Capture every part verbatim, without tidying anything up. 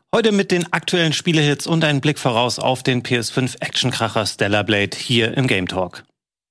Heute mit den aktuellen Spielehits und einen Blick voraus auf den P S fünf Actionkracher Stellar Blade hier im Game Talk.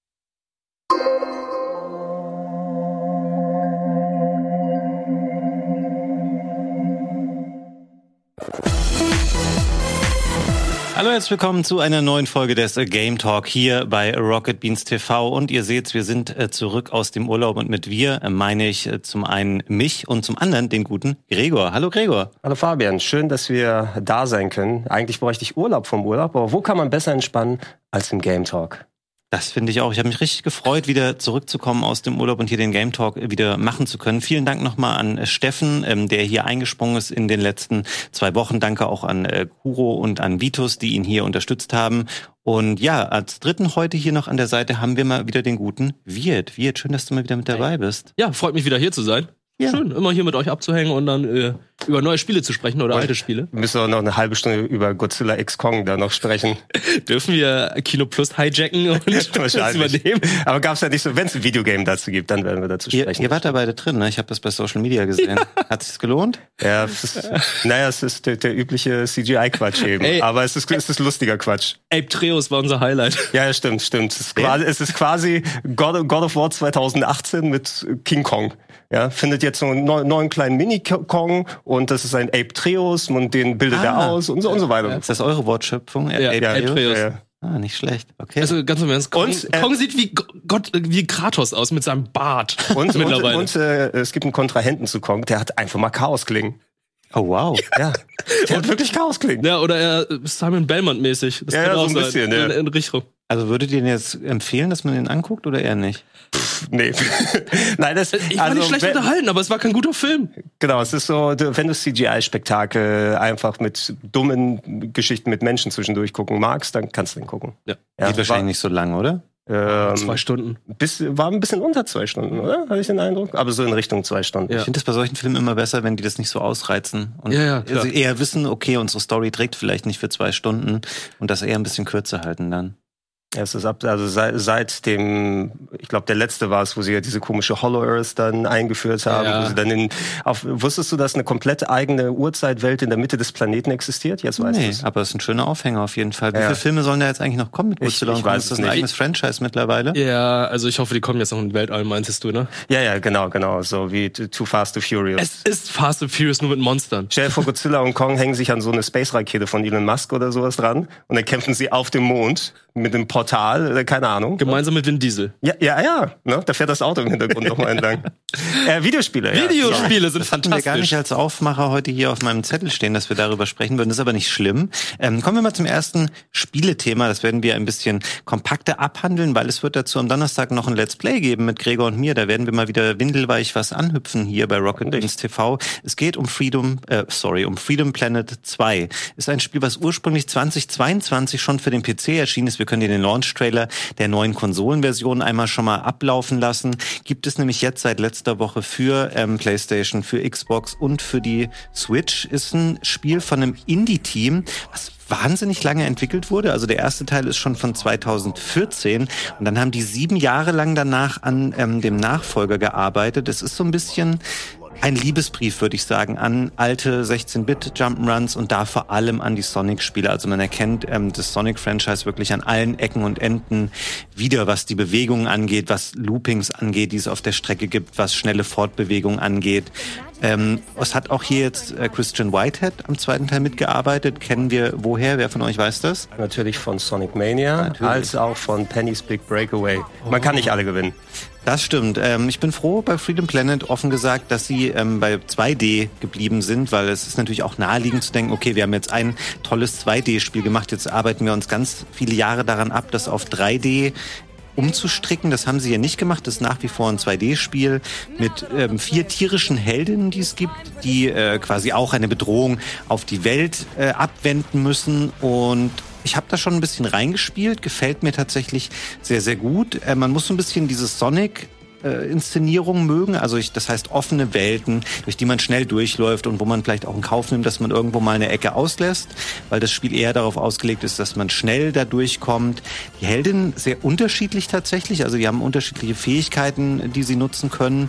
Hallo, herzlich willkommen zu einer neuen Folge des Game Talk hier bei Rocket Beans T V. Und ihr seht, wir sind zurück aus dem Urlaub und mit wir meine ich zum einen mich und zum anderen den guten Gregor. Hallo Gregor. Hallo Fabian, schön, dass wir da sein können. Eigentlich bräuchte ich Urlaub vom Urlaub, aber wo kann man besser entspannen als im Game Talk? Das finde ich auch. Ich habe mich richtig gefreut, wieder zurückzukommen aus dem Urlaub und hier den Game Talk wieder machen zu können. Vielen Dank nochmal an Steffen, der hier eingesprungen ist in den letzten zwei Wochen. Danke auch an Kuro und an Vitus, die ihn hier unterstützt haben. Und ja, als dritten heute hier noch an der Seite haben wir mal wieder den guten Wirt. Wirt, schön, dass du mal wieder mit dabei bist. Ja, freut mich wieder hier zu sein. Ja. Schön, immer hier mit euch abzuhängen und dann äh, über neue Spiele zu sprechen oder und alte Spiele. Wir müssen auch noch eine halbe Stunde über Godzilla X Kong da noch sprechen. Dürfen wir Kino Plus hijacken und das übernehmen? Aber gab's ja nicht so, wenn es ein Videogame dazu gibt, dann werden wir dazu sprechen. Ihr, ihr wart da beide drin, ne? Ich habe das bei Social Media gesehen. Ja. Hat sich's gelohnt? Ja, es ist, naja, es ist der, der übliche C G I-Quatsch eben. Ey, aber es ist, es ist lustiger Quatsch. Ape Treos war unser Highlight. Ja, ja, stimmt, stimmt. Es ist quasi, es ist quasi God, God of War zwanzig achtzehn mit King Kong. Ja, findet jetzt so einen neuen kleinen Mini-Kong und das ist ein Ape Treos und den bildet ah, er aus und so und so weiter. Ist das eure Wortschöpfung? Ja, Ape ja, Treos? Treos. Ja, ja. Ah, nicht schlecht. Okay. Also ganz im Ernst, Kong, und, äh, Kong sieht wie Gott, wie Kratos aus mit seinem Bart. Und, mittlerweile. und, und äh, es gibt einen Kontrahenten zu Kong, der hat einfach mal Chaos-Klingen. Oh, wow. Ja. Der hat wirklich Chaos-Klingen. Ja, oder er Simon Belmont-mäßig. Das ja, kann ja, auch so ein sein. bisschen, ja. in, in Richtung. Also würdet ihr den jetzt empfehlen, dass man den anguckt oder eher nicht? Pff, nee. Nein, das, ich war also, nicht schlecht wenn, unterhalten, aber es war kein guter Film. Genau, es ist so, wenn du C G I-Spektakel einfach mit dummen Geschichten mit Menschen zwischendurch gucken magst, dann kannst du den gucken. Ja. Ja, geht wahrscheinlich war, nicht so lang, oder? Ähm, zwei Stunden. Bis, war ein bisschen unter zwei Stunden, oder? Hatte ich den Eindruck? Aber so in Richtung zwei Stunden. Ja. Ich finde das bei solchen Filmen immer besser, wenn die das nicht so ausreizen. Und ja, ja, also eher wissen, okay, unsere Story trägt vielleicht nicht für zwei Stunden und das eher ein bisschen kürzer halten dann. Ja, es ist ab, also seit, seit dem, ich glaube, der letzte war es, wo sie ja diese komische Hollow Earth dann eingeführt haben, ja. wo sie dann in, auf, wusstest du, dass eine komplett eigene Urzeitwelt in der Mitte des Planeten existiert? Jetzt weißt du Nee, es. aber es ist ein schöner Aufhänger auf jeden Fall. Wie ja. viele Filme sollen da jetzt eigentlich noch kommen mit Godzilla? Ich, ich weiß ist das es ein nicht. eigenes Franchise mittlerweile? Ja, also ich hoffe, die kommen jetzt noch in den Weltall, meintest du, ne? Ja, ja, genau, genau, so wie Too Fast, Too Furious. Es ist Fast and Furious nur mit Monstern. Stell dir vor, Godzilla und Kong hängen sich an so eine Space-Rakete von Elon Musk oder sowas dran und dann kämpfen sie auf dem Mond mit einem Portal, keine Ahnung. Gemeinsam mit Vin Diesel. Ja, ja, ja. Ne? Da fährt das Auto im Hintergrund nochmal entlang. Äh, Videospiele, ja. Videospiele ja. sind das hatten fantastisch. wir gar nicht als Aufmacher heute hier auf meinem Zettel stehen, dass wir darüber sprechen würden. Das ist aber nicht schlimm. Ähm, kommen wir mal zum ersten Spielethema. Das werden wir ein bisschen kompakter abhandeln, weil es wird dazu am Donnerstag noch ein Let's Play geben mit Gregor und mir. Da werden wir mal wieder windelweich was anhüpfen hier bei Rocket Beans T V. Es geht um Freedom, äh, sorry, um Freedom Planet zwei. Ist ein Spiel, was ursprünglich zweitausendzweiundzwanzig schon für den P C erschienen ist. Wir können dir den Launch-Trailer der neuen Konsolenversion einmal schon mal ablaufen lassen. Gibt es nämlich jetzt seit letzter Woche für ähm, PlayStation, für Xbox und für die Switch. Ist ein Spiel von einem Indie-Team, was wahnsinnig lange entwickelt wurde. Also der erste Teil ist schon von zweitausendvierzehn und dann haben die sieben Jahre lang danach an ähm, dem Nachfolger gearbeitet. Es ist so ein bisschen ein Liebesbrief, würde ich sagen, an alte sechzehn-Bit Jump'n'Runs und da vor allem an die Sonic-Spiele. Also man erkennt ähm, das Sonic-Franchise wirklich an allen Ecken und Enden wieder, was die Bewegungen angeht, was Loopings angeht, die es auf der Strecke gibt, was schnelle Fortbewegung angeht. Ähm, es hat auch hier jetzt äh, Christian Whitehead am zweiten Teil mitgearbeitet. Kennen wir woher? Wer von euch weiß das? Natürlich von Sonic Mania, Natürlich. als auch von Penny's Big Breakaway. Oh. Man kann nicht alle gewinnen. Das stimmt. Ähm, ich bin froh bei Freedom Planet, offen gesagt, dass sie ähm, bei zwei D geblieben sind, weil es ist natürlich auch naheliegend zu denken, okay, wir haben jetzt ein tolles zwei D-Spiel gemacht, jetzt arbeiten wir uns ganz viele Jahre daran ab, das auf drei D umzustricken. Das haben sie ja nicht gemacht. Das ist nach wie vor ein zwei D-Spiel mit ähm, vier tierischen Heldinnen, die es gibt, die äh, quasi auch eine Bedrohung auf die Welt äh, abwenden müssen. Und ich habe da schon ein bisschen reingespielt. Gefällt mir tatsächlich sehr, sehr gut. Äh, man muss so ein bisschen dieses Sonic Äh, Inszenierung mögen, also ich, das heißt offene Welten, durch die man schnell durchläuft und wo man vielleicht auch in Kauf nimmt, dass man irgendwo mal eine Ecke auslässt, weil das Spiel eher darauf ausgelegt ist, dass man schnell da durchkommt. Die Heldinnen sehr unterschiedlich tatsächlich, also die haben unterschiedliche Fähigkeiten, die sie nutzen können.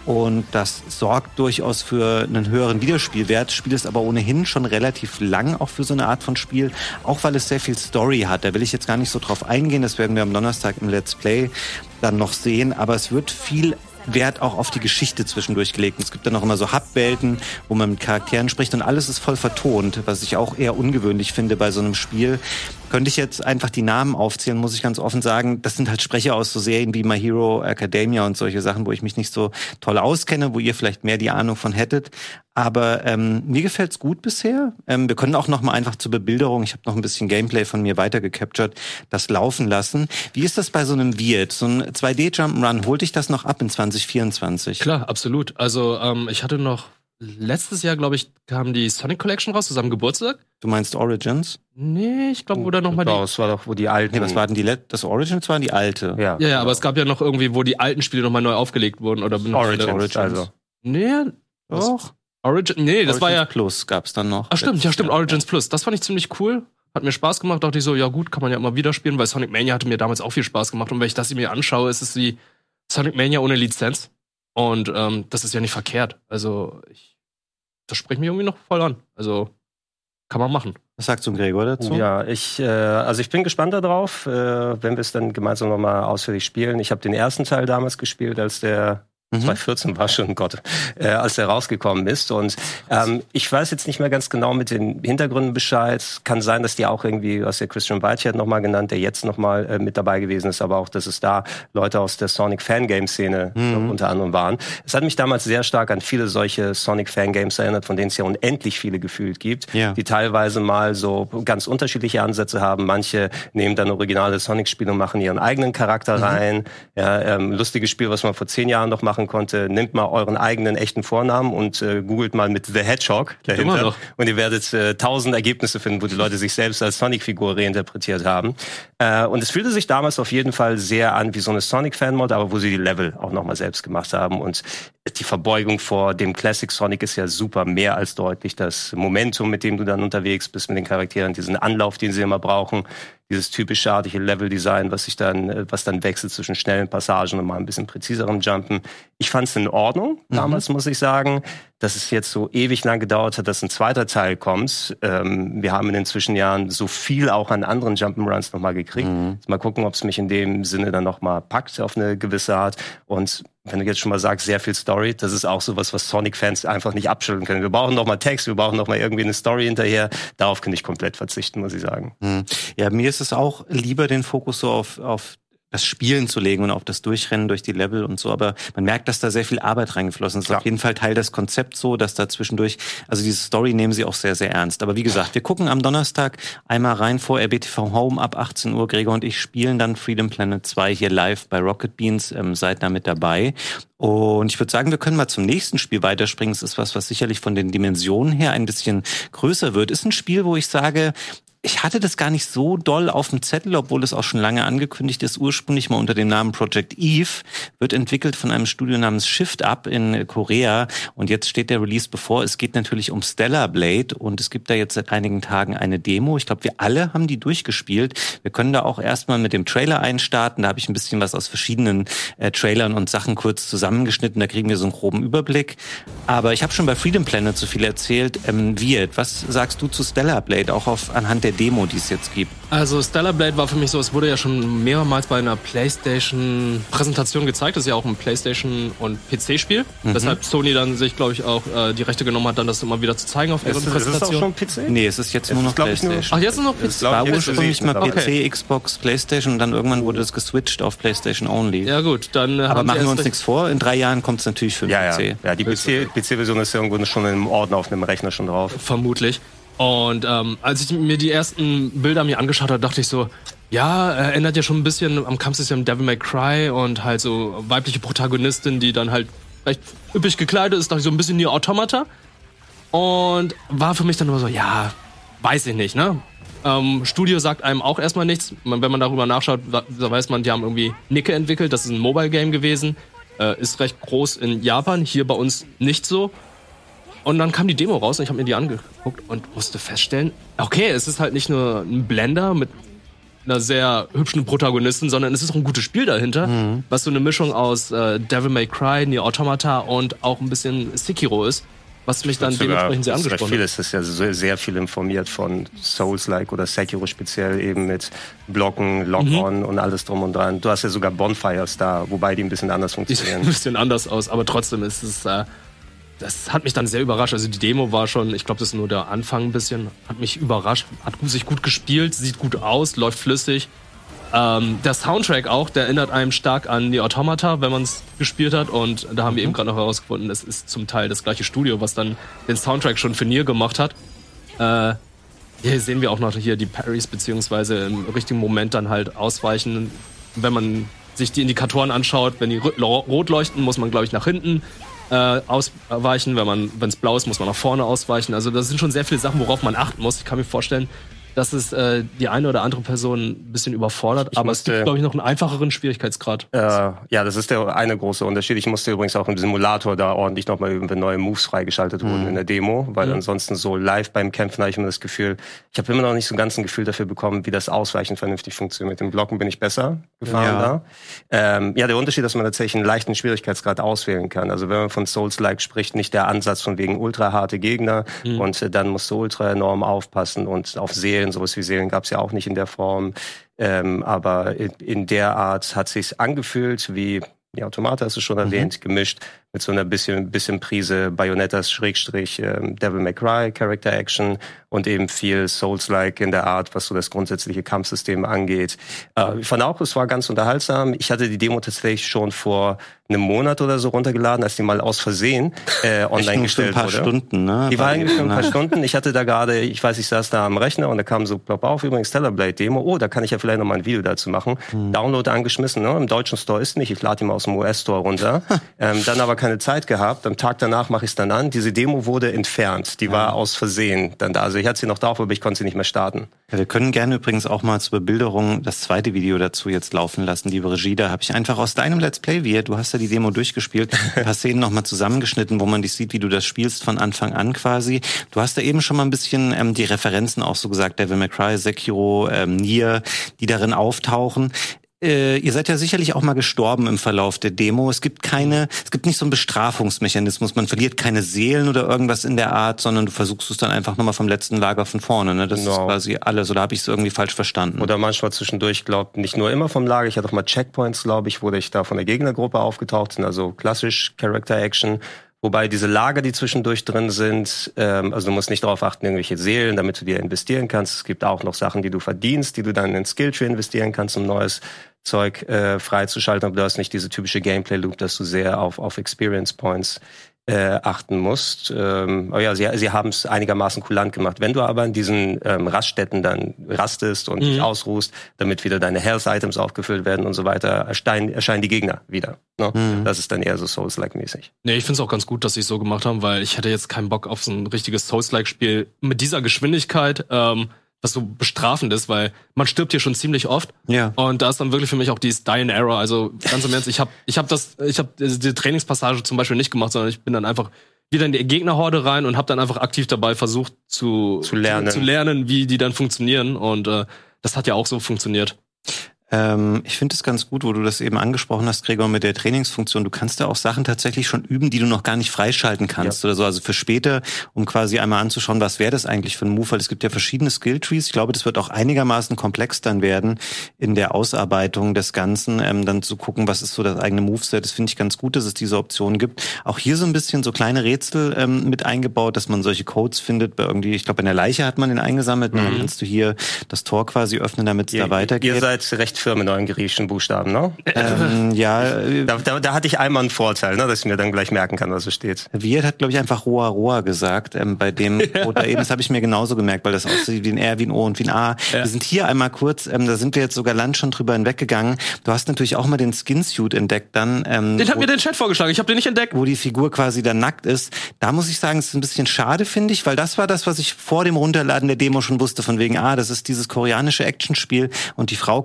Und das sorgt durchaus für einen höheren Wiederspielwert. Das Spiel ist aber ohnehin schon relativ lang, auch für so eine Art von Spiel. Auch weil es sehr viel Story hat. Da will ich jetzt gar nicht so drauf eingehen. Das werden wir am Donnerstag im Let's Play dann noch sehen. Aber es wird viel Wert auch auf die Geschichte zwischendurch gelegt. Es gibt dann auch immer so Hub-Welten, wo man mit Charakteren spricht und alles ist voll vertont, was ich auch eher ungewöhnlich finde bei so einem Spiel. Könnte ich jetzt einfach die Namen aufzählen, muss ich ganz offen sagen. Das sind halt Sprecher aus so Serien wie My Hero Academia und solche Sachen, wo ich mich nicht so toll auskenne, wo ihr vielleicht mehr die Ahnung von hättet. Aber ähm, mir gefällt's gut bisher. Ähm, wir können auch noch mal einfach zur Bebilderung, ich habe noch ein bisschen Gameplay von mir weitergecaptured, das laufen lassen. Wie ist das bei so einem Viet? So ein zwei D Jump'n'Run, holt dich das noch ab in zwanzig vierundzwanzig? Klar, absolut. Also ähm, ich hatte noch letztes Jahr, glaube ich, kam die Sonic Collection raus, zusammen Geburtstag. Du meinst Origins? Nee, ich glaube, wo da noch mal die... Das war doch, wo die alten... Nee, was war denn die Let das Origins waren die alte. Ja, ja, ja, aber es gab ja noch irgendwie, wo die alten Spiele noch mal neu aufgelegt wurden. Oder Origins, Origins. Also. Nee, doch. Origin, nee, das Origins war ja... Plus gab's dann noch. Ach stimmt, ja stimmt, Origins Plus. Das fand ich ziemlich cool. Hat mir Spaß gemacht. Dachte ich so, ja gut, kann man ja immer wieder spielen, weil Sonic Mania hatte mir damals auch viel Spaß gemacht. Und wenn ich das mir anschaue, ist es wie Sonic Mania ohne Lizenz. Und ähm, das ist ja nicht verkehrt. Also, ich, das spricht mich irgendwie noch voll an. Also, kann man machen. Was sagst du, Gregor, dazu? Ja, ich, äh, also ich bin gespannt darauf, äh, wenn wir es dann gemeinsam nochmal ausführlich spielen. Ich habe den ersten Teil damals gespielt, als der zwanzig vierzehn war schon, Gott, äh, als der rausgekommen ist. Und ähm, ich weiß jetzt nicht mehr ganz genau mit den Hintergründen Bescheid. Kann sein, dass die auch irgendwie, du hast ja Christian Whitehead nochmal genannt, der jetzt nochmal äh, mit dabei gewesen ist, aber auch, dass es da Leute aus der Sonic-Fangame-Szene mhm. unter anderem waren. Es hat mich damals sehr stark an viele solche Sonic-Fangames erinnert, von denen es ja unendlich viele gefühlt gibt, ja. die teilweise mal so ganz unterschiedliche Ansätze haben. Manche nehmen dann originale Sonic-Spiele und machen ihren eigenen Charakter mhm. rein. Ja, ähm, lustiges Spiel, was man vor zehn Jahren noch machen konnte, nehmt mal euren eigenen echten Vornamen und äh, googelt mal mit The Hedgehog dahinter und ihr werdet äh, tausend Ergebnisse finden, wo die Leute sich selbst als Sonic-Figur reinterpretiert haben. Äh, und es fühlte sich damals auf jeden Fall sehr an wie so eine Sonic-Fan-Mod, aber wo sie die Level auch nochmal selbst gemacht haben. Und die Verbeugung vor dem Classic Sonic ist ja super, mehr als deutlich. Das Momentum, mit dem du dann unterwegs bist mit den Charakteren, diesen Anlauf, den sie immer brauchen, dieses typischartige Level-Design, was sich dann, was dann wechselt zwischen schnellen Passagen und mal ein bisschen präziserem Jumpen. Ich fand es in Ordnung, damals mhm. muss ich sagen, dass es jetzt so ewig lang gedauert hat, dass ein zweiter Teil kommt. Ähm, wir haben in den Zwischenjahren so viel auch an anderen Jump'n'Runs nochmal gekriegt. Mhm. Mal gucken, ob es mich in dem Sinne dann nochmal packt auf eine gewisse Art. Und wenn du jetzt schon mal sagst, sehr viel Story, das ist auch sowas, was Sonic-Fans einfach nicht abschütteln können. Wir brauchen noch mal Text, wir brauchen noch mal irgendwie eine Story hinterher. Darauf kann ich komplett verzichten, muss ich sagen. Mhm. Ja, mir ist es auch lieber, den Fokus so auf, auf das Spielen zu legen und auf das Durchrennen durch die Level und so. Aber man merkt, dass da sehr viel Arbeit reingeflossen ist. Ja. Auf jeden Fall Teil des Konzepts so, dass da zwischendurch, also diese Story nehmen sie auch sehr, sehr ernst. Aber wie gesagt, wir gucken am Donnerstag einmal rein vor R B T V Home ab achtzehn Uhr. Gregor und ich spielen dann Freedom Planet zwei hier live bei Rocket Beans. Ähm, seid da mit dabei. Und ich würde sagen, wir können mal zum nächsten Spiel weiterspringen. Es ist was, was sicherlich von den Dimensionen her ein bisschen größer wird. Ist ein Spiel, wo ich sage, ich hatte das gar nicht so doll auf dem Zettel, obwohl es auch schon lange angekündigt ist. Ursprünglich mal unter dem Namen Project Eve, wird entwickelt von einem Studio namens Shift Up in Korea. Und jetzt steht der Release bevor. Es geht natürlich um Stellar Blade und es gibt da jetzt seit einigen Tagen eine Demo. Ich glaube, wir alle haben die durchgespielt. Wir können da auch erstmal mit dem Trailer einstarten. Da habe ich ein bisschen was aus verschiedenen äh, Trailern und Sachen kurz zusammengeschnitten. Da kriegen wir so einen groben Überblick. Aber ich habe schon bei Freedom Planet so viel erzählt. Ähm, Viet, was sagst du zu Stellar Blade, auch auf anhand der Demo, die es jetzt gibt? Also Stellar Blade war für mich so, es wurde ja schon mehrmals bei einer PlayStation-Präsentation gezeigt. Das ist ja auch ein PlayStation- und P C-Spiel. Mhm. Weshalb Sony dann sich, glaube ich, auch äh, die Rechte genommen hat, dann das immer wieder zu zeigen auf ihrer Präsentation. Ist das auch schon P C? Nee, es ist jetzt es nur noch PlayStation. Nur, Ach, jetzt nur noch P C? Es war ursprünglich mal P C, okay. Xbox, PlayStation und dann irgendwann wurde es geswitcht auf PlayStation only. Ja gut, dann äh, Aber machen wir uns nichts vor, in drei Jahren kommt es natürlich für den ja, P C. Ja, ja die P C-Version ist ja irgendwo schon im Ordner auf einem Rechner schon drauf. Vermutlich. Und ähm, als ich mir die ersten Bilder mir angeschaut habe, dachte ich so, ja, erinnert ja schon ein bisschen am Kampfsystem Devil May Cry und halt so weibliche Protagonistin, die dann halt recht üppig gekleidet ist, dachte ich so ein bisschen Nier Automata. Und war für mich dann immer so, ja, weiß ich nicht, ne? Ähm, Studio sagt einem auch erstmal nichts. Wenn man darüber nachschaut, da weiß man, die haben irgendwie Nicke entwickelt, das ist ein Mobile-Game gewesen, äh, ist recht groß in Japan, hier bei uns nicht so. Und dann kam die Demo raus und ich habe mir die angeguckt und musste feststellen, okay, es ist halt nicht nur ein Blender mit einer sehr hübschen Protagonistin, sondern es ist auch ein gutes Spiel dahinter, mhm. was so eine Mischung aus äh, Devil May Cry, Nier Automata und auch ein bisschen Sekiro ist, was mich dann dementsprechend sehr angesprochen hat. Es ist ja sehr, sehr viel informiert von Souls-like oder Sekiro speziell eben mit Blocken, Lock-on mhm. und alles drum und dran. Du hast ja sogar Bonfires da, wobei die ein bisschen anders funktionieren. Die sehen ein bisschen anders aus, aber trotzdem ist es... Äh, Das hat mich dann sehr überrascht. Also die Demo war schon, ich glaube, das ist nur der Anfang ein bisschen, hat mich überrascht, hat sich gut gespielt, sieht gut aus, läuft flüssig. Ähm, der Soundtrack auch, der erinnert einem stark an die Automata, wenn man es gespielt hat. Und da haben wir mhm. eben gerade noch herausgefunden, es ist zum Teil das gleiche Studio, was dann den Soundtrack schon für Nier gemacht hat. Äh, hier sehen wir auch noch hier die Parries, beziehungsweise im richtigen Moment dann halt ausweichen. Wenn man sich die Indikatoren anschaut, wenn die rot leuchten, muss man, glaube ich, nach hinten Äh, ausweichen, wenn man, wenn es blau ist, muss man nach vorne ausweichen. Also das sind schon sehr viele Sachen, worauf man achten muss. Ich kann mir vorstellen, dass es äh, die eine oder andere Person ein bisschen überfordert, ich aber musste, es gibt, glaube ich, noch einen einfacheren Schwierigkeitsgrad. Äh, ja, das ist der eine große Unterschied. Ich musste übrigens auch im Simulator da ordentlich nochmal üben, wenn neue Moves freigeschaltet wurden mhm. in der Demo, weil mhm. ansonsten so live beim Kämpfen habe ich immer das Gefühl, ich habe immer noch nicht so ganz ein Gefühl dafür bekommen, wie das Ausweichen vernünftig funktioniert. Mit dem Blocken bin ich besser gefahren ja. da. Ähm, ja, der Unterschied, dass man tatsächlich einen leichten Schwierigkeitsgrad auswählen kann. Also wenn man von Souls-like spricht, nicht der Ansatz von wegen ultra harte Gegner mhm. und äh, dann musst du ultra enorm aufpassen und auf Seelen, sowas wie Seelen gab es ja auch nicht in der Form, ähm, aber in, in der Art hat sich's angefühlt, wie die Automata, hast du schon erwähnt, mhm. gemischt mit so einer bisschen, bisschen Prise Bayonettas Schrägstrich ähm, Devil May Cry, Character Action und eben viel Souls-like in der Art, was so das grundsätzliche Kampfsystem angeht. Äh, ich fand auch, es war ganz unterhaltsam. Ich hatte die Demo tatsächlich schon vor einem Monat oder so runtergeladen, als die mal aus Versehen äh, online gestellt wurde. Für ein paar Stunden, ne? Die war eigentlich für ein paar Stunden. Ich hatte da gerade, ich weiß, ich saß da am Rechner und da kam so, glaub auf, übrigens Stellar Blade Demo. Oh, da kann ich ja vielleicht noch mal ein Video dazu machen. Hm. Download angeschmissen, ne? Im deutschen Store ist nicht. Ich lade ihn mal aus dem U S-Store runter. ähm, dann aber keine Zeit gehabt. Am Tag danach mache ich es dann an. Diese Demo wurde entfernt. Die war ja. aus Versehen dann da. Also ich hatte sie noch drauf, aber ich konnte sie nicht mehr starten. Ja, wir können gerne übrigens auch mal zur Bebilderung das zweite Video dazu jetzt laufen lassen. Liebe Regie, da habe ich einfach aus deinem Let's Play, wie du hast ja die Demo durchgespielt, ein paar Szenen nochmal zusammengeschnitten, wo man dich sieht, wie du das spielst von Anfang an quasi. Du hast da eben schon mal ein bisschen ähm, die Referenzen auch so gesagt, Devil May Cry, Sekiro, ähm, Nier, die darin auftauchen. Äh, ihr seid ja sicherlich auch mal gestorben im Verlauf der Demo. Es gibt keine, es gibt nicht so einen Bestrafungsmechanismus. Man verliert keine Seelen oder irgendwas in der Art, sondern du versuchst es dann einfach nochmal vom letzten Lager von vorne. Ne? Das genau. ist quasi alles. Oder habe ich es irgendwie falsch verstanden? Oder manchmal zwischendurch, glaube nicht nur immer vom Lager. Ich hatte auch mal Checkpoints, glaube ich, wo ich da von der Gegnergruppe aufgetaucht sind. Also klassisch Character Action. Wobei diese Lager, die zwischendurch drin sind, ähm, also du musst nicht darauf achten, irgendwelche Seelen, damit du dir investieren kannst. Es gibt auch noch Sachen, die du verdienst, die du dann in Skilltree investieren kannst, um neues Zeug äh, freizuschalten. Aber du hast nicht diese typische Gameplay-Loop, dass du sehr auf, auf Experience Points äh, achten musst. Ähm, aber ja, sie, sie haben es einigermaßen kulant gemacht. Wenn du aber in diesen ähm, Raststätten dann rastest und mhm. dich ausruhst, damit wieder deine Health-Items aufgefüllt werden und so weiter, erscheinen, erscheinen die Gegner wieder. Ne? Mhm. Das ist dann eher so Souls-like-mäßig. Nee, ich finde es auch ganz gut, dass sie es so gemacht haben, weil ich hätte jetzt keinen Bock auf so ein richtiges Souls-like-Spiel mit dieser Geschwindigkeit, ähm, was so bestrafend ist, weil man stirbt hier schon ziemlich oft. Ja. Und da ist dann wirklich für mich auch dieses Die and Error. Also ganz im Ernst, ich habe ich hab das, ich habe die Trainingspassage zum Beispiel nicht gemacht, sondern ich bin dann einfach wieder in die Gegnerhorde rein und habe dann einfach aktiv dabei versucht zu, zu lernen, zu, zu lernen, wie die dann funktionieren. Und äh, das hat ja auch so funktioniert. Ähm, ich finde es ganz gut, wo du das eben angesprochen hast, Gregor, mit der Trainingsfunktion. Du kannst da auch Sachen tatsächlich schon üben, die du noch gar nicht freischalten kannst ja. oder so. Also für später, um quasi einmal anzuschauen, was wäre das eigentlich für ein Move, weil es gibt ja verschiedene Skilltrees. Ich glaube, das wird auch einigermaßen komplex dann werden in der Ausarbeitung des Ganzen, ähm, dann zu gucken, was ist so das eigene Moveset. Das finde ich ganz gut, dass es diese Option gibt. Auch hier so ein bisschen so kleine Rätsel ähm, mit eingebaut, dass man solche Codes findet. Bei irgendwie, ich glaube, in der Leiche hat man den eingesammelt. Mhm. Dann kannst du hier das Tor quasi öffnen, damit es da weitergeht. Ihr seid recht firm in euren griechischen Buchstaben, ne? Ähm, ja. Da, da, da hatte ich einmal einen Vorteil, ne, dass ich mir dann gleich merken kann, was so steht. Wirt hat, glaube ich, einfach Roa Roa gesagt, ähm, bei dem Code da eben. Das habe ich mir genauso gemerkt, weil das aussieht wie ein R, wie ein O und wie ein A. Ja. Wir sind hier einmal kurz, ähm, da sind wir jetzt sogar Land schon drüber hinweggegangen. Du hast natürlich auch mal den Skin-Suit entdeckt dann. Ähm, den hat mir den Chat vorgeschlagen, ich habe den nicht entdeckt. Wo die Figur quasi dann nackt ist. Da muss ich sagen, es ist ein bisschen schade, finde ich, weil das war das, was ich vor dem Runterladen der Demo schon wusste, von wegen, ah, das ist dieses koreanische Actionspiel und die Frau kann irgendwie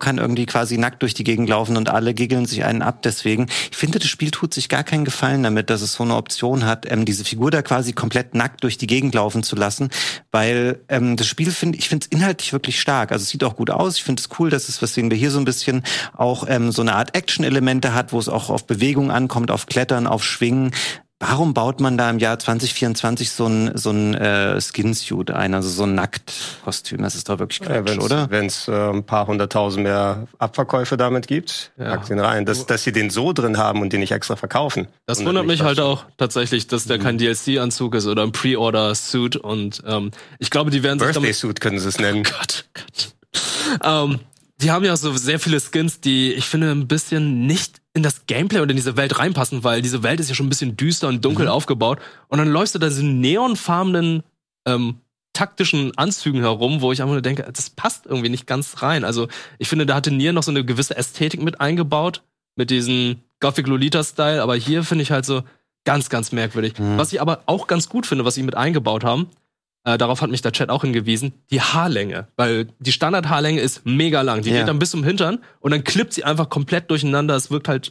quasi nackt durch die Gegend laufen und alle giggeln sich einen ab. Deswegen, ich finde, das Spiel tut sich gar keinen Gefallen damit, dass es so eine Option hat, ähm, diese Figur da quasi komplett nackt durch die Gegend laufen zu lassen, weil ähm, das Spiel, finde ich, finde es inhaltlich wirklich stark. Also es sieht auch gut aus. Ich finde es cool, dass es, was sehen wir hier so ein bisschen, auch ähm, so eine Art Action-Elemente hat, wo es auch auf Bewegung ankommt, auf Klettern, auf Schwingen. Warum baut man da im Jahr zwanzig vierundzwanzig so ein so ein äh, Skinsuit ein, also so ein Nacktkostüm? Das ist doch wirklich Quatsch, ja, wenn's, oder? Wenn es äh, ein paar hunderttausend mehr Abverkäufe damit gibt, ja. Pack den rein. Dass, dass sie den so drin haben und den nicht extra verkaufen. Das wundert mich halt auch tatsächlich, dass der mhm. kein D L C-Anzug ist oder ein Pre-Order-Suit. Und ähm, ich glaube, die werden sich Birthday-Suit können sie es nennen. Oh Gott, Gott. ähm, die haben ja so sehr viele Skins, die ich finde ein bisschen nicht in das Gameplay und in diese Welt reinpassen, weil diese Welt ist ja schon ein bisschen düster und dunkel mhm. aufgebaut. Und dann läufst du da in neonfarbenen ähm, taktischen Anzügen herum, wo ich einfach nur denke, das passt irgendwie nicht ganz rein. Also ich finde, da hatte Nier noch so eine gewisse Ästhetik mit eingebaut, mit diesem Gothic Lolita-Style, aber hier finde ich halt so ganz, ganz merkwürdig. Mhm. Was ich aber auch ganz gut finde, was sie mit eingebaut haben, Äh, darauf hat mich der Chat auch hingewiesen, die Haarlänge. Weil die Standard-Haarlänge ist mega lang. Die ja. geht dann bis zum Hintern und dann klippt sie einfach komplett durcheinander. Es wirkt halt,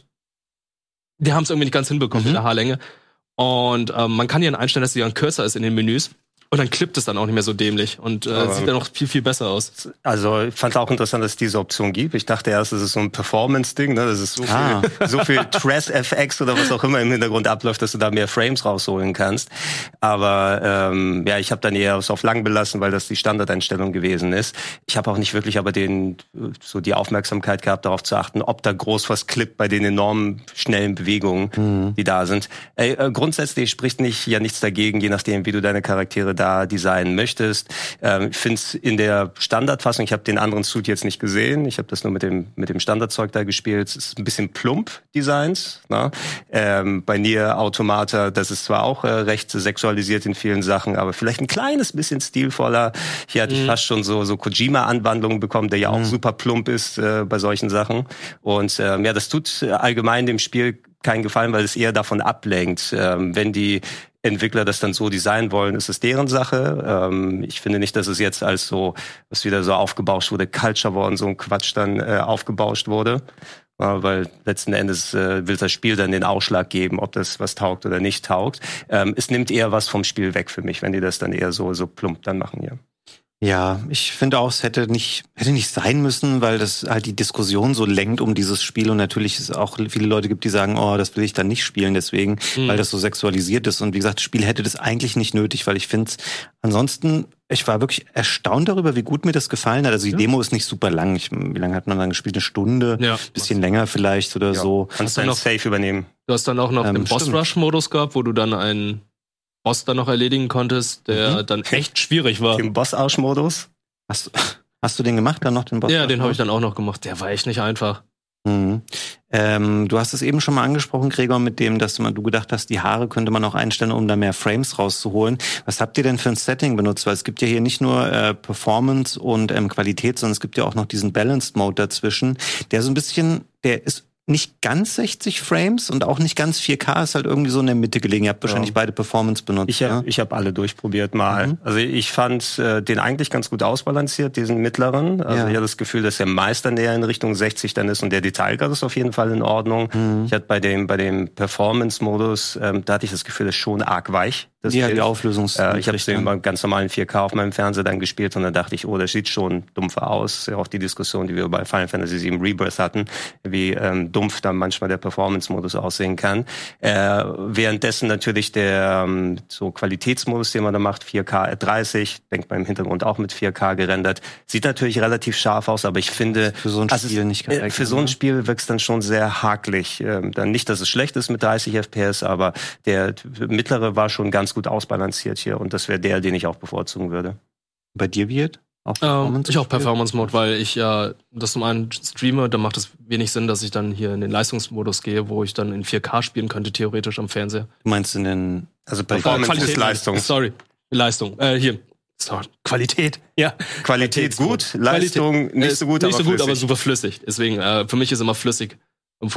die haben es irgendwie nicht ganz hinbekommen mhm. mit der Haarlänge. Und ähm, man kann hier einstellen, dass sie dann kürzer ist in den Menüs. Und dann klippt es dann auch nicht mehr so dämlich und äh, sieht dann auch viel, viel besser aus. Also ich fand auch interessant, dass es diese Option gibt. Ich dachte erst, das ist so ein Performance-Ding, ne? Das ist so ah. viel, so viel Trash-F X oder was auch immer im Hintergrund abläuft, dass du da mehr Frames rausholen kannst. Aber ähm, ja, ich habe dann eher es auf lang belassen, weil das die Standardeinstellung gewesen ist. Ich habe auch nicht wirklich aber den so die Aufmerksamkeit gehabt, darauf zu achten, ob da groß was klippt bei den enormen schnellen Bewegungen, mhm. die da sind. Äh, äh, grundsätzlich spricht nicht ja nichts dagegen, je nachdem, wie du deine Charaktere da designen möchtest. Ähm, ich finde es in der Standardfassung, ich habe den anderen Suit jetzt nicht gesehen, ich habe das nur mit dem mit dem Standardzeug da gespielt, es ist ein bisschen plump Designs. Ne? Ähm, bei Nier Automata, das ist zwar auch äh, recht sexualisiert in vielen Sachen, aber vielleicht ein kleines bisschen stilvoller. Hier hatte mhm. ich fast schon so so Kojima-Anwandlungen bekommen, der ja auch mhm. super plump ist äh, bei solchen Sachen. Und ähm, ja, das tut allgemein dem Spiel keinen Gefallen, weil es eher davon ablenkt. Ähm, wenn die Entwickler das dann so designen wollen, ist es deren Sache. Ähm, ich finde nicht, dass es jetzt als so, was wieder so aufgebauscht wurde, Culture War und so ein Quatsch dann äh, aufgebauscht wurde. Äh, weil letzten Endes äh, will das Spiel dann den Ausschlag geben, ob das was taugt oder nicht taugt. Ähm, es nimmt eher was vom Spiel weg für mich, wenn die das dann eher so, so plump dann machen hier. Ja, ich finde auch, es hätte nicht, hätte nicht sein müssen, weil das halt die Diskussion so lenkt um dieses Spiel und natürlich es auch viele Leute gibt, die sagen, oh, das will ich dann nicht spielen, deswegen, mhm. weil das so sexualisiert ist und wie gesagt, das Spiel hätte das eigentlich nicht nötig, weil ich finde es ansonsten, ich war wirklich erstaunt darüber, wie gut mir das gefallen hat. Also die ja. Demo ist nicht super lang. Ich, wie lange hat man dann gespielt? Eine Stunde? Ja. Bisschen länger vielleicht oder ja. so. Kannst du noch safe übernehmen. Du hast dann auch noch ähm, den Boss-Rush-Modus gehabt, wo du dann einen Boss dann noch erledigen konntest, der mhm. dann echt schwierig war. Den Boss-Ausch-Modus? Hast, hast du den gemacht, dann noch den Boss? Ja, den habe ich dann auch noch gemacht. Der war echt nicht einfach. Mhm. Ähm, du hast es eben schon mal angesprochen, Gregor, mit dem, dass du, du gedacht hast, die Haare könnte man auch einstellen, um da mehr Frames rauszuholen. Was habt ihr denn für ein Setting benutzt? Weil es gibt ja hier nicht nur äh, Performance und ähm, Qualität, sondern es gibt ja auch noch diesen Balanced Mode dazwischen, der so ein bisschen, der ist nicht ganz sechzig Frames und auch nicht ganz vier K, ist halt irgendwie so in der Mitte gelegen. Ihr habt wahrscheinlich ja. beide Performance benutzt. Ich habe ja? ich hab alle durchprobiert mal. Mhm. Also ich fand äh, den eigentlich ganz gut ausbalanciert, diesen mittleren. Also ja. ich hatte das Gefühl, dass der Meister näher in Richtung sechzig dann ist und der Detailgrad ist auf jeden Fall in Ordnung. Mhm. Ich hatte bei dem bei dem Performance-Modus, ähm, da hatte ich das Gefühl, das ist schon arg weich. Das ja, die Auflösungs. Äh, ich habe es beim ganz normalen vier K auf meinem Fernseher dann gespielt und dann dachte ich, oh, das sieht schon dumpfer aus. Ja, auch die Diskussion, die wir bei Final Fantasy sieben Rebirth hatten, wie ähm, dumpf dann manchmal der Performance-Modus aussehen kann. Äh, währenddessen natürlich der ähm, so Qualitätsmodus, den man da macht, vier K dreißig, denkt man im Hintergrund auch mit vier K gerendert, sieht natürlich relativ scharf aus, aber ich finde, für so ein Spiel also, nicht äh, für so ein Spiel wirkt es dann schon sehr hakelig. Ähm, dann nicht, dass es schlecht ist mit dreißig F P S, aber der mittlere war schon ganz gut ausbalanciert hier und das wäre der, den ich auch bevorzugen würde. Bei dir, wird? Auch ähm, ich auch Performance-Mode, weil ich ja das zum einen streame, dann macht es wenig Sinn, dass ich dann hier in den Leistungsmodus gehe, wo ich dann in vier K spielen könnte, theoretisch am Fernseher. Du meinst in den... Also Performance ist Leistung. Sorry, Leistung. Äh, hier. Sorry. Qualität. Ja. Qualität gut, Leistung Qualität, nicht so gut, nicht aber so gut, flüssig. aber super flüssig. Deswegen, äh, für mich ist immer flüssig im Vorder-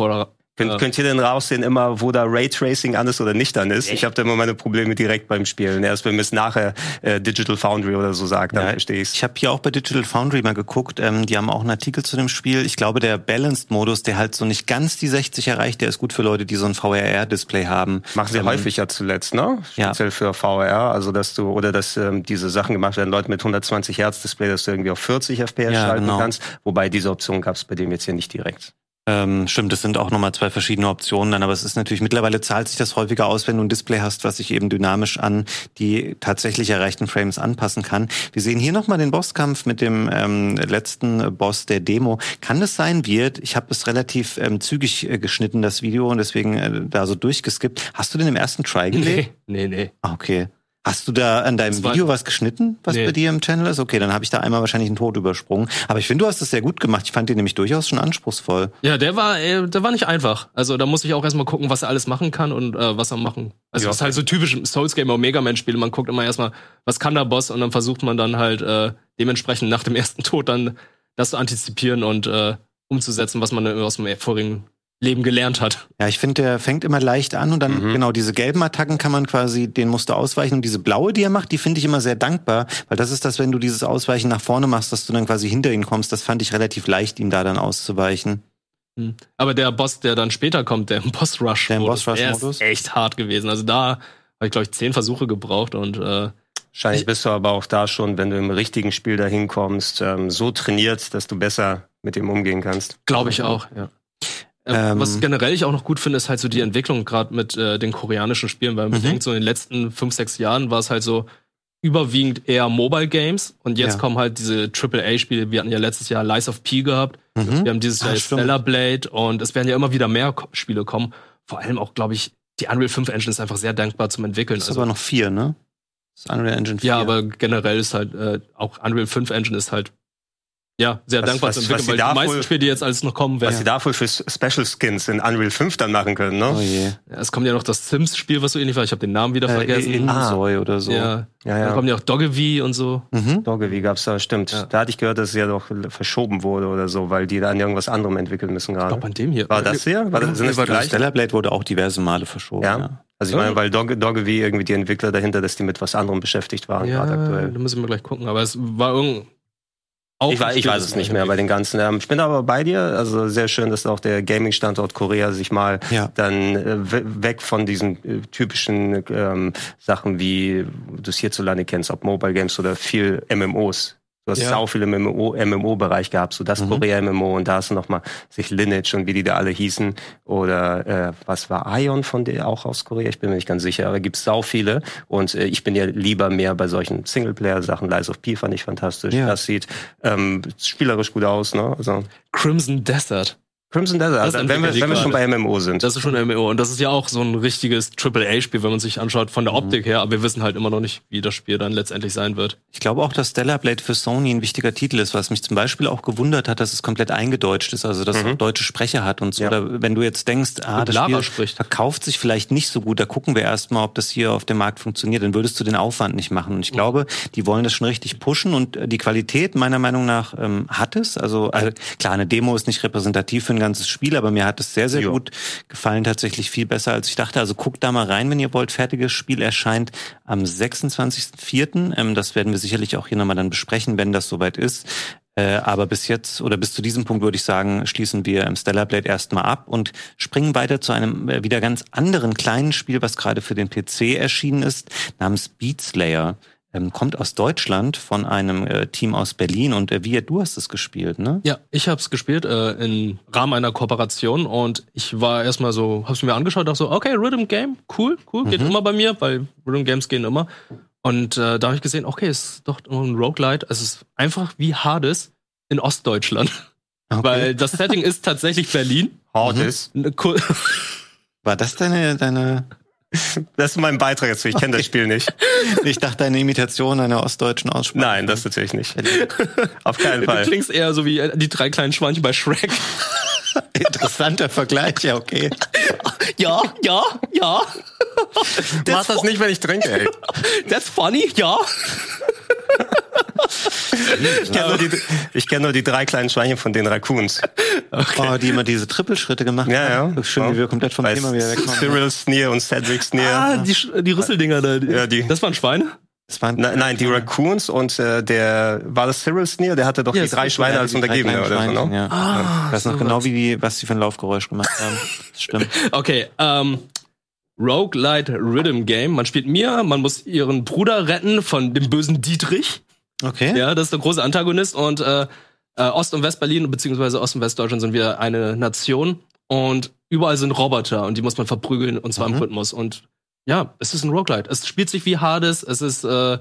Könnt, ja. könnt ihr denn raussehen immer, wo da Raytracing an ist oder nicht an ist? Nee. Ich habe da immer meine Probleme direkt beim Spielen. Erst wenn mir es nachher äh, Digital Foundry oder so sagt, dann ja, verstehe ich's. Ich habe hier auch bei Digital Foundry mal geguckt, ähm, die haben auch einen Artikel zu dem Spiel. Ich glaube, der Balanced-Modus, der halt so nicht ganz die sechzig erreicht, der ist gut für Leute, die so ein V R R-Display haben. Machen sie ähm, häufig ja zuletzt, ne? Speziell ja. für V R R, also dass du, oder dass ähm, diese Sachen gemacht werden, Leute mit hundertzwanzig Hertz Display, dass du irgendwie auf vierzig F P S ja, schalten genau. kannst. Wobei diese Option gab es bei dem jetzt hier nicht direkt. Ähm, stimmt, das sind auch nochmal zwei verschiedene Optionen dann, aber es ist natürlich, mittlerweile zahlt sich das häufiger aus, wenn du ein Display hast, was sich eben dynamisch an die tatsächlich erreichten Frames anpassen kann. Wir sehen hier nochmal den Bosskampf mit dem ähm, letzten Boss der Demo. Kann es sein, wird, ich habe es relativ ähm, zügig äh, geschnitten, das Video, und deswegen äh, da so durchgeskippt. Hast du den im ersten Try gelegt? Nee, nee, nee. Ah, okay. Hast du da an deinem Video was geschnitten, was nee. bei dir im Channel ist? Okay, dann habe ich da einmal wahrscheinlich einen Tod übersprungen. Aber ich finde, du hast das sehr gut gemacht. Ich fand den nämlich durchaus schon anspruchsvoll. Ja, der war äh, der war nicht einfach. Also da muss ich auch erstmal gucken, was er alles machen kann und äh, was er machen. Also ja. Das ist halt so typisch im Souls-Game oder Mega Man-Spiel. Man guckt immer erstmal, was kann der Boss, und dann versucht man dann halt äh, dementsprechend nach dem ersten Tod dann das zu antizipieren und äh, umzusetzen, was man aus dem vorigen Leben gelernt hat. Ja, ich finde, der fängt immer leicht an und dann, mhm. genau, diese gelben Attacken kann man quasi, den musst du ausweichen, und diese blaue, die er macht, die finde ich immer sehr dankbar, weil das ist das, wenn du dieses Ausweichen nach vorne machst, dass du dann quasi hinter ihn kommst, das fand ich relativ leicht, ihm da dann auszuweichen. Mhm. Aber der Boss, der dann später kommt, der im Boss-Rush-Modus, der, im Boss-Rush der ist echt hart gewesen. Also da habe ich, glaube ich, zehn Versuche gebraucht und äh, wahrscheinlich bist du aber auch da schon, wenn du im richtigen Spiel dahin kommst, ähm, so trainiert, dass du besser mit ihm umgehen kannst. Glaube ich auch, ja. Ähm, was generell ich auch noch gut finde, ist halt so die Entwicklung gerade mit äh, den koreanischen Spielen, weil man mhm. denkt, so in den letzten fünf, sechs Jahren war es halt so überwiegend eher Mobile Games, und jetzt ja. kommen halt diese Triple A Spiele. Wir hatten ja letztes Jahr Lies of P gehabt, mhm. wir haben dieses Jahr ah, Stellar Blade, und es werden ja immer wieder mehr Spiele kommen. Vor allem auch, glaube ich, die Unreal fünf Engine ist einfach sehr dankbar zum Entwickeln. Das ist also, aber noch vier, ne? Das ist Unreal Engine vier. Ja, aber generell ist halt äh, auch Unreal fünf Engine ist halt ja, sehr was, dankbar was, zu entwickeln, weil die meisten wohl, Spiele, die jetzt alles noch kommen werden. Was sie da wohl für Special Skins in Unreal fünf dann machen können, ne? Oh je. Ja, es kommt ja noch das Sims-Spiel, was so ähnlich war. Ich habe den Namen wieder äh, vergessen. Insoy ah. oder so. Ja. Ja, ja. Dann kommen ja auch Doggevi und so. Mhm. Doggevi gab's da, stimmt. Ja. Da hatte ich gehört, dass es ja doch verschoben wurde oder so, weil die da an irgendwas anderem entwickeln müssen gerade. Ich glaube, an dem hier. War das hier? War das, sind das war das Stellar Blade wurde auch diverse Male verschoben, ja. ja. Also ich meine, weil Dog- Doggevi irgendwie die Entwickler dahinter, dass die mit was anderem beschäftigt waren, ja, gerade aktuell. Da müssen wir gleich gucken, aber es war irgendwie Ich, weiß, ich weiß es nicht mehr bei den ganzen. Ähm, ich bin aber bei dir. Also sehr schön, dass auch der Gaming-Standort Korea sich mal ja. dann äh, weg von diesen äh, typischen ähm, Sachen, wie du es hierzulande kennst, ob Mobile Games oder viel M M Os. Du hast ja auch viel im M M O-Bereich gehabt, so das mhm. Korea-M M O, und da hast du nochmal sich Lineage und wie die da alle hießen, oder äh, was war Ion von der auch aus Korea, ich bin mir nicht ganz sicher, aber gibt's sau viele, und äh, ich bin ja lieber mehr bei solchen Singleplayer-Sachen. Lies of P fand ich fantastisch, ja. Das sieht ähm, spielerisch gut aus, ne? Also Crimson Desert. Crimson Desert, also wenn, wir, wenn wir schon bei M M O sind. Das ist schon M M O, und das ist ja auch so ein richtiges Triple A Spiel, wenn man sich anschaut von der Optik her, aber wir wissen halt immer noch nicht, wie das Spiel dann letztendlich sein wird. Ich glaube auch, dass Stellar Blade für Sony ein wichtiger Titel ist, was mich zum Beispiel auch gewundert hat, dass es komplett eingedeutscht ist, also dass mhm. es auch deutsche Sprecher hat und so. Ja. Oder wenn du jetzt denkst, ah, das Spiel spricht. verkauft sich vielleicht nicht so gut, da gucken wir erstmal, ob das hier auf dem Markt funktioniert, dann würdest du den Aufwand nicht machen. Und ich mhm. glaube, die wollen das schon richtig pushen, und die Qualität meiner Meinung nach ähm, hat es. Also, also klar, eine Demo ist nicht repräsentativ für ein ganzes Spiel, aber mir Mir hat es sehr, sehr jo. gut gefallen, tatsächlich viel besser, als ich dachte. Also guckt da mal rein, wenn ihr wollt. Fertiges Spiel erscheint am sechsundzwanzigsten vierten Ähm, das werden wir sicherlich auch hier nochmal dann besprechen, wenn das soweit ist. Äh, aber bis jetzt, oder bis zu diesem Punkt, würde ich sagen, schließen wir im Stellar Blade erstmal ab und springen weiter zu einem äh, wieder ganz anderen kleinen Spiel, was gerade für den P C erschienen ist, namens Beat Slayer. Ähm, kommt aus Deutschland von einem äh, Team aus Berlin, und äh, Wia, du hast es gespielt, ne? Ja, ich habe es gespielt äh, im Rahmen einer Kooperation, und ich war erstmal so, hab's mir angeschaut, dachte so, okay, Rhythm Game, cool, cool, geht mhm. immer bei mir, weil Rhythm Games gehen immer. Und äh, da habe ich gesehen, okay, es ist doch ein Roguelite, es ist einfach wie Hades in Ostdeutschland. Okay. Weil das Setting ist tatsächlich Berlin. Hades. Mhm. Cool. War das deine, deine Das ist mein Beitrag dazu, ich kenne okay. das Spiel nicht. Ich dachte, eine Imitation einer ostdeutschen Aussprache. Nein, das natürlich nicht. Auf keinen Fall. Du klingst eher so wie die drei kleinen Schweinchen bei Shrek. Interessanter Vergleich, ja, okay. Ja, ja, ja. Mach das nicht, wenn ich trinke, ey. That's funny, ja. Ich kenne nur, kenn nur die drei kleinen Schweinchen von den Raccoons. Okay. Oh, die immer diese Trippelschritte gemacht ja, haben. Ja, Schön, ja. wie wir komplett vom Weil Thema wieder wegkommen. Cyril Sneer und Cedric Sneer. Ah, die, die Rüsseldinger da. Ja, die. Das waren Schweine? Das waren nein, nein, die Raccoons und äh, der, war das Cyril Sneer? Der hatte doch ja, die drei Schweine als Untergebene oder so, ne? Ja. Ah, ich weiß noch so genau, was. wie die, was die für ein Laufgeräusch gemacht haben. Das stimmt. Okay, ähm, Roguelite Rhythm Game. Man spielt Mia, man muss ihren Bruder retten von dem bösen Dietrich. Okay. Ja, das ist der große Antagonist und äh, äh, Ost- und West-Berlin, beziehungsweise Ost- und Westdeutschland sind wir eine Nation und überall sind Roboter und die muss man verprügeln und zwar mhm. im Rhythmus und ja, es ist ein Roguelite. Es spielt sich wie Hades, es ist, äh,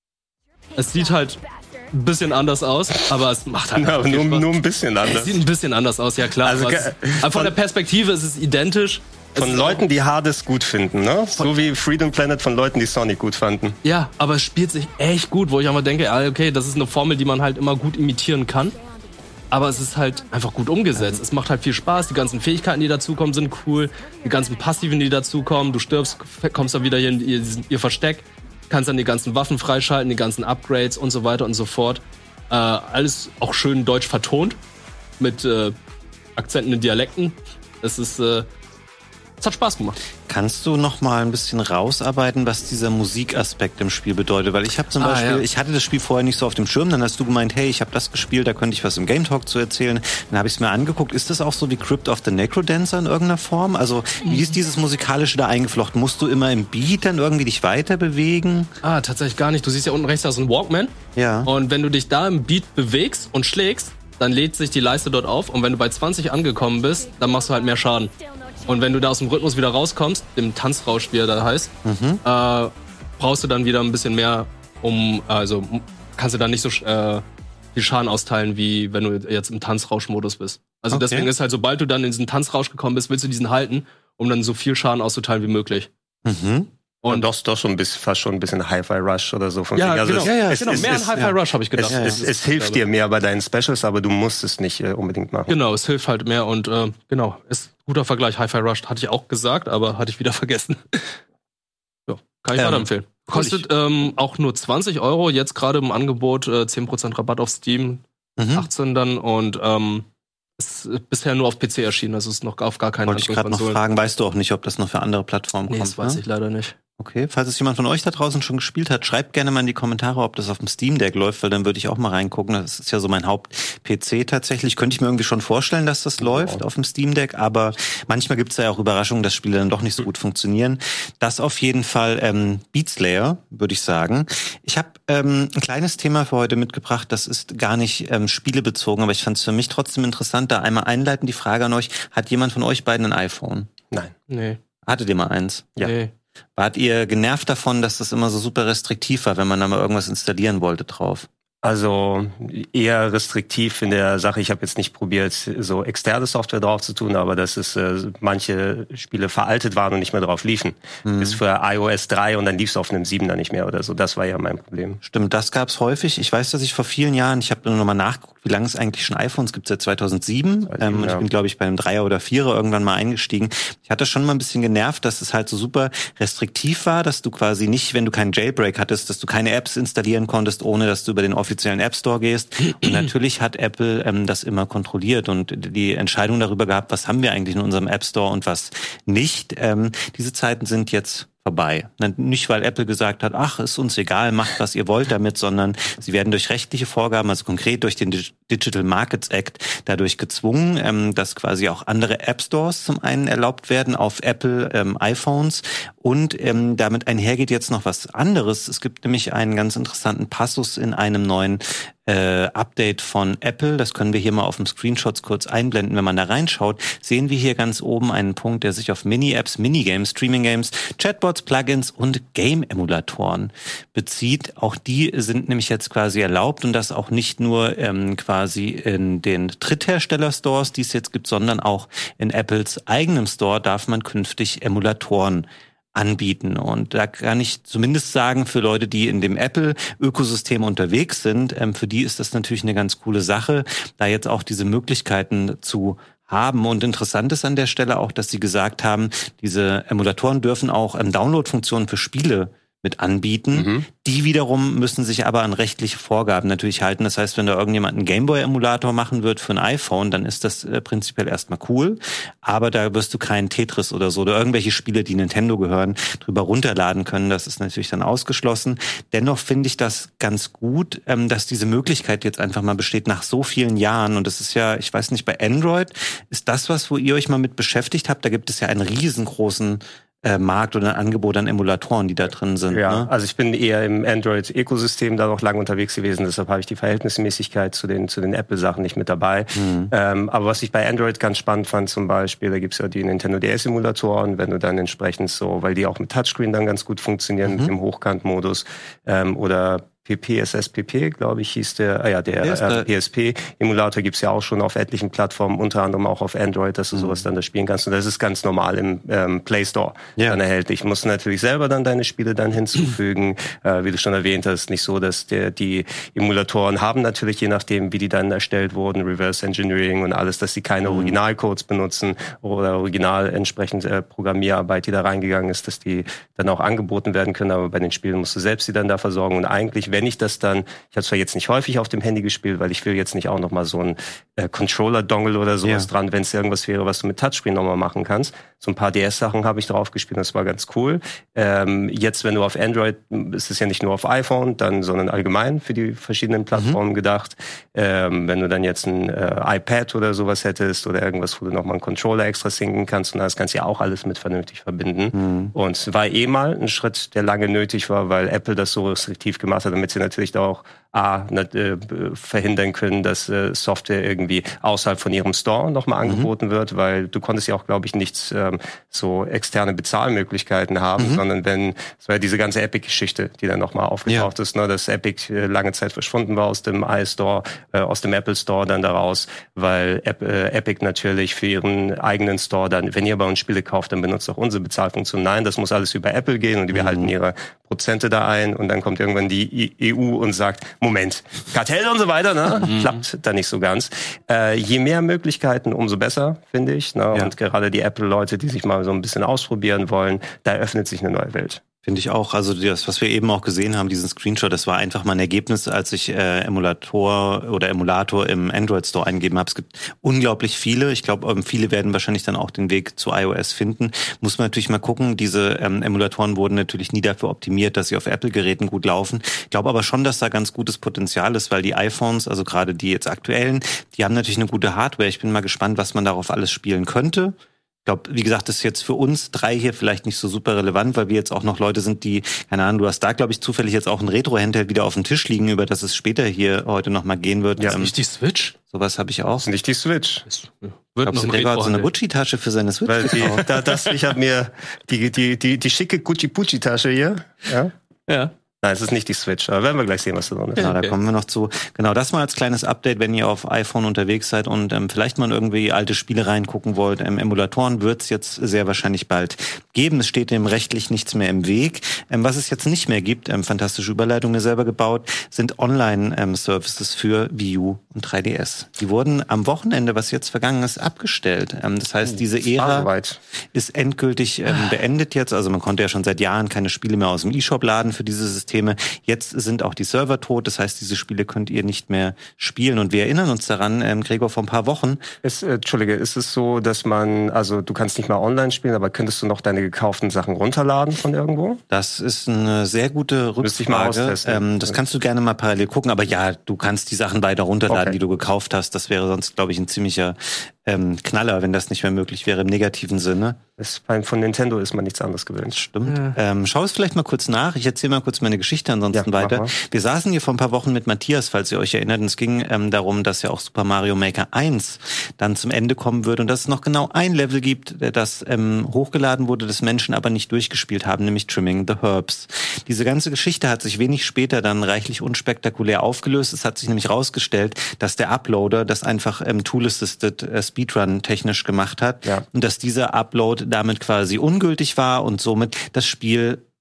es sieht halt ein bisschen anders aus, aber es macht halt ja, einfach viel nur, Spaß. nur ein bisschen anders. Es sieht ein bisschen anders aus, ja klar. Also, aber, es, aber von der Perspektive ist es identisch. Von es Leuten, die Hades gut finden, ne? So wie Freedom Planet von Leuten, die Sonic gut fanden. Ja, aber es spielt sich echt gut, wo ich einfach denke, ah, okay, das ist eine Formel, die man halt immer gut imitieren kann. Aber es ist halt einfach gut umgesetzt. Es macht halt viel Spaß. Die ganzen Fähigkeiten, die dazukommen, sind cool. Die ganzen Passiven, die dazukommen. Du stirbst, kommst dann wieder hier in ihr, ihr Versteck. Kannst dann die ganzen Waffen freischalten, die ganzen Upgrades und so weiter und so fort. Äh, alles auch schön deutsch vertont. Mit äh, Akzenten in Dialekten. Es ist... Äh, Es hat Spaß gemacht. Kannst du noch mal ein bisschen rausarbeiten, was dieser Musikaspekt im Spiel bedeutet? Weil ich habe zum ah, Beispiel, ja. ich hatte das Spiel vorher nicht so auf dem Schirm, dann hast du gemeint, hey, ich habe das gespielt, da könnte ich was im Game Talk zu erzählen. Dann habe ich es mir angeguckt. Ist das auch so wie Crypt of the Necrodancer in irgendeiner Form? Also wie ist dieses Musikalische da eingeflochten? Musst du immer im Beat dann irgendwie dich weiter bewegen? Ah, tatsächlich gar nicht. Du siehst ja unten rechts da so einen Walkman. Ja. Und wenn du dich da im Beat bewegst und schlägst, dann lädt sich die Leiste dort auf. Und wenn du bei zwanzig angekommen bist, dann machst du halt mehr Schaden. Und wenn du da aus dem Rhythmus wieder rauskommst, dem Tanzrausch, wie er da heißt, mhm. äh, brauchst du dann wieder ein bisschen mehr, um, also kannst du dann nicht so äh, viel Schaden austeilen, wie wenn du jetzt im Tanzrausch-Modus bist. Also okay. Deswegen ist halt, sobald du dann in diesen Tanzrausch gekommen bist, willst du diesen halten, um dann so viel Schaden auszuteilen wie möglich. Mhm. Und, und doch, doch schon ein bisschen, fast schon ein bisschen Hi-Fi Rush oder so. Von ja, also genau. Es, ja, ja, es, genau. Es, mehr es, ein Hi-Fi Rush, habe ich gedacht. Es, es, es, es hilft dir mehr bei deinen Specials, aber du musst es nicht äh, unbedingt machen. Genau, es hilft halt mehr und äh, genau, ist ein guter Vergleich. Hi-Fi Rush hatte ich auch gesagt, aber hatte ich wieder vergessen. Ja, kann ich ähm, weiterempfehlen. Kostet ähm, auch nur zwanzig Euro, jetzt gerade im Angebot äh, zehn Prozent Rabatt auf Steam, mhm. achtzehn dann und ähm, ist bisher nur auf P C erschienen, also ist noch auf gar keinen Wollte ich gerade noch fragen, weißt du auch nicht, ob das noch für andere Plattformen nee, kommt? Das weiß ne? ich leider nicht. Okay, falls es jemand von euch da draußen schon gespielt hat, schreibt gerne mal in die Kommentare, ob das auf dem Steam Deck läuft, weil dann würde ich auch mal reingucken. Das ist ja so mein Haupt-P C tatsächlich. Könnte ich mir irgendwie schon vorstellen, dass das läuft wow. auf dem Steam Deck, aber manchmal gibt es ja auch Überraschungen, dass Spiele dann doch nicht so gut funktionieren. Das auf jeden Fall ähm, Beat Slayer, würde ich sagen. Ich habe ähm, ein kleines Thema für heute mitgebracht, das ist gar nicht ähm, spielebezogen, aber ich fand es für mich trotzdem interessant, da einmal einleiten die Frage an euch, hat jemand von euch beiden ein iPhone? Nein. Nee. Hattet ihr mal eins? Ja. Nee. Wart ihr genervt davon, dass das immer so super restriktiv war, wenn man da mal irgendwas installieren wollte drauf? Also eher restriktiv in der Sache. Ich habe jetzt nicht probiert, so externe Software drauf zu tun, aber dass es äh, manche Spiele veraltet waren und nicht mehr drauf liefen. Mhm. Bis für i O S drei und dann lief es auf einem sieben dann nicht mehr oder so. Das war ja mein Problem. Stimmt, das gab's häufig. Ich weiß, dass ich vor vielen Jahren, ich habe nur noch mal nachgeguckt, wie lange es eigentlich schon iPhones gibt, seit zweitausendsieben. Ähm, ja. Ich bin, glaube ich, bei einem Dreier oder Vierer irgendwann mal eingestiegen. Ich hatte schon mal ein bisschen genervt, dass es halt so super restriktiv war, dass du quasi nicht, wenn du keinen Jailbreak hattest, dass du keine Apps installieren konntest, ohne dass du über den offiziellen App Store gehst. Und natürlich hat Apple ähm, das immer kontrolliert und die Entscheidung darüber gehabt, was haben wir eigentlich in unserem App Store und was nicht. Ähm, diese Zeiten sind jetzt vorbei. Nicht, weil Apple gesagt hat, ach, ist uns egal, macht, was ihr wollt damit, sondern sie werden durch rechtliche Vorgaben, also konkret durch den Digital Markets Act, dadurch gezwungen, ähm, dass quasi auch andere App Stores zum einen erlaubt werden auf Apple ähm, iPhones und ähm, damit einhergeht jetzt noch was anderes. Es gibt nämlich einen ganz interessanten Passus in einem neuen äh, Update von Apple. Das können wir hier mal auf dem Screenshots kurz einblenden. Wenn man da reinschaut, sehen wir hier ganz oben einen Punkt, der sich auf Mini-Apps, Minigames, Streaming-Games, Chatbots, Plugins und Game-Emulatoren bezieht. Auch die sind nämlich jetzt quasi erlaubt und das auch nicht nur ähm, quasi in den Dritthersteller-Stores, die es jetzt gibt, sondern auch in Apples eigenem Store darf man künftig Emulatoren anbieten. Und da kann ich zumindest sagen, für Leute, die in dem Apple-Ökosystem unterwegs sind, ähm, für die ist das natürlich eine ganz coole Sache, da jetzt auch diese Möglichkeiten zu haben. Und interessant ist an der Stelle auch, dass sie gesagt haben, diese Emulatoren dürfen auch ähm, Download-Funktionen für Spiele mit anbieten. Mhm. Die wiederum müssen sich aber an rechtliche Vorgaben natürlich halten. Das heißt, wenn da irgendjemand einen Gameboy-Emulator machen wird für ein iPhone, dann ist das äh, prinzipiell erstmal cool. Aber da wirst du keinen Tetris oder so oder irgendwelche Spiele, die Nintendo gehören, drüber runterladen können. Das ist natürlich dann ausgeschlossen. Dennoch finde ich das ganz gut, ähm, dass diese Möglichkeit jetzt einfach mal besteht nach so vielen Jahren. Und das ist ja, ich weiß nicht, bei Android ist das was, wo ihr euch mal mit beschäftigt habt. Da gibt es ja einen riesengroßen Äh, Markt oder ein Angebot an Emulatoren, die da drin sind. Ja, ne? Also ich bin eher im Android-Ökosystem da noch lange unterwegs gewesen, deshalb habe ich die Verhältnismäßigkeit zu den zu den Apple-Sachen nicht mit dabei. Mhm. Ähm, aber was ich bei Android ganz spannend fand zum Beispiel, da gibt's ja die Nintendo D S-Emulatoren, wenn du dann entsprechend so, weil die auch mit Touchscreen dann ganz gut funktionieren, mhm. mit dem Hochkant-Modus ähm, oder P P S S P P, glaube ich, hieß der, ah ja, der äh, P S P-Emulator gibt's ja auch schon auf etlichen Plattformen, unter anderem auch auf Android, dass du mhm. sowas dann da spielen kannst. Und das ist ganz normal im ähm, Play Store ja. dann erhältlich. Musst du natürlich selber dann deine Spiele dann hinzufügen. äh, wie du schon erwähnt hast, nicht so, dass der, die Emulatoren haben natürlich, je nachdem, wie die dann erstellt wurden, Reverse Engineering und alles, dass sie keine mhm. Originalcodes benutzen oder original entsprechend äh, Programmierarbeit, die da reingegangen ist, dass die dann auch angeboten werden können. Aber bei den Spielen musst du selbst die dann da versorgen. Und eigentlich, wenn ich das dann, ich habe zwar jetzt nicht häufig auf dem Handy gespielt, weil ich will jetzt nicht auch nochmal so ein äh, Controller-Dongle oder sowas ja. dran, wenn es irgendwas wäre, was du mit Touchscreen nochmal machen kannst. So ein paar D S-Sachen habe ich drauf gespielt, das war ganz cool. Ähm, jetzt, wenn du auf Android, ist es ja nicht nur auf iPhone, dann, sondern allgemein für die verschiedenen Plattformen mhm. gedacht. Ähm, wenn du dann jetzt ein äh, iPad oder sowas hättest oder irgendwas, wo du nochmal einen Controller extra sinken kannst und das kannst du ja auch alles mit vernünftig verbinden. Mhm. Und es war eh mal ein Schritt, der lange nötig war, weil Apple das so restriktiv gemacht hat, damit sie natürlich da auch A, nicht, äh, verhindern können, dass äh, Software irgendwie außerhalb von ihrem Store nochmal mhm. angeboten wird, weil du konntest ja auch, glaube ich, nichts ähm, so externe Bezahlmöglichkeiten haben, mhm. sondern wenn, es war ja diese ganze Epic-Geschichte, die dann nochmal aufgetaucht ja. ist, ne, dass Epic äh, lange Zeit verschwunden war aus dem iStore, äh, aus dem Apple Store dann daraus, weil App, äh, Epic natürlich für ihren eigenen Store dann, wenn ihr bei uns Spiele kauft, dann benutzt auch unsere Bezahlfunktion. Nein, das muss alles über Apple gehen und die mhm. behalten ihre Prozente da ein und dann kommt irgendwann die E U und sagt, Moment, Kartell und so weiter, ne? Mhm. Klappt da nicht so ganz. Äh, je mehr Möglichkeiten, umso besser, finde ich. Ne? Ja. Und gerade die Apple-Leute, die sich mal so ein bisschen ausprobieren wollen, da öffnet sich eine neue Welt. Finde ich auch. Also das, was wir eben auch gesehen haben, diesen Screenshot, das war einfach mal ein Ergebnis, als ich äh, Emulator oder Emulator im Android Store eingegeben habe. Es gibt unglaublich viele. Ich glaube, viele werden wahrscheinlich dann auch den Weg zu iOS finden. Muss man natürlich mal gucken. Diese ähm, Emulatoren wurden natürlich nie dafür optimiert, dass sie auf Apple-Geräten gut laufen. Ich glaube aber schon, dass da ganz gutes Potenzial ist, weil die iPhones, also gerade die jetzt aktuellen, die haben natürlich eine gute Hardware. Ich bin mal gespannt, was man darauf alles spielen könnte. Ich glaube, wie gesagt, das ist jetzt für uns drei hier vielleicht nicht so super relevant, weil wir jetzt auch noch Leute sind, die, keine Ahnung, du hast da, glaube ich, zufällig jetzt auch ein Retro-Handheld wieder auf dem Tisch liegen, über das es später hier heute noch mal gehen wird. Ja, ähm, nicht die Switch? Sowas habe ich auch. Das ist nicht die Switch. Das wird Glaubst noch du, der hat so eine Gucci-Tasche für seine Switch. Weil die, da, das, ich habe mir die, die, die, die schicke Gucci-Pucci-Tasche hier. Ja. Ja. Nein, es ist nicht die Switch, aber werden wir gleich sehen, was da drin ist. Genau, okay. Da kommen wir noch zu. Genau, das mal als kleines Update, wenn ihr auf iPhone unterwegs seid und ähm, vielleicht mal irgendwie alte Spiele reingucken wollt. Ähm, Emulatoren wird es jetzt sehr wahrscheinlich bald geben. Es steht dem rechtlich nichts mehr im Weg. Ähm, was es jetzt nicht mehr gibt, ähm, fantastische Überleitung mir selber gebaut, sind Online-Services für Wii U und drei D S. Die wurden am Wochenende, was jetzt vergangen ist, abgestellt. Ähm, das heißt, diese Ära ist endgültig ähm, beendet jetzt. Also man konnte ja schon seit Jahren keine Spiele mehr aus dem eShop laden für dieses System. Jetzt sind auch die Server tot, das heißt, diese Spiele könnt ihr nicht mehr spielen. Und wir erinnern uns daran, ähm, Gregor, vor ein paar Wochen. Ist, äh, Entschuldige, ist es so, dass man, also du kannst nicht mal online spielen, aber könntest du noch deine gekauften Sachen runterladen von irgendwo? Das ist eine sehr gute Rückfrage. Müsste ich mal austesten. Ähm, das kannst du gerne mal parallel gucken, aber ja, du kannst die Sachen weiter runterladen, okay. die du gekauft hast. Das wäre sonst, glaube ich, ein ziemlicher ähm, Knaller, wenn das nicht mehr möglich wäre im negativen Sinne. Das, von Nintendo ist man nichts anderes gewöhnt. Stimmt. Ja. Ähm, schau es vielleicht mal kurz nach. Ich erzähle mal kurz meine Geschichte ansonsten ja, weiter. Wir saßen hier vor ein paar Wochen mit Matthias, falls ihr euch erinnert. Und es ging ähm, darum, dass ja auch Super Mario Maker eins dann zum Ende kommen würde und dass es noch genau ein Level gibt, das ähm, hochgeladen wurde, das Menschen aber nicht durchgespielt haben, nämlich Trimming the Herbs. Diese ganze Geschichte hat sich wenig später dann reichlich unspektakulär aufgelöst. Es hat sich nämlich rausgestellt, dass der Uploader das einfach ähm, Tool-Assisted äh, Speedrun technisch gemacht hat ja. und dass dieser Upload damit quasi ungültig war und somit das Spiel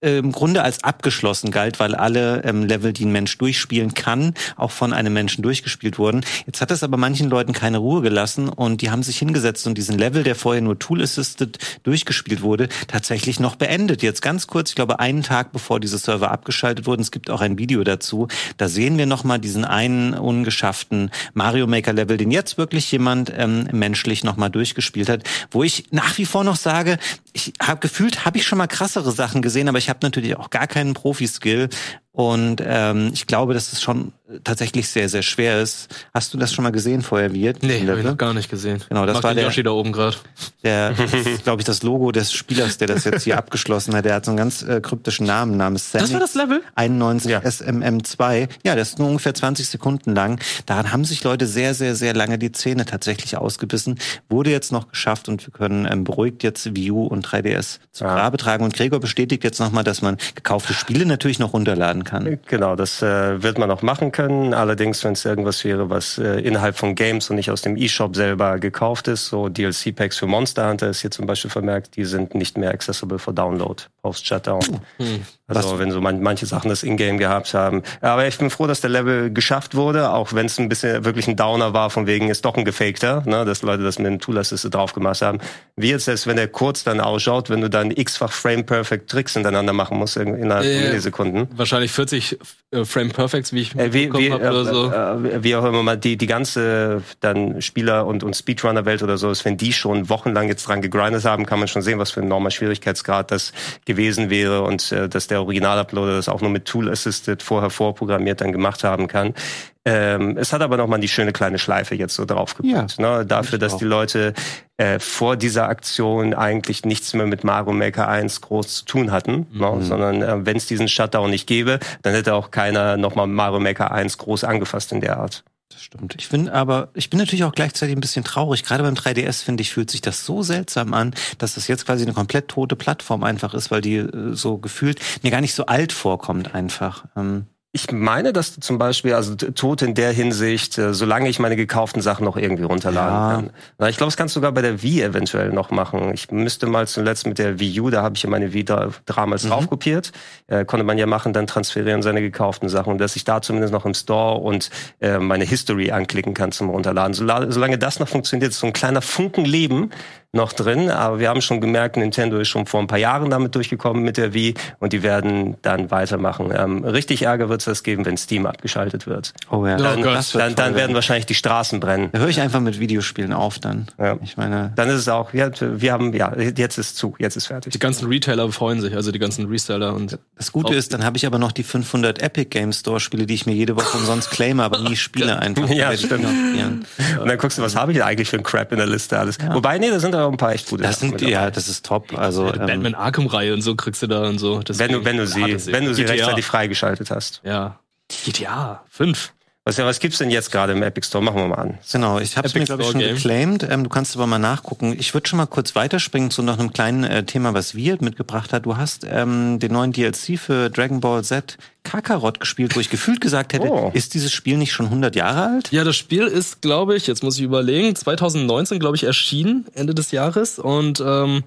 im Grunde als abgeschlossen galt, weil alle ähm, Level, die ein Mensch durchspielen kann, auch von einem Menschen durchgespielt wurden. Jetzt hat das aber manchen Leuten keine Ruhe gelassen und die haben sich hingesetzt und diesen Level, der vorher nur Tool-Assisted durchgespielt wurde, tatsächlich noch beendet. Jetzt ganz kurz, ich glaube einen Tag bevor diese Server abgeschaltet wurden, es gibt auch ein Video dazu, da sehen wir nochmal diesen einen ungeschafften Mario Maker Level, den jetzt wirklich jemand ähm, menschlich nochmal durchgespielt hat, wo ich nach wie vor noch sage, ich habe gefühlt, habe ich schon mal krassere Sachen gesehen, aber ich habe natürlich auch gar keinen Profi-Skill und ähm, ich glaube, dass es schon tatsächlich sehr, sehr schwer ist. Hast du das schon mal gesehen vorher, Wirt? Nee, habe ich noch gar nicht gesehen. Genau, das Mag war der Yoshi da oben gerade. Der, das ist, glaube ich, das Logo des Spielers, der das jetzt hier abgeschlossen hat. Der hat so einen ganz äh, kryptischen Namen namens Das war das Level? einundneunzig S M M zwei. Ja, das ist nur ungefähr zwanzig Sekunden lang. Daran haben sich Leute sehr, sehr, sehr lange die Zähne tatsächlich ausgebissen. Wurde jetzt noch geschafft und wir können ähm, beruhigt jetzt Wii U und drei D S zu ja. Grabe tragen. Und Gregor bestätigt jetzt nochmal, dass man gekaufte Spiele natürlich noch runterladen kann. Genau, das äh, wird man noch machen können. Allerdings, wenn es irgendwas wäre, was äh, innerhalb von Games und nicht aus dem eShop selber gekauft ist, so D L C-Packs für Monster Hunter ist hier zum Beispiel vermerkt, die sind nicht mehr accessible for Download post-Shutdown. Hm. Also was? Wenn so man, manche Sachen das Ingame gehabt haben. Aber ich bin froh, dass der Level geschafft wurde, auch wenn es ein bisschen wirklich ein Downer war, von wegen ist doch ein gefakter, ne, dass Leute das mit dem Tool-Assist drauf gemacht haben. Wie jetzt, selbst wenn der kurz dann ausschaut, wenn du dann x-fach Frame-Perfect Tricks hintereinander machen musst innerhalb von Millisekunden. Wahrscheinlich vierzig äh, Frame-Perfects, wie ich äh, wie, wie, habe oder so. Äh, wie auch immer mal die, die ganze dann Spieler- und, und Speedrunner-Welt oder so ist, wenn die schon wochenlang jetzt dran gegrindet haben, kann man schon sehen, was für ein enormer Schwierigkeitsgrad das gewesen wäre und äh, dass der Original-Uploader das auch nur mit Tool-Assisted vorher vorprogrammiert dann gemacht haben kann. Ähm, es hat aber nochmal die schöne kleine Schleife jetzt so draufgepackt, ja, ne? Dafür, dass die Leute äh, vor dieser Aktion eigentlich nichts mehr mit Mario Maker eins groß zu tun hatten, mhm. ne? Sondern äh, wenn es diesen Shutdown nicht gäbe, dann hätte auch keiner nochmal Mario Maker eins groß angefasst in der Art. Das stimmt. Ich finde aber, ich bin natürlich auch gleichzeitig ein bisschen traurig. Gerade beim drei D S, finde ich, fühlt sich das so seltsam an, dass das jetzt quasi eine komplett tote Plattform einfach ist, weil die äh, so gefühlt mir gar nicht so alt vorkommt einfach. Ähm Ich meine, dass du zum Beispiel, also tot in der Hinsicht, äh, solange ich meine gekauften Sachen noch irgendwie runterladen ja. kann. Na, ich glaube, das kannst du sogar bei der Wii eventuell noch machen. Ich müsste mal zuletzt mit der Wii U, da habe ich ja meine Wii da, damals mhm. drauf kopiert. Äh, konnte man ja machen, dann transferieren seine gekauften Sachen. Und dass ich da zumindest noch im Store und äh, meine History anklicken kann zum Runterladen. Sola- solange das noch funktioniert, ist so ein kleiner Funken Leben noch drin, aber wir haben schon gemerkt, Nintendo ist schon vor ein paar Jahren damit durchgekommen mit der Wii und die werden dann weitermachen. Ähm, richtig Ärger wird es das geben, wenn Steam abgeschaltet wird. Oh ja. Dann, oh dann, dann, dann werden wahrscheinlich die Straßen brennen. Da höre ich einfach mit Videospielen auf dann. Ja. Ich meine, dann ist es auch, ja, wir haben, ja, jetzt ist zu, jetzt ist fertig. Die ganzen Retailer freuen sich, also die ganzen Reseller und. Das Gute ist, dann habe ich aber noch die fünfhundert Epic Game Store Spiele, die ich mir jede Woche umsonst claime, aber nie spiele einfach. Ja, stimmt. Und dann guckst du, was habe ich eigentlich für ein Crap in der Liste alles. Ja. Wobei, nee, da sind auch ein paar echt gute. Das sind, ja, das ist top. Also ja, die ähm, Batman Arkham-Reihe und so kriegst du da und so. Wenn du, wenn du sie, wenn du sie rechtzeitig freigeschaltet hast. Ja. G T A fünf. Was, ja, was gibt's denn jetzt gerade im Epic Store? Machen wir mal an. Genau, ich habe es mir, glaube ich, schon Game. geclaimed. Ähm, du kannst aber mal nachgucken. Ich würde schon mal kurz weiterspringen zu noch einem kleinen äh, Thema, was Wirt mitgebracht hat. Du hast ähm, den neuen D L C für Dragon Ball Z Kakarot gespielt, wo ich gefühlt gesagt hätte, oh. ist dieses Spiel nicht schon hundert Jahre alt? Ja, das Spiel ist, glaube ich, jetzt muss ich überlegen, zwanzig neunzehn, glaube ich, erschienen, Ende des Jahres. Und ähm,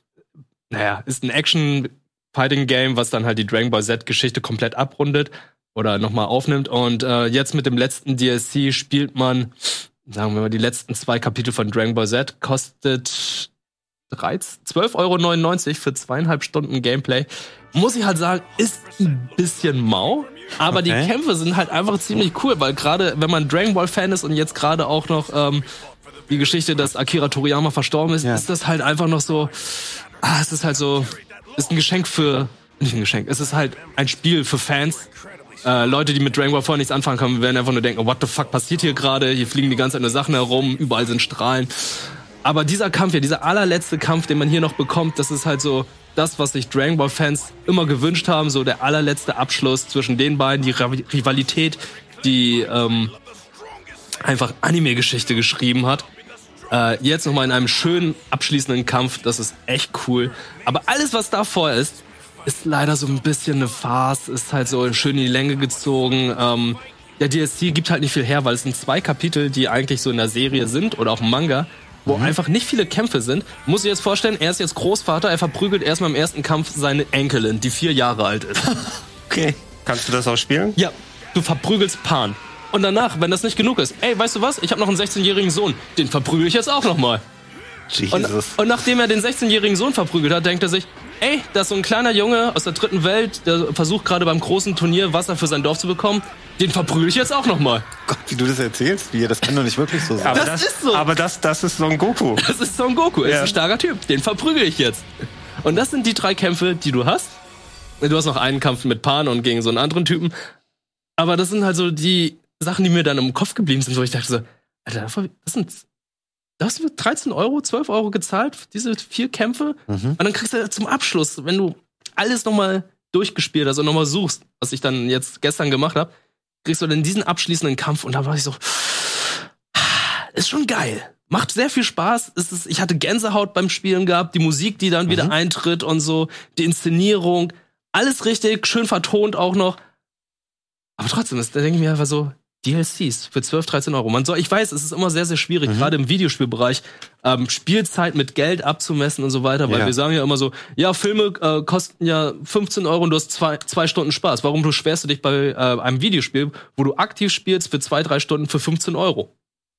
naja, ist ein Action-Fighting-Game, was dann halt die Dragon Ball Z-Geschichte komplett abrundet oder nochmal aufnimmt. Und äh, jetzt mit dem letzten D L C spielt man, sagen wir mal, die letzten zwei Kapitel von Dragon Ball Z, kostet zwölf Euro neunundneunzig für zweieinhalb Stunden Gameplay. Muss ich halt sagen, ist ein bisschen mau, aber okay. Die Kämpfe sind halt einfach ziemlich cool, weil gerade wenn man Dragon Ball Fan ist und jetzt gerade auch noch ähm, die Geschichte, dass Akira Toriyama verstorben ist, ja. ist das halt einfach noch so, ah, es ist halt so, ist ein Geschenk für, nicht ein Geschenk, es ist halt ein Spiel für Fans. Äh, Leute, die mit Dragon Ball vorher nichts anfangen können, werden einfach nur denken, oh, what the fuck passiert hier gerade? Hier fliegen die ganze Zeit nur Sachen herum, überall sind Strahlen. Aber dieser Kampf hier, dieser allerletzte Kampf, den man hier noch bekommt, das ist halt so das, was sich Dragon Ball Fans immer gewünscht haben, so der allerletzte Abschluss zwischen den beiden, die Rivalität, die ähm, einfach Anime-Geschichte geschrieben hat. Äh, jetzt nochmal in einem schönen abschließenden Kampf, das ist echt cool. Aber alles, was davor ist, ist leider so ein bisschen eine Farce, ist halt so schön in die Länge gezogen. Ähm, der D L C gibt halt nicht viel her, weil es sind zwei Kapitel, die eigentlich so in der Serie sind oder auch im Manga, wo mhm. einfach nicht viele Kämpfe sind. Muss ich jetzt vorstellen, er ist jetzt Großvater, er verprügelt erstmal im ersten Kampf seine Enkelin, die vier Jahre alt ist. Okay. Kannst du das auch spielen? Ja, du verprügelst Pan. Und danach, wenn das nicht genug ist, ey, weißt du was? Ich habe noch einen sechzehnjährigen Sohn, den verprügel ich jetzt auch nochmal. Jesus. Und, und nachdem er den sechzehnjährigen Sohn verprügelt hat, denkt er sich, ey, da ist so ein kleiner Junge aus der dritten Welt, der versucht gerade beim großen Turnier Wasser für sein Dorf zu bekommen, den verprügel ich jetzt auch nochmal. Gott, wie du das erzählst, wie, das kann doch nicht wirklich so sein. Aber das, das ist so. Aber das, das ist Son Goku. Das ist Son Goku, er ja. ist ein starker Typ, den verprügel ich jetzt. Und das sind die drei Kämpfe, die du hast. Du hast noch einen Kampf mit Pan und gegen so einen anderen Typen. Aber das sind halt so die Sachen, die mir dann im Kopf geblieben sind, wo ich dachte so, Alter, das sind... Da hast du dreizehn Euro, zwölf Euro gezahlt für diese vier Kämpfe. Mhm. Und dann kriegst du zum Abschluss, wenn du alles nochmal durchgespielt hast und nochmal suchst, was ich dann jetzt gestern gemacht habe, kriegst du dann diesen abschließenden Kampf. Und da war ich so, ist schon geil. Macht sehr viel Spaß. Es ist, ich hatte Gänsehaut beim Spielen gehabt. Die Musik, die dann mhm. wieder eintritt und so. Die Inszenierung. Alles richtig, schön vertont auch noch. Aber trotzdem, da denke ich mir einfach so, D L Cs für zwölf, dreizehn Euro. Man soll, ich weiß, es ist immer sehr, sehr schwierig, mhm. gerade im Videospielbereich, ähm, Spielzeit mit Geld abzumessen und so weiter, weil ja. wir sagen ja immer so, ja, Filme äh, kosten ja fünfzehn Euro und du hast zwei, zwei Stunden Spaß. Warum beschwerst du dich bei äh, einem Videospiel, wo du aktiv spielst für zwei, drei Stunden für fünfzehn Euro?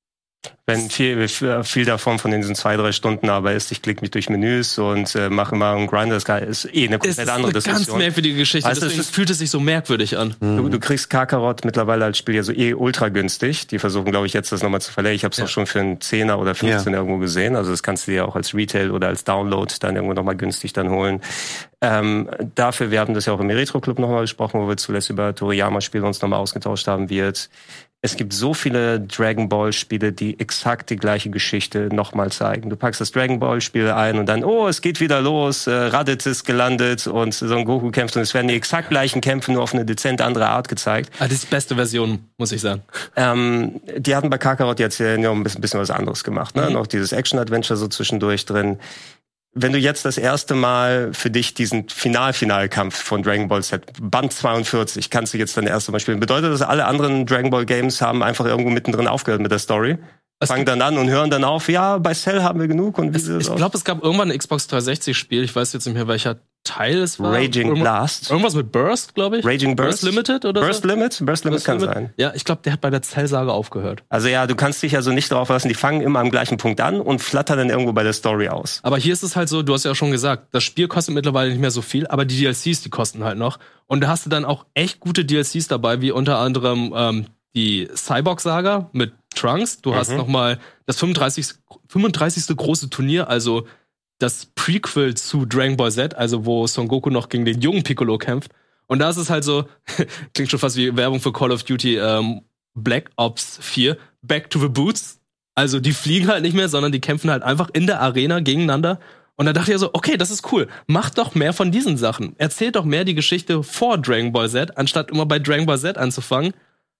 Wenn viel, viel davon von diesen zwei, drei Stunden aber ist, ich klicke mich durch Menüs und äh, mache mal einen Grinder, das ist eh eine komplett andere Diskussion. Das ist eine ganz merkwürdige Geschichte, weißt, deswegen fühlt es sich so merkwürdig an. Mhm. Du, du kriegst Kakarot mittlerweile als Spiel ja so eh ultra günstig. Die versuchen, glaube ich, jetzt das nochmal zu verlängern. Ich habe es ja. auch schon für einen Zehner oder fünfzehn ja. irgendwo gesehen. Also das kannst du dir auch als Retail oder als Download dann irgendwo nochmal günstig dann holen. Ähm, dafür, wir haben das ja auch im Retro-Club nochmal besprochen, wo wir zuletzt über Toriyama-Spiele uns nochmal ausgetauscht haben, wird es gibt so viele Dragon Ball Spiele, die exakt die gleiche Geschichte nochmal zeigen. Du packst das Dragon Ball Spiel ein und dann, oh, es geht wieder los, äh, Raditz ist gelandet und Son Goku kämpft und es werden die exakt gleichen Kämpfe nur auf eine dezent andere Art gezeigt. Ah, das ist die beste Version, muss ich sagen. Ähm, die hatten bei Kakarot jetzt ja noch ein bisschen, bisschen was anderes gemacht, ne? Mhm. Noch dieses Action-Adventure so zwischendurch drin. Wenn du jetzt das erste Mal für dich diesen Final-Final-Kampf von Dragon Ball Z, Band zweiundvierzig, kannst du jetzt dann erst Mal spielen. Bedeutet das, alle anderen Dragon Ball Games haben einfach irgendwo mittendrin aufgehört mit der Story? Es fangen dann an und hören dann auf, ja, bei Cell haben wir genug. Und es, ich glaube, es gab irgendwann ein Xbox dreihundertsechzig Spiel, ich weiß jetzt nicht mehr, welcher Teil es war. Raging Irgendw- Blast. Irgendwas mit Burst, glaube ich. Raging Burst. Burst Limited oder Burst so? Limit? Burst Limit Burst kann Limit. sein. Ja, ich glaube, der hat bei der Cell-Saga aufgehört. Also ja, du kannst dich also nicht darauf verlassen, die fangen immer am gleichen Punkt an und flattern dann irgendwo bei der Story aus. Aber hier ist es halt so, du hast ja auch schon gesagt, das Spiel kostet mittlerweile nicht mehr so viel, aber die D L Cs, die kosten halt noch. Und da hast du dann auch echt gute D L Cs dabei, wie unter anderem ähm, die Cyborg-Saga mit Trunks. Du mhm. hast nochmal das fünfunddreißigste fünfunddreißigste große Turnier, also das Prequel zu Dragon Ball Z, also wo Son Goku noch gegen den jungen Piccolo kämpft. Und da ist es halt so, klingt schon fast wie Werbung für Call of Duty ähm, Black Ops vier, Back to the Boots. Also die fliegen halt nicht mehr, sondern die kämpfen halt einfach in der Arena gegeneinander. Und da dachte ich so, okay, das ist cool. Macht doch mehr von diesen Sachen. Erzählt doch mehr die Geschichte vor Dragon Ball Z, anstatt immer bei Dragon Ball Z anzufangen.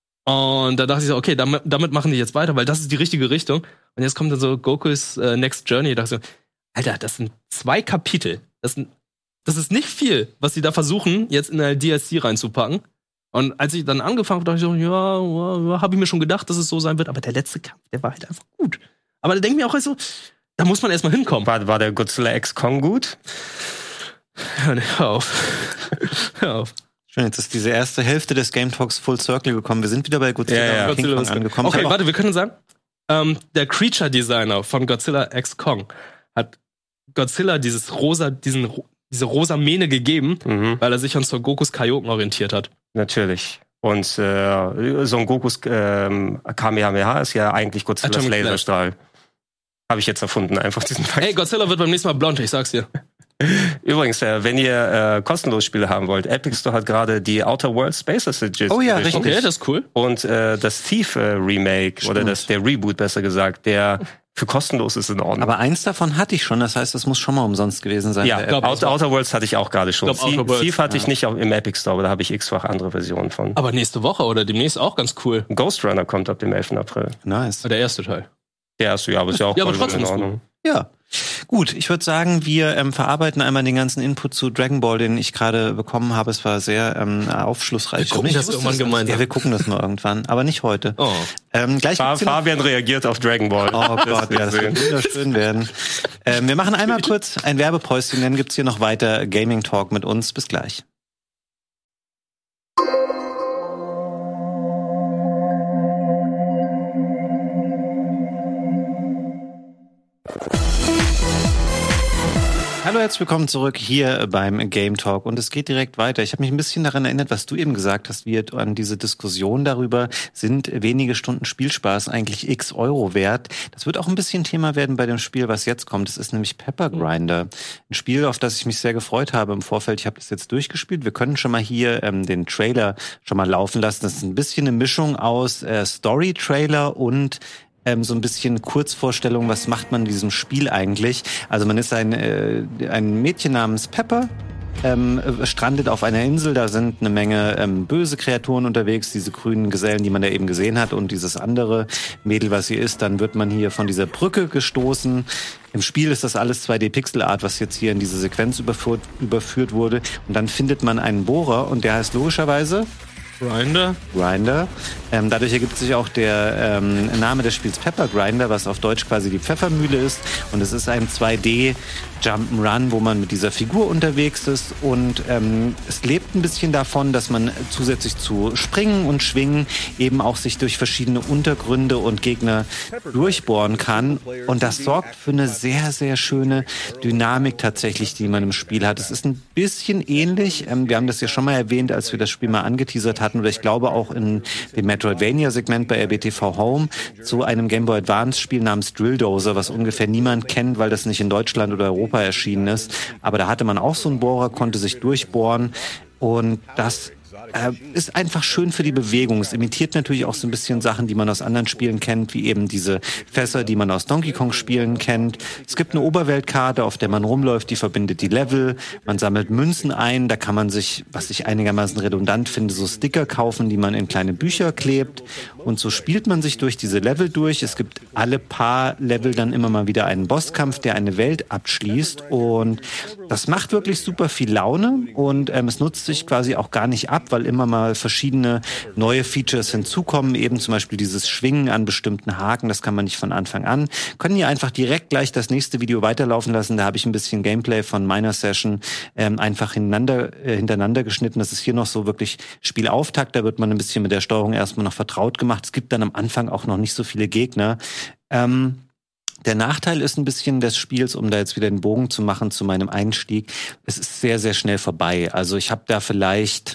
Und da dachte ich so, okay, damit, damit machen die jetzt weiter, weil das ist die richtige Richtung. Und jetzt kommt dann so Goku's äh, Next Journey. Da dachte ich so, Alter, das sind zwei Kapitel. Das, sind, das ist nicht viel, was sie da versuchen, jetzt in eine D L C reinzupacken. Und als ich dann angefangen habe, dachte ich so, ja, ja habe ich mir schon gedacht, dass es so sein wird. Aber der letzte Kampf, der war halt einfach gut. Aber da denke ich mir auch so, da muss man erstmal hinkommen. War, war der Godzilla X Kong gut? Hör auf. Hör auf. Schön, jetzt ist diese erste Hälfte des Game Talks Full Circle gekommen. Wir sind wieder bei Godzilla, ja, ja. und King Kong angekommen. Okay, warte, wir können sagen, ähm, der Creature-Designer von Godzilla X Kong hat Godzilla dieses rosa, diesen, diese rosa Mähne gegeben, mhm. weil er sich an Son Gokus Kaioken orientiert hat. Natürlich. Und äh, Son Gokus ähm, Kamehameha ist ja eigentlich Godzillas Atomic Laserstrahl. Habe ich jetzt erfunden, einfach diesen Fakt. Hey, Godzilla wird beim nächsten Mal blond, ich sag's dir. Übrigens, äh, wenn ihr äh, kostenlos Spiele haben wollt, Epic Store hat gerade die Outer Worlds Space Assassins. Oh ja, richtig. Okay, das ist cool. Und äh, das Thief äh, Remake, Stimmt. oder das, der Reboot besser gesagt, der für kostenlos ist in Ordnung. Aber eins davon hatte ich schon, das heißt, das muss schon mal umsonst gewesen sein. Ja, glaub, Outer, Outer Worlds hatte ich auch gerade schon. Glaub, Thief hatte ich ja. nicht im Epic Store, aber da habe ich x-fach andere Versionen von. Aber nächste Woche oder demnächst auch ganz cool. Ghost Runner kommt ab dem elften April. Nice. Der erste Teil. Der erste, ja, aber ist ja auch ja, aber trotzdem in Ordnung. Ja. Gut, ich würde sagen, wir ähm, verarbeiten einmal den ganzen Input zu Dragon Ball, den ich gerade bekommen habe. Es war sehr ähm, aufschlussreich. Wir gucken das irgendwann gemeinsam. Ja, wir gucken das mal irgendwann, aber nicht heute. Oh. Ähm, gleich Fa- Fabian reagiert auf Dragon Ball. Oh Gott, ja, das wird wunderschön werden. Ähm, wir machen einmal kurz ein Werbepäuschen, dann gibt's hier noch weiter Gaming Talk mit uns. Bis gleich. Hallo, herzlich willkommen zurück hier beim Game Talk und es geht direkt weiter. Ich habe mich ein bisschen daran erinnert, was du eben gesagt hast, wie an diese Diskussion darüber, sind wenige Stunden Spielspaß eigentlich x Euro wert. Das wird auch ein bisschen Thema werden bei dem Spiel, was jetzt kommt. Das ist nämlich Pepper Grinder. Ein Spiel, auf das ich mich sehr gefreut habe im Vorfeld. Ich habe das jetzt durchgespielt. Wir können schon mal hier ähm, den Trailer schon mal laufen lassen. Das ist ein bisschen eine Mischung aus äh, Story-Trailer und Ähm, so ein bisschen Kurzvorstellung, was macht man in diesem Spiel eigentlich? Also man ist ein, äh, ein Mädchen namens Pepper, ähm, strandet auf einer Insel, da sind eine Menge ähm, böse Kreaturen unterwegs, diese grünen Gesellen, die man da eben gesehen hat und dieses andere Mädel, was sie ist, dann wird man hier von dieser Brücke gestoßen. Im Spiel ist das alles zwei D Pixel Art, was jetzt hier in diese Sequenz überführt, überführt wurde und dann findet man einen Bohrer und der heißt logischerweise Grinder. Grinder. Ähm, dadurch ergibt sich auch der ähm, Name des Spiels Pepper Grinder, was auf Deutsch quasi die Pfeffermühle ist. Und es ist ein zwei D Jump'n'Run, wo man mit dieser Figur unterwegs ist. Und ähm, es lebt ein bisschen davon, dass man zusätzlich zu Springen und Schwingen eben auch sich durch verschiedene Untergründe und Gegner durchbohren kann. Und das sorgt für eine sehr, sehr schöne Dynamik tatsächlich, die man im Spiel hat. Es ist ein bisschen ähnlich. Ähm, wir haben das ja schon mal erwähnt, als wir das Spiel mal angeteasert hatten. Oder ich glaube auch in dem Metroidvania-Segment bei R B T V Home zu einem Game Boy Advance-Spiel namens Drill Dozer, was ungefähr niemand kennt, weil das nicht in Deutschland oder Europa erschienen ist. Aber da hatte man auch so einen Bohrer, konnte sich durchbohren und das äh, ist einfach schön für die Bewegung. Es imitiert natürlich auch so ein bisschen Sachen, die man aus anderen Spielen kennt, wie eben diese Fässer, die man aus Donkey Kong Spielen kennt. Es gibt eine Oberweltkarte, auf der man rumläuft, die verbindet die Level. Man sammelt Münzen ein, da kann man sich, was ich einigermaßen redundant finde, so Sticker kaufen, die man in kleine Bücher klebt. Und so spielt man sich durch diese Level durch. Es gibt alle paar Level dann immer mal wieder einen Bosskampf, der eine Welt abschließt. Und das macht wirklich super viel Laune und ähm, es nutzt sich quasi auch gar nicht ab, weil immer mal verschiedene neue Features hinzukommen, eben zum Beispiel dieses Schwingen an bestimmten Haken, das kann man nicht von Anfang an. Können hier einfach direkt gleich das nächste Video weiterlaufen lassen, da habe ich ein bisschen Gameplay von meiner Session ähm, einfach hintereinander, äh, hintereinander geschnitten. Das ist hier noch so wirklich Spielauftakt, da wird man ein bisschen mit der Steuerung erstmal noch vertraut gemacht. Es gibt dann am Anfang auch noch nicht so viele Gegner. Ähm, Der Nachteil ist ein bisschen des Spiels, um da jetzt wieder den Bogen zu machen zu meinem Einstieg, es ist sehr, sehr schnell vorbei. Also ich habe da vielleicht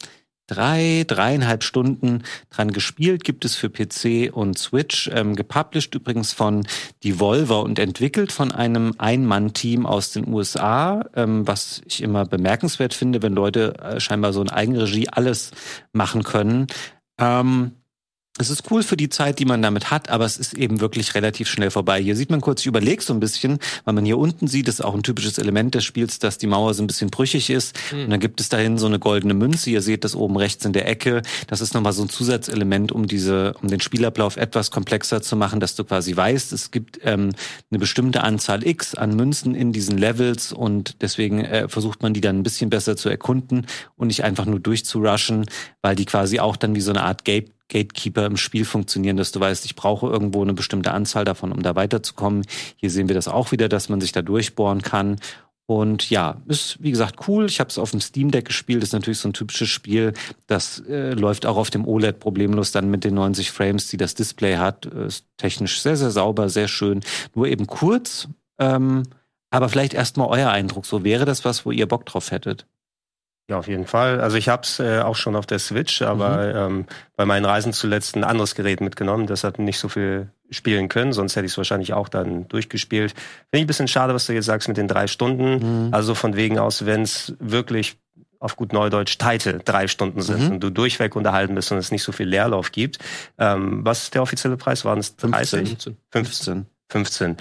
drei, dreieinhalb Stunden dran gespielt, gibt es für P C und Switch, ähm, gepublished übrigens von Devolver und entwickelt von einem Ein-Mann-Team aus den U S A, ähm, was ich immer bemerkenswert finde, wenn Leute äh, scheinbar so in Eigenregie alles machen können. Ähm, Es ist cool für die Zeit, die man damit hat, aber es ist eben wirklich relativ schnell vorbei. Hier sieht man kurz, ich überlege so ein bisschen, weil man hier unten sieht, das ist auch ein typisches Element des Spiels, dass die Mauer so ein bisschen brüchig ist. Mhm. Und dann gibt es dahin so eine goldene Münze. Ihr seht das oben rechts in der Ecke. Das ist nochmal so ein Zusatzelement, um diese, um den Spielablauf etwas komplexer zu machen, dass du quasi weißt, es gibt ähm, eine bestimmte Anzahl X an Münzen in diesen Levels und deswegen äh, versucht man die dann ein bisschen besser zu erkunden und nicht einfach nur durchzurushen, weil die quasi auch dann wie so eine Art Gate Gatekeeper im Spiel funktionieren, dass du weißt, ich brauche irgendwo eine bestimmte Anzahl davon, um da weiterzukommen. Hier sehen wir das auch wieder, dass man sich da durchbohren kann. Und ja, ist wie gesagt cool. Ich habe es auf dem Steam Deck gespielt. Das ist natürlich so ein typisches Spiel. Das äh, läuft auch auf dem O L E D problemlos dann mit den neunzig Frames, die das Display hat. Ist technisch sehr, sehr sauber, sehr schön. Nur eben kurz. Ähm, aber vielleicht erstmal euer Eindruck. So wäre das was, wo ihr Bock drauf hättet? Ja, auf jeden Fall. Also ich hab's äh, auch schon auf der Switch, aber mhm. ähm, bei meinen Reisen zuletzt ein anderes Gerät mitgenommen. Das hat nicht so viel spielen können, sonst hätte ich es wahrscheinlich auch dann durchgespielt. Finde ich ein bisschen schade, was du jetzt sagst mit den drei Stunden. Mhm. Also von wegen aus, wenn es wirklich auf gut Neudeutsch tighte drei Stunden sind mhm. und du durchweg unterhalten bist und es nicht so viel Leerlauf gibt. Ähm, was ist der offizielle Preis? Waren es dreißig? fünfzehn. fünfzehn. fünfzehn.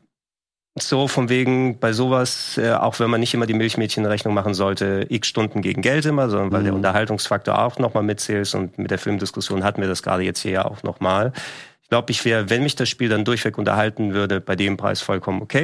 So, von wegen, bei sowas, äh, auch wenn man nicht immer die Milchmädchenrechnung machen sollte, x Stunden gegen Geld immer, sondern weil mhm. der Unterhaltungsfaktor auch nochmal mitzählt und mit der Filmdiskussion hatten wir das gerade jetzt hier ja auch nochmal. Ich glaube, ich wäre, wenn mich das Spiel dann durchweg unterhalten würde, bei dem Preis vollkommen okay.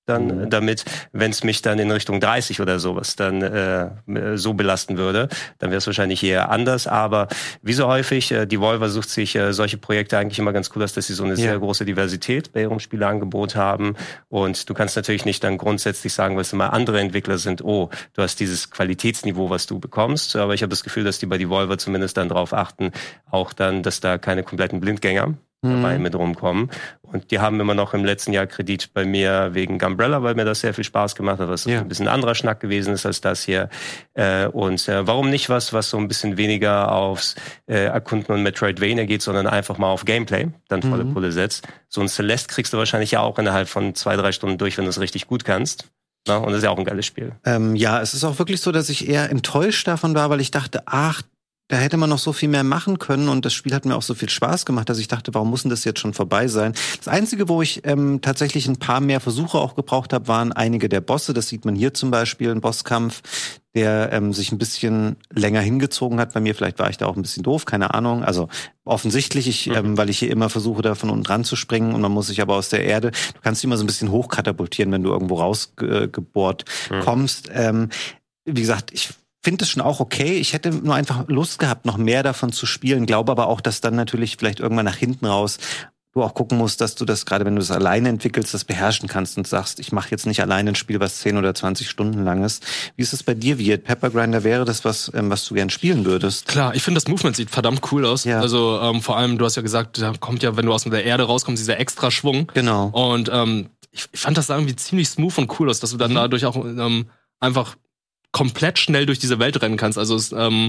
dann mhm. damit, wenn es mich dann in Richtung dreißig oder sowas dann äh, so belasten würde, dann wäre es wahrscheinlich eher anders. Aber wie so häufig, äh, Devolver sucht sich äh, solche Projekte eigentlich immer ganz cool aus, dass sie so eine ja. sehr große Diversität bei ihrem Spieleangebot haben. Und du kannst natürlich nicht dann grundsätzlich sagen, weil es immer andere Entwickler sind, oh, du hast dieses Qualitätsniveau, was du bekommst. Aber ich habe das Gefühl, dass die bei Devolver zumindest dann darauf achten, auch dann, dass da keine kompletten Blindgänger dabei mit rumkommen. Und die haben immer noch im letzten Jahr Kredit bei mir wegen Gumbrella, weil mir das sehr viel Spaß gemacht hat, was ja. ein bisschen anderer Schnack gewesen ist als das hier. Äh, und äh, warum nicht was, was so ein bisschen weniger aufs äh, Erkunden und Metroidvania geht, sondern einfach mal auf Gameplay dann volle mhm. Pulle setzt. So ein Celeste kriegst du wahrscheinlich ja auch innerhalb von zwei, drei Stunden durch, wenn du es richtig gut kannst. Na, und das ist ja auch ein geiles Spiel. Ähm, ja, es ist auch wirklich so, dass ich eher enttäuscht davon war, weil ich dachte, ach, da hätte man noch so viel mehr machen können und das Spiel hat mir auch so viel Spaß gemacht, dass ich dachte, warum muss denn das jetzt schon vorbei sein? Das Einzige, wo ich ähm, tatsächlich ein paar mehr Versuche auch gebraucht habe, waren einige der Bosse. Das sieht man hier zum Beispiel, ein Bosskampf, der ähm, sich ein bisschen länger hingezogen hat bei mir. Vielleicht war ich da auch ein bisschen doof, keine Ahnung. Also offensichtlich, ich, mhm. ähm, weil ich hier immer versuche, da von unten dran zu springen und man muss sich aber aus der Erde, du kannst dich immer so ein bisschen hochkatapultieren, wenn du irgendwo rausgebohrt äh, mhm. kommst. Ähm, wie gesagt, ich finde es schon auch okay. Ich hätte nur einfach Lust gehabt, noch mehr davon zu spielen. Glaube aber auch, dass dann natürlich vielleicht irgendwann nach hinten raus du auch gucken musst, dass du das, gerade wenn du das alleine entwickelst, das beherrschen kannst und sagst, ich mache jetzt nicht alleine ein Spiel, was zehn oder zwanzig Stunden lang ist. Wie ist es bei dir, Wirt? Pepper Grinder, wäre das was, ähm, was du gern spielen würdest? Klar, ich finde, das Movement sieht verdammt cool aus. Ja. Also ähm, vor allem, du hast ja gesagt, da kommt ja, wenn du aus der Erde rauskommst, dieser extra Schwung. Genau. Und ähm, ich, ich fand das irgendwie ziemlich smooth und cool aus, dass du dann mhm. dadurch auch ähm, einfach komplett schnell durch diese Welt rennen kannst. Also es ähm,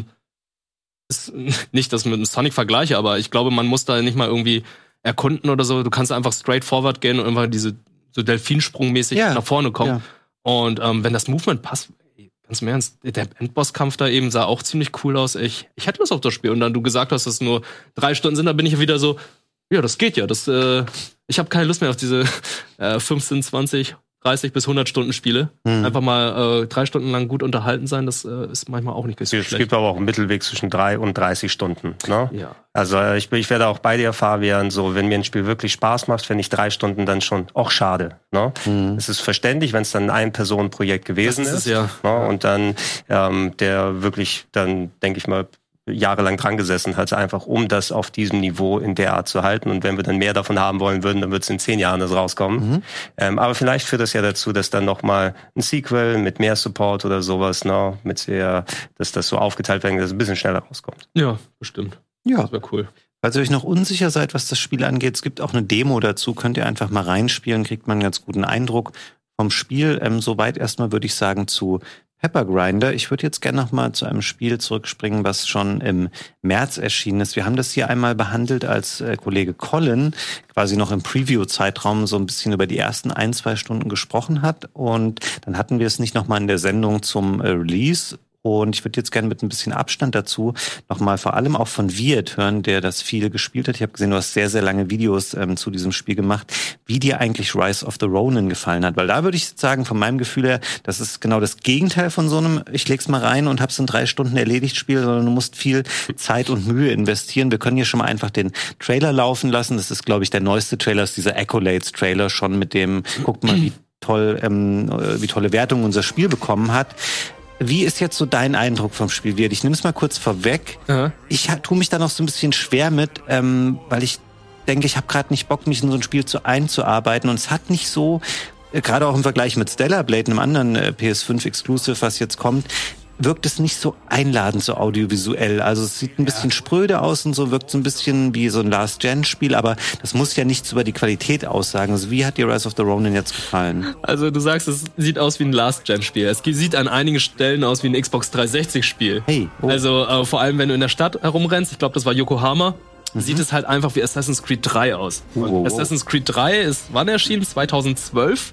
ist nicht, dass ich mit einem Sonic vergleiche, aber ich glaube, man muss da nicht mal irgendwie erkunden oder so. Du kannst einfach straight forward gehen und einfach diese so Delfinsprungmäßig ja. nach vorne kommen. Ja. Und ähm, wenn das Movement passt, ganz im Ernst, der Endbosskampf da eben sah auch ziemlich cool aus. Ich, ich hätte das auf das Spiel. Und dann du gesagt hast, dass es nur drei Stunden sind, da bin ich wieder so, ja, das geht ja. Das, äh, ich habe keine Lust mehr auf diese äh, fünfzehn, zwanzig dreißig bis hundert Stunden Spiele. Mhm. Einfach mal äh, drei Stunden lang gut unterhalten sein, das äh, ist manchmal auch nicht so schlecht. Es gibt aber auch einen Mittelweg zwischen drei und dreißig Stunden. Ne? Ja. Also ich, ich werde auch bei dir, Fabian, so, wenn mir ein Spiel wirklich Spaß macht, finde ich drei Stunden dann schon auch schade. Ne? Mhm. Es ist verständlich, wenn es dann ein Personenprojekt gewesen das ist. ist ja. Ne? Und dann ähm, der wirklich dann, denke ich mal, jahrelang dran gesessen hat, einfach um das auf diesem Niveau in der Art zu halten. Und wenn wir dann mehr davon haben wollen würden, dann wird es in zehn Jahren das rauskommen. Mhm. Ähm, aber vielleicht führt das ja dazu, dass dann nochmal ein Sequel mit mehr Support oder sowas, ne, mit sehr, dass das so aufgeteilt werden, dass es ein bisschen schneller rauskommt. Ja, bestimmt. Ja. Das wäre cool. Falls ihr euch noch unsicher seid, was das Spiel angeht, es gibt auch eine Demo dazu, könnt ihr einfach mal reinspielen, kriegt man einen ganz guten Eindruck vom Spiel. Ähm, soweit erstmal würde ich sagen zu Pepper Grinder. Ich würde jetzt gerne noch mal zu einem Spiel zurückspringen, was schon im März erschienen ist. Wir haben das hier einmal behandelt, als äh, Kollege Colin quasi noch im Preview-Zeitraum so ein bisschen über die ersten ein, zwei Stunden gesprochen hat. Und dann hatten wir es nicht noch mal in der Sendung zum äh, Release. Und ich würde jetzt gerne mit ein bisschen Abstand dazu nochmal vor allem auch von Wirt hören, der das viel gespielt hat. Ich habe gesehen, du hast sehr, sehr lange Videos ähm, zu diesem Spiel gemacht, wie dir eigentlich Rise of the Ronin gefallen hat. Weil da würde ich sagen, von meinem Gefühl her, das ist genau das Gegenteil von so einem, ich leg's mal rein und hab's in drei Stunden erledigt Spiel, sondern du musst viel Zeit und Mühe investieren. Wir können hier schon mal einfach den Trailer laufen lassen. Das ist, glaube ich, der neueste Trailer, ist dieser Accolades-Trailer schon mit dem, guckt mal, wie toll, ähm, wie tolle Wertungen unser Spiel bekommen hat. Wie ist jetzt so dein Eindruck vom Spiel, Wirt? Ich nehme es mal kurz vorweg. Ja. Ich tue mich da noch so ein bisschen schwer mit, ähm, weil ich denke, ich habe gerade nicht Bock, mich in so ein Spiel zu einzuarbeiten. Und es hat nicht so, äh, gerade auch im Vergleich mit Stellar Blade, einem anderen äh, P S fünf Exclusive, was jetzt kommt, wirkt es nicht so einladend, so audiovisuell. Also es sieht ein bisschen ja. spröde aus und so, wirkt so ein bisschen wie so ein Last-Gen-Spiel, aber das muss ja nichts über die Qualität aussagen. Also wie hat dir Rise of the Ronin jetzt gefallen? Also du sagst, es sieht aus wie ein Last-Gen-Spiel. Es sieht an einigen Stellen aus wie ein Xbox dreihundertsechzig-Spiel. Hey, oh. Also äh, vor allem, wenn du in der Stadt herumrennst, ich glaube, das war Yokohama, mhm. sieht es halt einfach wie Assassin's Creed drei aus. Oh, oh, oh. Assassin's Creed drei ist wann erschienen? zweitausendzwölf.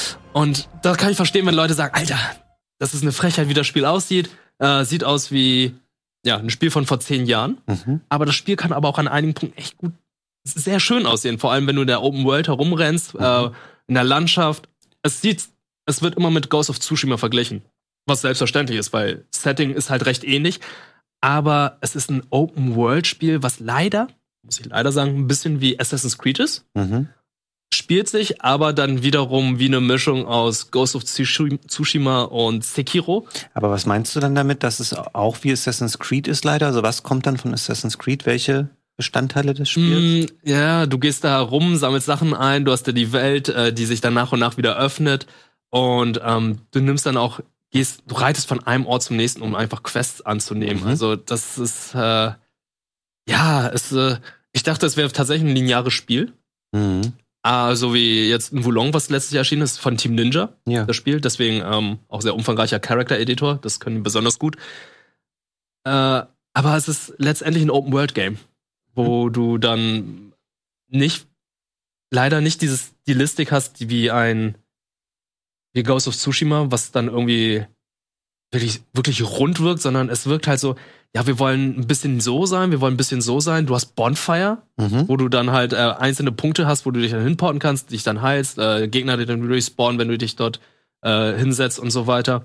Und da kann ich verstehen, wenn Leute sagen, Alter, das ist eine Frechheit, wie das Spiel aussieht. Äh, sieht aus wie ja ein Spiel von vor zehn Jahren. Mhm. Aber das Spiel kann aber auch an einigen Punkten echt gut, sehr schön aussehen. Vor allem, wenn du in der Open World herumrennst, mhm. äh, in der Landschaft. Es sieht, es wird immer mit Ghost of Tsushima verglichen. Was selbstverständlich ist, weil Setting ist halt recht ähnlich. Aber es ist ein Open World Spiel, was leider, muss ich leider sagen, ein bisschen wie Assassin's Creed ist. Mhm. spielt sich aber dann wiederum wie eine Mischung aus Ghost of Tsushima und Sekiro. Aber was meinst du dann damit, dass es auch wie Assassin's Creed ist leider? Also was kommt dann von Assassin's Creed? Welche Bestandteile des Spiels? Mm, ja, du gehst da rum, sammelst Sachen ein, du hast ja die Welt, äh, die sich dann nach und nach wieder öffnet und ähm, du nimmst dann auch, gehst, du reitest von einem Ort zum nächsten, um einfach Quests anzunehmen. Mhm. Also das ist, äh, ja, es, äh, ich dachte, es wäre tatsächlich ein lineares Spiel. Mhm. Ah, so wie jetzt ein Wulong, was letztes Jahr erschienen ist, von Team Ninja, ja. das Spiel. Deswegen ähm, auch sehr umfangreicher Character-Editor. Das können die besonders gut. Äh, aber es ist letztendlich ein Open-World-Game, wo mhm. du dann nicht, leider nicht diese Stilistik hast, wie ein wie Ghost of Tsushima, was dann irgendwie wirklich, wirklich rund wirkt, sondern es wirkt halt so, ja, wir wollen ein bisschen so sein, wir wollen ein bisschen so sein. Du hast Bonfire, mhm. wo du dann halt äh, einzelne Punkte hast, wo du dich dann hinporten kannst, dich dann heilst, äh, Gegner, die dann respawnen, wenn du dich dort äh, hinsetzt und so weiter.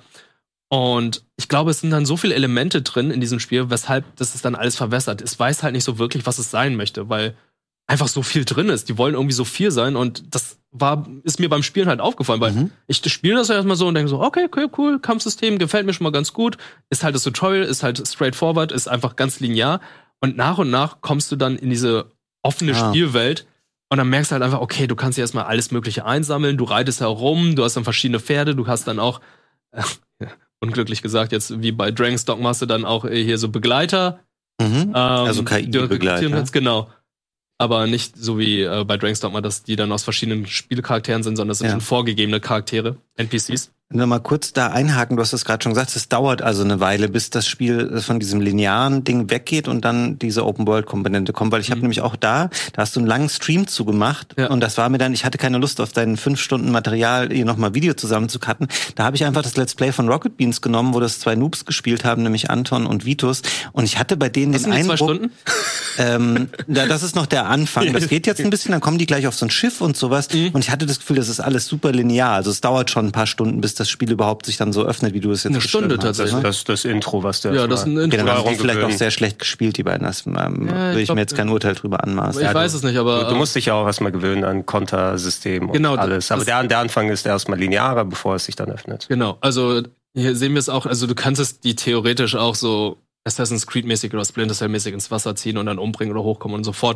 Und ich glaube, es sind dann so viele Elemente drin in diesem Spiel, weshalb das ist dann alles verwässert. Es weiß halt nicht so wirklich, was es sein möchte, weil einfach so viel drin ist. Die wollen irgendwie so viel sein und das war, ist mir beim Spielen halt aufgefallen, weil mhm. ich spiele das ja erstmal so und denke so, okay, okay, cool, Kampfsystem, gefällt mir schon mal ganz gut. Ist halt das Tutorial, ist halt straightforward, ist einfach ganz linear. Und nach und nach kommst du dann in diese offene ah. Spielwelt und dann merkst du halt einfach, okay, du kannst dir erstmal alles Mögliche einsammeln, du reitest herum, du hast dann verschiedene Pferde, du hast dann auch, äh, unglücklich gesagt, jetzt wie bei Dragon's Dogma hast du dann auch hier so Begleiter. Mhm. Ähm, also K I-Begleiter. Genau. Aber nicht so wie äh, bei Dragon's Dogma, dass die dann aus verschiedenen Spielcharakteren sind, sondern das sind ja. schon vorgegebene Charaktere, N P Cs. Nur mal kurz da einhaken, du hast es gerade schon gesagt, es dauert also eine Weile, bis das Spiel von diesem linearen Ding weggeht und dann diese Open-World-Komponente kommt, weil ich mhm. habe nämlich auch da, da hast du einen langen Stream zugemacht ja. und das war mir dann, ich hatte keine Lust auf deinen fünf Stunden Material, hier nochmal Video zusammen zu cutten. Da habe ich einfach das Let's Play von Rocket Beans genommen, wo das zwei Noobs gespielt haben, nämlich Anton und Vitus, und ich hatte bei denen Was den sind die Eindruck... zwei Stunden? Ähm, ja, das ist noch der Anfang, das geht jetzt ein bisschen, dann kommen die gleich auf so ein Schiff und sowas mhm. und ich hatte das Gefühl, das ist alles super linear, also es dauert schon ein paar Stunden, bis das Spiel überhaupt sich dann so öffnet, wie du es jetzt eine Stunde hast, tatsächlich. ne? Das ist das Intro, was der ja, das ist ein Intro. Okay, dann haben die vielleicht auch sehr schlecht gespielt, die beiden. Das ähm, ja, will ich, ich glaub, mir jetzt kein Urteil drüber anmaßen. Ich ja, weiß du, es nicht, aber... Du, du musst dich ja auch erstmal gewöhnen an Kontersystem und genau, alles. Aber der, der Anfang ist erstmal linearer, bevor es sich dann öffnet. Genau, also hier sehen wir es auch, also du kannst es die theoretisch auch so Assassin's Creed-mäßig oder Splinter Cell-mäßig ins Wasser ziehen und dann umbringen oder hochkommen und sofort,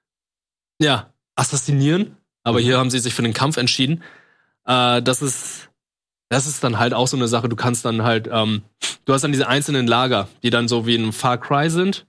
ja, assassinieren. Aber mhm. hier haben sie sich für den Kampf entschieden. Äh, das ist... Das ist dann halt auch so eine Sache, du kannst dann halt, ähm, du hast dann diese einzelnen Lager, die dann so wie in Far Cry sind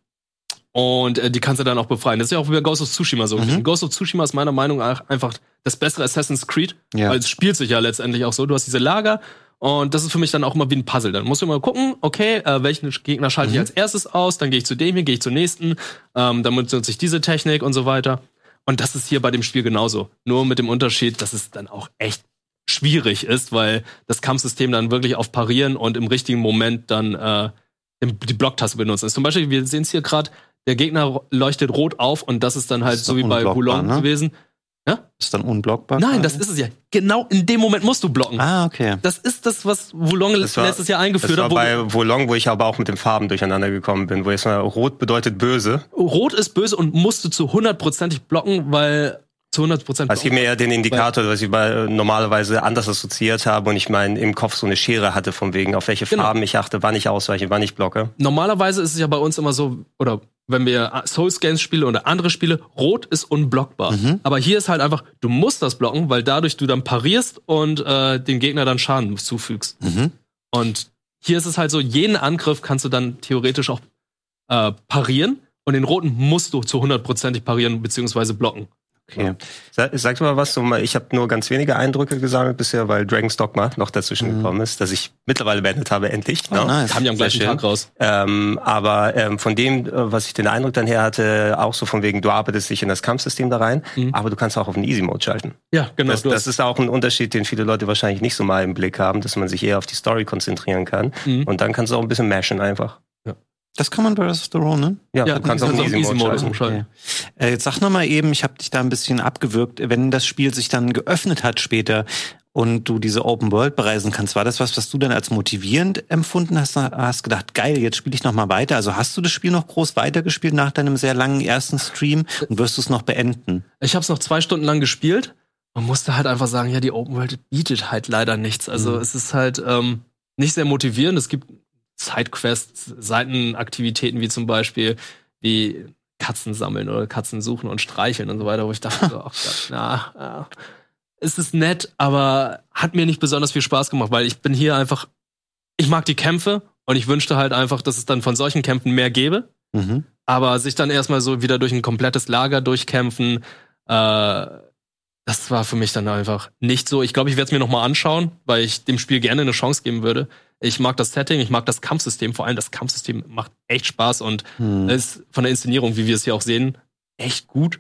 und äh, die kannst du dann auch befreien. Das ist ja auch wie bei Ghost of Tsushima so. Mhm. Ghost of Tsushima ist meiner Meinung nach einfach das bessere Assassin's Creed, ja. weil es spielt sich ja letztendlich auch so. Du hast diese Lager und das ist für mich dann auch immer wie ein Puzzle. Dann musst du immer gucken, okay, äh, welchen Gegner schalte mhm. ich als erstes aus, dann gehe ich zu dem hier, gehe ich zur nächsten, ähm, dann nutze ich diese Technik und so weiter. Und das ist hier bei dem Spiel genauso. Nur mit dem Unterschied, dass es dann auch echt schwierig ist, weil das Kampfsystem dann wirklich auf Parieren und im richtigen Moment dann äh, die Blocktaste benutzen ist. Zum Beispiel, wir sehen es hier gerade, der Gegner leuchtet rot auf und das ist dann halt ist so wie bei Wulong ne? gewesen. Ja? Ist dann unblockbar? Nein, das ist es ja. Genau in dem Moment musst du blocken. Ah, okay. Das ist das, was Wulong war, letztes Jahr eingeführt hat. Das war bei Wulong, wo ich aber auch mit den Farben durcheinander gekommen bin, wo jetzt mal rot bedeutet böse. Rot ist böse und musst du zu hundertprozentig blocken, weil zu hundert Prozent. Also ich mir ja den Indikator, was ich bei, normalerweise anders assoziiert habe und ich meine im Kopf so eine Schere hatte von wegen, auf welche genau. Farben ich achte, wann ich ausweiche, wann ich blocke. Normalerweise ist es ja bei uns immer so, oder wenn wir Souls-Games spielen oder andere Spiele, rot ist unblockbar. Mhm. Aber hier ist halt einfach, du musst das blocken, weil dadurch du dann parierst und äh, dem Gegner dann Schaden zufügst. Mhm. Und hier ist es halt so, jeden Angriff kannst du dann theoretisch auch äh, parieren und den roten musst du zu hundertprozentig parieren bzw. blocken. Okay. Sag, sag mal was, so, ich habe nur ganz wenige Eindrücke gesammelt bisher, weil Dragon's Dogma noch dazwischen mhm. gekommen ist, dass ich mittlerweile beendet habe, endlich. Oh, no? nice. Kam ja am gleichen Tag raus. Ähm, aber ähm, von dem, was ich den Eindruck dann her hatte, auch so von wegen, du arbeitest dich in das Kampfsystem da rein, mhm. aber du kannst auch auf den Easy-Mode schalten. Ja, genau. Das, das ist auch ein Unterschied, den viele Leute wahrscheinlich nicht so mal im Blick haben, dass man sich eher auf die Story konzentrieren kann. Mhm. Und dann kannst du auch ein bisschen mashen einfach. Das kann man bei Rise of the Throne, ne? Ja, ja, du kannst auch einen Easy-Modus umschalten. Okay. Äh, jetzt sag noch mal eben, ich habe dich da ein bisschen abgewürgt, wenn das Spiel sich dann geöffnet hat später und du diese Open World bereisen kannst, war das was, was du dann als motivierend empfunden hast? Hast gedacht, geil, jetzt spiele ich noch mal weiter. Also hast du das Spiel noch groß weitergespielt nach deinem sehr langen ersten Stream und wirst du es noch beenden? Ich habe es noch zwei Stunden lang gespielt man musste halt einfach sagen, ja, die Open World bietet halt leider nichts. Also mhm. es ist halt ähm, nicht sehr motivierend. Es gibt Sidequests, Seitenaktivitäten wie zum Beispiel wie Katzen sammeln oder Katzen suchen und streicheln und so weiter, wo ich dachte, so, ach Gott, na, ja. Es ist nett, aber hat mir nicht besonders viel Spaß gemacht, weil ich bin hier einfach, ich mag die Kämpfe und ich wünschte halt einfach, dass es dann von solchen Kämpfen mehr gäbe. Mhm. Aber sich dann erstmal so wieder durch ein komplettes Lager durchkämpfen, äh, das war für mich dann einfach nicht so. Ich glaube, ich werde es mir nochmal anschauen, weil ich dem Spiel gerne eine Chance geben würde. Ich mag das Setting, ich mag das Kampfsystem. Vor allem das Kampfsystem macht echt Spaß und hm. ist von der Inszenierung, wie wir es hier auch sehen, echt gut.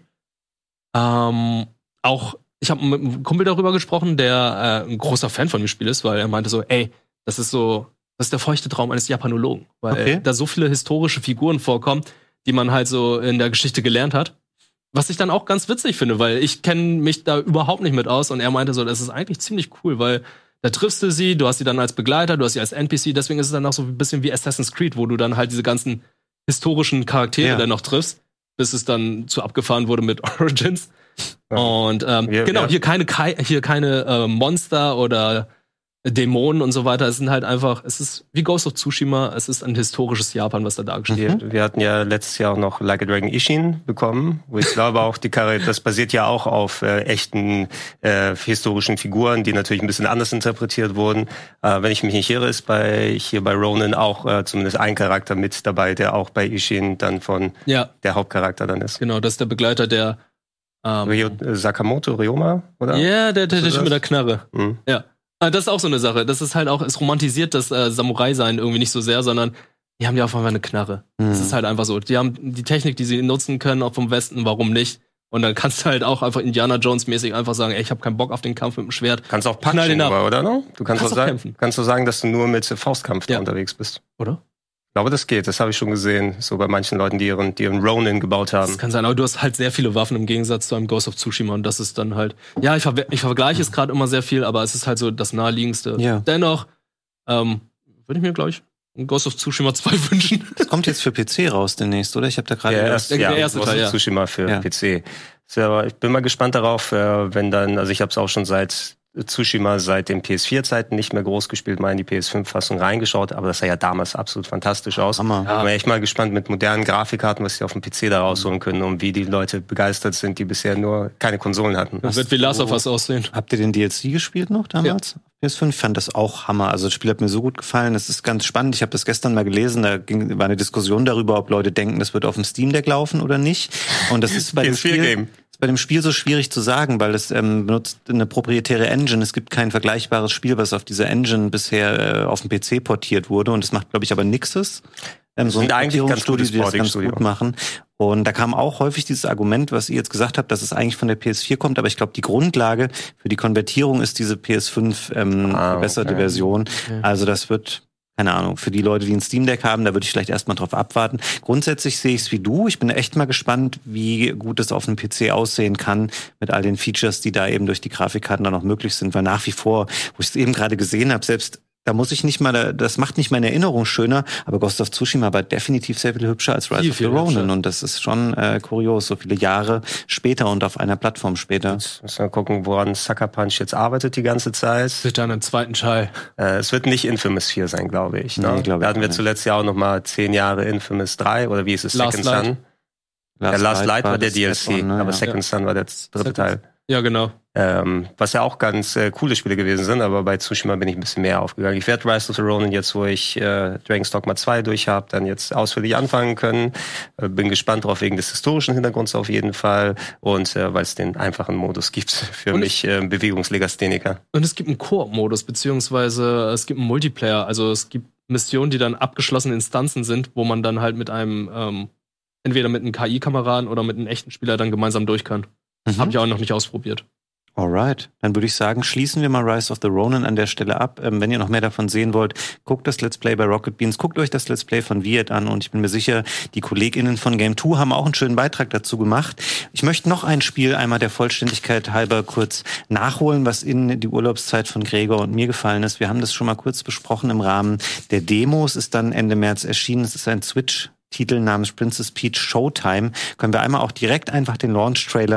Ähm, auch, ich habe mit einem Kumpel darüber gesprochen, der äh, ein großer Fan von dem Spiel ist, weil er meinte so, ey, das ist so, das ist der feuchte Traum eines Japanologen. Weil okay. da so viele historische Figuren vorkommen, die man halt so in der Geschichte gelernt hat. Was ich dann auch ganz witzig finde, weil ich kenne mich da überhaupt nicht mit aus und er meinte so, das ist eigentlich ziemlich cool, weil da triffst du sie, du hast sie dann als Begleiter, du hast sie als N P C, deswegen ist es dann auch so ein bisschen wie Assassin's Creed, wo du dann halt diese ganzen historischen Charaktere ja. dann noch triffst, bis es dann zu abgefahren wurde mit Origins. Ja. Und ähm, ja, genau, ja. hier keine hier keine äh, Monster oder Dämonen und so weiter. Es sind halt einfach, es ist wie Ghost of Tsushima, es ist ein historisches Japan, was da dargestellt wird. Wir hatten ja letztes Jahr auch noch Like a Dragon Ishin bekommen, wo ich glaube auch, die Karre, das basiert ja auch auf äh, echten äh, historischen Figuren, die natürlich ein bisschen anders interpretiert wurden. Äh, wenn ich mich nicht irre, ist bei hier bei Ronin auch äh, zumindest ein Charakter mit dabei, der auch bei Ishin dann von ja. der Hauptcharakter dann ist. Genau, das ist der Begleiter der ähm, Ryo, äh, Sakamoto, Ryoma, oder? Ja, yeah, der, der, der, der mit der Knarre. Mhm. Ja. Das ist auch so eine Sache. Das ist halt auch, es romantisiert das äh, Samurai-Sein irgendwie nicht so sehr, sondern die haben ja auf einmal eine Knarre. Mhm. Das ist halt einfach so. Die haben die Technik, die sie nutzen können, auch vom Westen, warum nicht? Und dann kannst du halt auch einfach Indiana Jones-mäßig einfach sagen, ey, ich habe keinen Bock auf den Kampf mit dem Schwert. Kannst auch punchen, oder? No? Du kannst, kannst auch sagen, kämpfen. Kannst du sagen, dass du nur mit Faustkampf ja. da unterwegs bist. Oder? Ich glaube, das geht. Das habe ich schon gesehen. So bei manchen Leuten, die ihren, die ihren Ronin gebaut haben. Das kann sein, aber du hast halt sehr viele Waffen im Gegensatz zu einem Ghost of Tsushima. Und das ist dann halt, ja, ich, ver- ich vergleiche es gerade immer sehr viel, aber es ist halt so das Naheliegendste. Ja. Dennoch ähm, würde ich mir, glaube ich, ein Ghost of Tsushima zwei wünschen. Das kommt jetzt für P C raus demnächst, oder? Ich habe da gerade... Der, erst, ja, der erste Ghost Teil, ja. Tsushima für ja. P C. Ja, ich bin mal gespannt darauf, wenn dann, also ich habe es auch schon seit Tsushima seit den P S vier Zeiten nicht mehr groß gespielt, mal in die P S fünf Fassung reingeschaut, aber das sah ja damals absolut fantastisch aus. Hammer. Ja. Ich bin echt mal gespannt mit modernen Grafikkarten, was sie auf dem P C da rausholen können und wie die Leute begeistert sind, die bisher nur keine Konsolen hatten. Das wird wie Last of Us aussehen. Habt ihr den D L C gespielt noch damals? Ja. P S fünf, ich fand das auch Hammer. Also das Spiel hat mir so gut gefallen. Es ist ganz spannend. Ich habe das gestern mal gelesen. Da ging, war eine Diskussion darüber, ob Leute denken, das wird auf dem Steam Deck laufen oder nicht. Und das ist bei dem Spiel... Game. Bei dem Spiel so schwierig zu sagen, weil es ähm, benutzt eine proprietäre Engine. Es gibt kein vergleichbares Spiel, was auf dieser Engine bisher äh, auf dem P C portiert wurde. Und das macht, glaube ich, aber Nixes. Ähm, so ein Portierungsstudio, die das ganz gut machen. Und da kam auch häufig dieses Argument, was ihr jetzt gesagt habt, dass es eigentlich von der P S vier kommt. Aber ich glaube, die Grundlage für die Konvertierung ist diese P S fünf ähm, ah, verbesserte okay. Version. Okay. Also das wird... Keine Ahnung, für die Leute, die ein Steam Deck haben, da würde ich vielleicht erstmal drauf abwarten. Grundsätzlich sehe ich es wie du. Ich bin echt mal gespannt, wie gut es auf einem P C aussehen kann mit all den Features, die da eben durch die Grafikkarten dann noch möglich sind. Weil nach wie vor, wo ich es eben gerade gesehen habe, selbst da muss ich nicht mal, das macht nicht meine Erinnerung schöner, aber Ghost of Tsushima war definitiv sehr viel hübscher als Rise viel, of the Ronin. Hübscher. Und das ist schon äh, kurios, so viele Jahre später und auf einer Plattform später. Jetzt müssen wir gucken, woran Sucker Punch jetzt arbeitet die ganze Zeit. Es wird dann einen zweiten Teil. Äh, es wird nicht Infamous vier sein, glaube ich. Ne? Nee, glaub da hatten wir nicht. zuletzt ja auch noch mal zehn Jahre Infamous drei, oder wie ist es? Last Second Light. Son. Last, ja, Last Light Light war, war der das D L C, Add-on, ne? aber Ja. Second Son war der dritte Second. Teil. Ja, genau. Ähm, was ja auch ganz äh, coole Spiele gewesen sind, aber bei Tsushima bin ich ein bisschen mehr aufgegangen. Ich werde Rise of the Ronin jetzt, wo ich äh, Dragon's Dogma zwei durch habe, dann jetzt ausführlich anfangen können. Äh, bin gespannt drauf wegen des historischen Hintergrunds auf jeden Fall und äh, weil es den einfachen Modus gibt für und mich äh, Bewegungslegastheniker. Und es gibt einen Koop-Modus, beziehungsweise es gibt einen Multiplayer. Also es gibt Missionen, die dann abgeschlossene Instanzen sind, wo man dann halt mit einem ähm, entweder mit einem K I-Kameraden oder mit einem echten Spieler dann gemeinsam durch kann. Mhm. Habe ich auch noch nicht ausprobiert. Alright, dann würde ich sagen, schließen wir mal Rise of the Ronin an der Stelle ab. Ähm, wenn ihr noch mehr davon sehen wollt, guckt das Let's Play bei Rocket Beans, guckt euch das Let's Play von Viet an und ich bin mir sicher, die KollegInnen von Game zwei haben auch einen schönen Beitrag dazu gemacht. Ich möchte noch ein Spiel einmal der Vollständigkeit halber kurz nachholen, was in die Urlaubszeit von Gregor und mir gefallen ist. Wir haben das schon mal kurz besprochen im Rahmen der Demos, ist dann Ende März erschienen. Es ist ein Switch Titel namens Princess Peach Showtime, können wir einmal auch direkt einfach den Launch-Trailer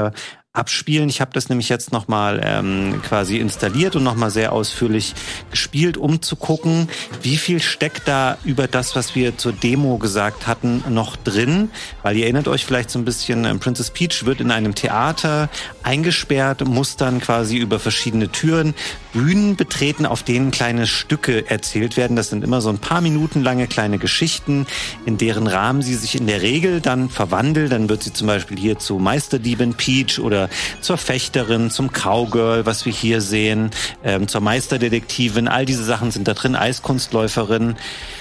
abspielen. Ich habe das nämlich jetzt nochmal ähm, quasi installiert und nochmal sehr ausführlich gespielt, um zu gucken, wie viel steckt da über das, was wir zur Demo gesagt hatten, noch drin. Weil ihr erinnert euch vielleicht so ein bisschen, ähm, Princess Peach wird in einem Theater eingesperrt, muss dann quasi über verschiedene Türen Bühnen betreten, auf denen kleine Stücke erzählt werden. Das sind immer so ein paar Minuten lange kleine Geschichten, in deren Rahmen sie sich in der Regel dann verwandelt. Dann wird sie zum Beispiel hier zu Meisterdiebin Peach oder zur Fechterin, zum Cowgirl, was wir hier sehen, ähm, zur Meisterdetektivin. All diese Sachen sind da drin, Eiskunstläuferin.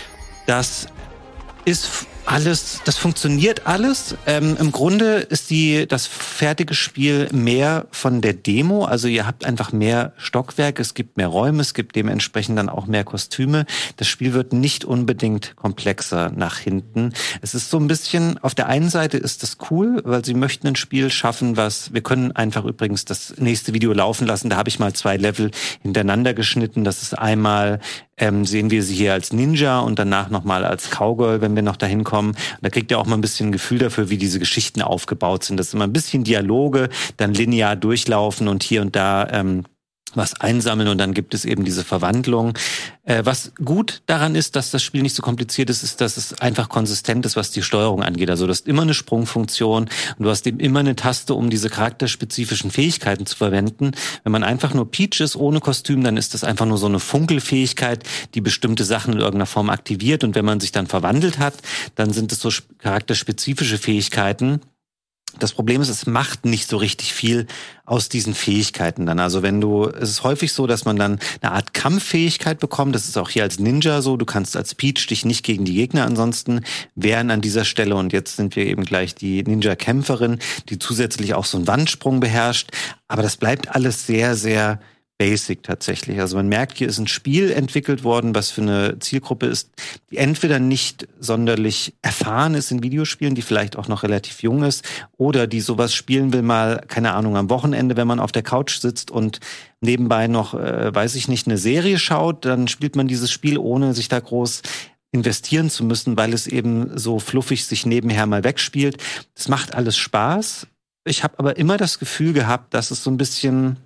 Das ist alles, das funktioniert alles. Ähm, Im Grunde ist die das fertige Spiel mehr von der Demo. Also ihr habt einfach mehr Stockwerke, es gibt mehr Räume, es gibt dementsprechend dann auch mehr Kostüme. Das Spiel wird nicht unbedingt komplexer nach hinten. Es ist so ein bisschen, auf der einen Seite ist das cool, weil sie möchten ein Spiel schaffen, was, wir können einfach übrigens das nächste Video laufen lassen. Da habe ich mal zwei Level hintereinander geschnitten. Das ist einmal, ähm, sehen wir sie hier als Ninja und danach nochmal als Cowgirl, wenn wir noch dahin kommen. Und da kriegt ihr auch mal ein bisschen ein Gefühl dafür, wie diese Geschichten aufgebaut sind. Das ist immer ein bisschen Dialoge, dann linear durchlaufen und hier und da ähm, was einsammeln und dann gibt es eben diese Verwandlung. Äh, was gut daran ist, dass das Spiel nicht so kompliziert ist, ist, dass es einfach konsistent ist, was die Steuerung angeht. Also du hast immer eine Sprungfunktion und du hast eben immer eine Taste, um diese charakterspezifischen Fähigkeiten zu verwenden. Wenn man einfach nur Peach ist, ohne Kostüm, dann ist das einfach nur so eine Funkelfähigkeit, die bestimmte Sachen in irgendeiner Form aktiviert. Und wenn man sich dann verwandelt hat, dann sind es so charakterspezifische Fähigkeiten. Das Problem ist, es macht nicht so richtig viel aus diesen Fähigkeiten dann. Also wenn du, es ist häufig so, dass man dann eine Art Kampffähigkeit bekommt. Das ist auch hier als Ninja so. Du kannst als Peach dich nicht gegen die Gegner ansonsten wehren an dieser Stelle. Und jetzt sind wir eben gleich die Ninja-Kämpferin, die zusätzlich auch so einen Wandsprung beherrscht. Aber das bleibt alles sehr, sehr basic tatsächlich. Also man merkt, hier ist ein Spiel entwickelt worden, was für eine Zielgruppe ist, die entweder nicht sonderlich erfahren ist in Videospielen, die vielleicht auch noch relativ jung ist, oder die sowas spielen will mal, keine Ahnung, am Wochenende, wenn man auf der Couch sitzt und nebenbei noch, äh, weiß ich nicht, eine Serie schaut, dann spielt man dieses Spiel, ohne sich da groß investieren zu müssen, weil es eben so fluffig sich nebenher mal wegspielt. Das macht alles Spaß. Ich habe aber immer das Gefühl gehabt, dass es so ein bisschen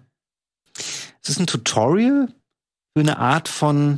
Es ist ein Tutorial für eine Art von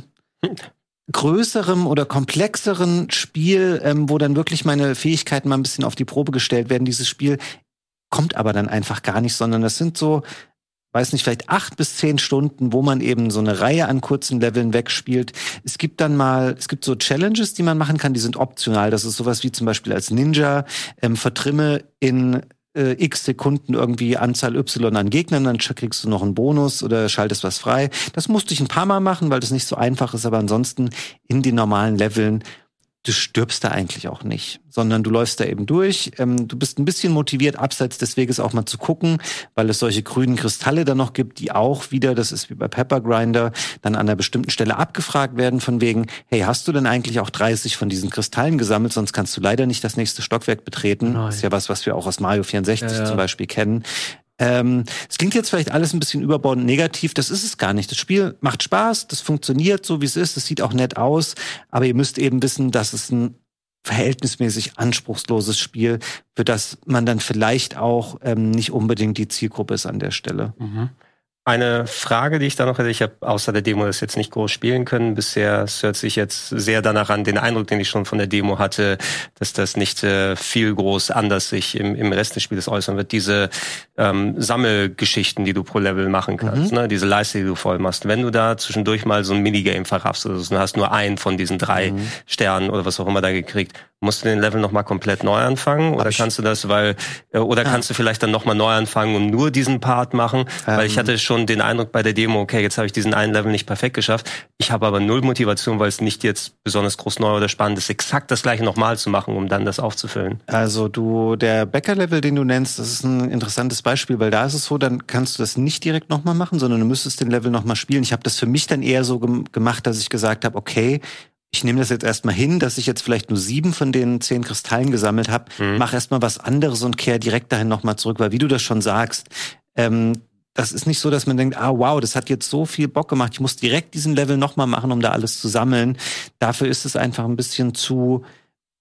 größerem oder komplexeren Spiel, ähm, wo dann wirklich meine Fähigkeiten mal ein bisschen auf die Probe gestellt werden. Dieses Spiel kommt aber dann einfach gar nicht, sondern das sind so, weiß nicht, vielleicht acht bis zehn Stunden, wo man eben so eine Reihe an kurzen Leveln wegspielt. Es gibt dann mal, es gibt so Challenges, die man machen kann, die sind optional. Das ist sowas wie zum Beispiel als Ninja, ähm, vertrimme in Äh, x Sekunden irgendwie Anzahl Y an Gegnern, dann kriegst du noch einen Bonus oder schaltest was frei. Das musste ich ein paar Mal machen, weil das nicht so einfach ist, aber ansonsten in den normalen Leveln, du stirbst da eigentlich auch nicht, sondern du läufst da eben durch. Ähm, du bist ein bisschen motiviert, abseits des Weges auch mal zu gucken, weil es solche grünen Kristalle da noch gibt, die auch wieder, das ist wie bei Pepper Grinder, dann an einer bestimmten Stelle abgefragt werden von wegen, hey, hast du denn eigentlich auch dreißig von diesen Kristallen gesammelt, sonst kannst du leider nicht das nächste Stockwerk betreten. Nein. Das ist ja was, was wir auch aus Mario vierundsechzig ja, ja. zum Beispiel kennen. Ähm, es klingt jetzt vielleicht alles ein bisschen überbordend negativ, das ist es gar nicht. Das Spiel macht Spaß, das funktioniert so, wie es ist, es sieht auch nett aus, aber ihr müsst eben wissen, dass es ein verhältnismäßig anspruchsloses Spiel, für das man dann vielleicht auch ähm, nicht unbedingt die Zielgruppe ist an der Stelle. Mhm. Eine Frage, die ich da noch hätte, ich habe außer der Demo das jetzt nicht groß spielen können bisher. Es hört sich jetzt sehr danach an, den Eindruck, den ich schon von der Demo hatte, dass das nicht äh, viel groß anders sich im, im Rest des Spiels äußern wird. Diese ähm, Sammelgeschichten, die du pro Level machen kannst, mhm. ne, diese Leiste, die du voll machst. Wenn du da zwischendurch mal so ein Minigame verraffst oder so, du hast nur einen von diesen drei mhm. Sternen oder was auch immer da gekriegt, musst du den Level nochmal komplett neu anfangen? Oder kannst du das, weil, oder ja. kannst du vielleicht dann nochmal neu anfangen und nur diesen Part machen? Ähm. Weil ich hatte schon den Eindruck bei der Demo, okay, jetzt habe ich diesen einen Level nicht perfekt geschafft. Ich habe aber null Motivation, weil es nicht jetzt besonders groß neu oder spannend ist, exakt das gleiche nochmal zu machen, um dann das aufzufüllen. Also du, der Bäcker-Level, den du nennst, das ist ein interessantes Beispiel, weil da ist es so, dann kannst du das nicht direkt nochmal machen, sondern du müsstest den Level nochmal spielen. Ich habe das für mich dann eher so gem- gemacht, dass ich gesagt habe, okay, ich nehme das jetzt erstmal hin, dass ich jetzt vielleicht nur sieben von den zehn Kristallen gesammelt habe, mhm. mach erstmal was anderes und kehr direkt dahin nochmal zurück, weil wie du das schon sagst, ähm, das ist nicht so, dass man denkt, ah wow, das hat jetzt so viel Bock gemacht, ich muss direkt diesen Level nochmal machen, um da alles zu sammeln. Dafür ist es einfach ein bisschen zu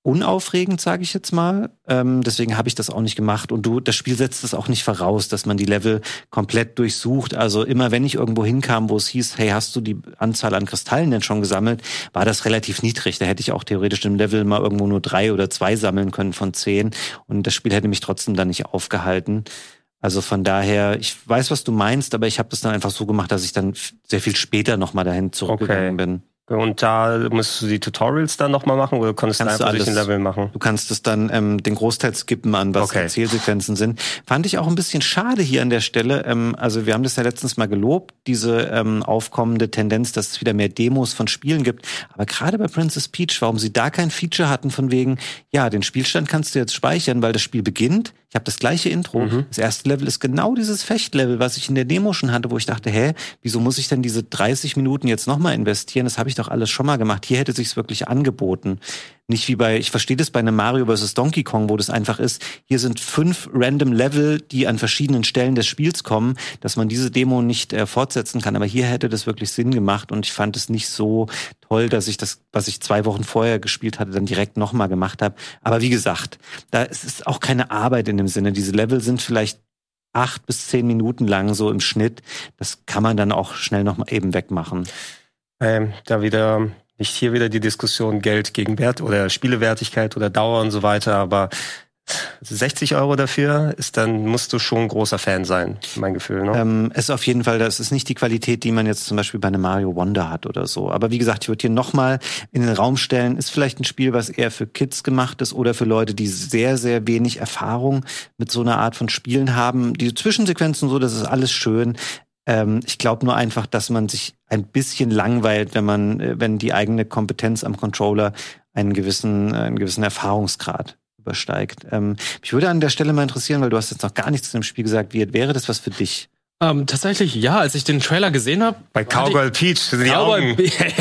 unaufregend, sage ich jetzt mal. Ähm, deswegen habe ich das auch nicht gemacht. Und du, das Spiel setzt es auch nicht voraus, dass man die Level komplett durchsucht. Also immer wenn ich irgendwo hinkam, wo es hieß, hey, hast du die Anzahl an Kristallen denn schon gesammelt, war das relativ niedrig. Da hätte ich auch theoretisch im Level mal irgendwo nur drei oder zwei sammeln können von zehn. Und das Spiel hätte mich trotzdem dann nicht aufgehalten. Also von daher, ich weiß, was du meinst, aber ich habe das dann einfach so gemacht, dass ich dann sehr viel später nochmal dahin zurückgegangen okay. bin. Und da musst du die Tutorials dann nochmal machen oder konntest Kannst du einfach du alles, durch ein Level machen? Du kannst es dann ähm, den Großteil skippen an, was okay. Erzählsequenzen sind. Fand ich auch ein bisschen schade hier an der Stelle. Ähm, also wir haben das ja letztens mal gelobt, diese ähm, aufkommende Tendenz, dass es wieder mehr Demos von Spielen gibt. Aber gerade bei Princess Peach, warum sie da kein Feature hatten von wegen, ja, den Spielstand kannst du jetzt speichern, weil das Spiel beginnt. Ich habe das gleiche Intro. Mhm. Das erste Level ist genau dieses Fechtlevel, was ich in der Demo schon hatte, wo ich dachte, hä, wieso muss ich denn diese dreißig Minuten jetzt nochmal investieren? Das habe ich doch alles schon mal gemacht. Hier hätte sich's wirklich angeboten. Nicht wie bei, ich verstehe das bei einem Mario versus. Donkey Kong, wo das einfach ist, hier sind fünf random Level, die an verschiedenen Stellen des Spiels kommen, dass man diese Demo nicht äh, fortsetzen kann. Aber hier hätte das wirklich Sinn gemacht und ich fand es nicht so toll, dass ich das, was ich zwei Wochen vorher gespielt hatte, dann direkt nochmal gemacht habe. Aber wie gesagt, da ist es auch keine Arbeit in dem Sinne. Diese Level sind vielleicht acht bis zehn Minuten lang so im Schnitt. Das kann man dann auch schnell noch mal eben wegmachen. Ähm, da wieder nicht hier wieder die Diskussion Geld gegen Wert oder Spielewertigkeit oder Dauer und so weiter, aber sechzig Euro dafür ist, dann musst du schon ein großer Fan sein, mein Gefühl. Ne? Ähm, es ist auf jeden Fall, das ist nicht die Qualität, die man jetzt zum Beispiel bei einem Mario Wonder hat oder so. Aber wie gesagt, ich würde hier nochmal in den Raum stellen, ist vielleicht ein Spiel, was eher für Kids gemacht ist oder für Leute, die sehr, sehr wenig Erfahrung mit so einer Art von Spielen haben. Die Zwischensequenzen so, das ist alles schön. Ähm, ich glaube nur einfach, dass man sich ein bisschen langweilt, wenn man, wenn die eigene Kompetenz am Controller einen gewissen, einen gewissen Erfahrungsgrad übersteigt. Ähm, mich würde an der Stelle mal interessieren, weil du hast jetzt noch gar nichts zu dem Spiel gesagt, wie wäre das was für dich? Ähm, tatsächlich, ja, als ich den Trailer gesehen habe. Bei Cowgirl Peach sind die Augen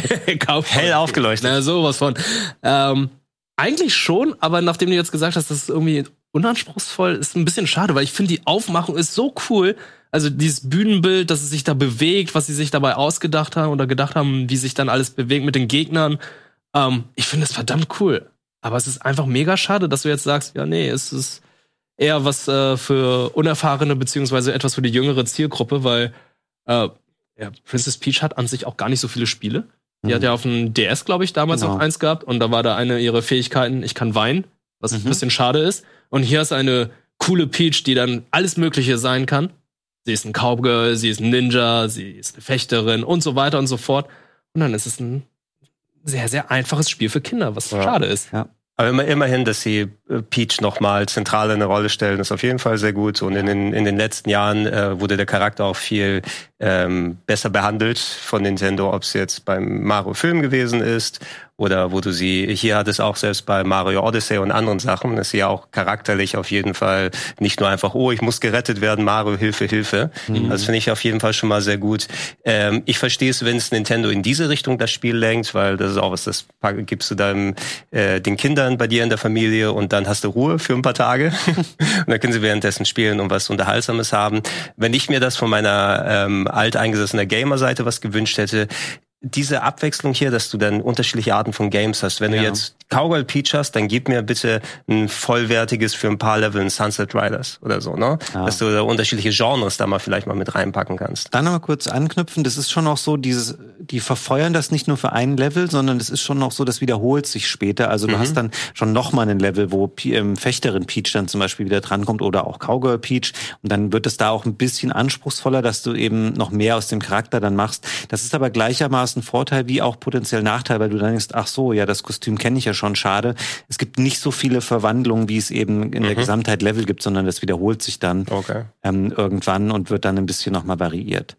hell aufgeleuchtet. Na, sowas von. Ähm, eigentlich schon, aber nachdem du jetzt gesagt hast, das ist irgendwie unanspruchsvoll, ist ein bisschen schade, weil ich finde, die Aufmachung ist so cool. Also dieses Bühnenbild, dass es sich da bewegt, was sie sich dabei ausgedacht haben oder gedacht haben, wie sich dann alles bewegt mit den Gegnern. Ähm, ich finde es verdammt cool. Aber es ist einfach mega schade, dass du jetzt sagst, ja, nee, es ist eher was äh, für Unerfahrene beziehungsweise etwas für die jüngere Zielgruppe, weil äh, ja, Princess Peach hat an sich auch gar nicht so viele Spiele. Die mhm. hat ja auf dem D S, glaube ich, damals genau. noch eins gehabt und da war da eine ihrer Fähigkeiten, ich kann weinen, was mhm. ein bisschen schade ist. Und hier ist eine coole Peach, die dann alles Mögliche sein kann. Sie ist ein Cowgirl, sie ist ein Ninja, sie ist eine Fechterin und so weiter und so fort. Und dann ist es ein sehr, sehr einfaches Spiel für Kinder, was ja. schade ist. Ja. Aber immer, immerhin, dass sie Peach nochmal zentral in eine Rolle stellen, ist auf jeden Fall sehr gut. Und in den, in den letzten Jahren äh, wurde der Charakter auch viel ähm, besser behandelt von Nintendo, ob es jetzt beim Mario-Film gewesen ist oder wo du sie, hier hat es auch selbst bei Mario Odyssey und anderen Sachen, ist sie ja auch charakterlich auf jeden Fall nicht nur einfach, oh, ich muss gerettet werden, Mario, Hilfe, Hilfe. Mhm. Das finde ich auf jeden Fall schon mal sehr gut. Ähm, ich verstehe es, wenn es Nintendo in diese Richtung das Spiel lenkt, weil das ist auch was, das gibst du deinem, äh, den Kindern bei dir in der Familie und dann hast du Ruhe für ein paar Tage und dann können sie währenddessen spielen und was Unterhaltsames haben. Wenn ich mir das von meiner ähm, alteingesessenen Gamer-Seite was gewünscht hätte, diese Abwechslung hier, dass du dann unterschiedliche Arten von Games hast. Wenn ja. du jetzt Cowgirl Peach hast, dann gib mir bitte ein vollwertiges für ein paar Level in Sunset Riders oder so, ne? Ja. Dass du da unterschiedliche Genres da mal vielleicht mal mit reinpacken kannst. Dann noch mal kurz anknüpfen, das ist schon auch so, dieses, die verfeuern das nicht nur für ein Level, sondern es ist schon noch so, das wiederholt sich später. Also du mhm. hast dann schon noch mal ein Level, wo P- ähm, Fechterin Peach dann zum Beispiel wieder drankommt oder auch Cowgirl Peach. Und dann wird es da auch ein bisschen anspruchsvoller, dass du eben noch mehr aus dem Charakter dann machst. Das ist aber gleichermaßen ein Vorteil wie auch potenziell Nachteil, weil du dann denkst, ach so, ja, das Kostüm kenne ich ja schon, schade. Es gibt nicht so viele Verwandlungen, wie es eben in mhm. der Gesamtheit Level gibt, sondern das wiederholt sich dann okay. ähm, irgendwann und wird dann ein bisschen nochmal variiert.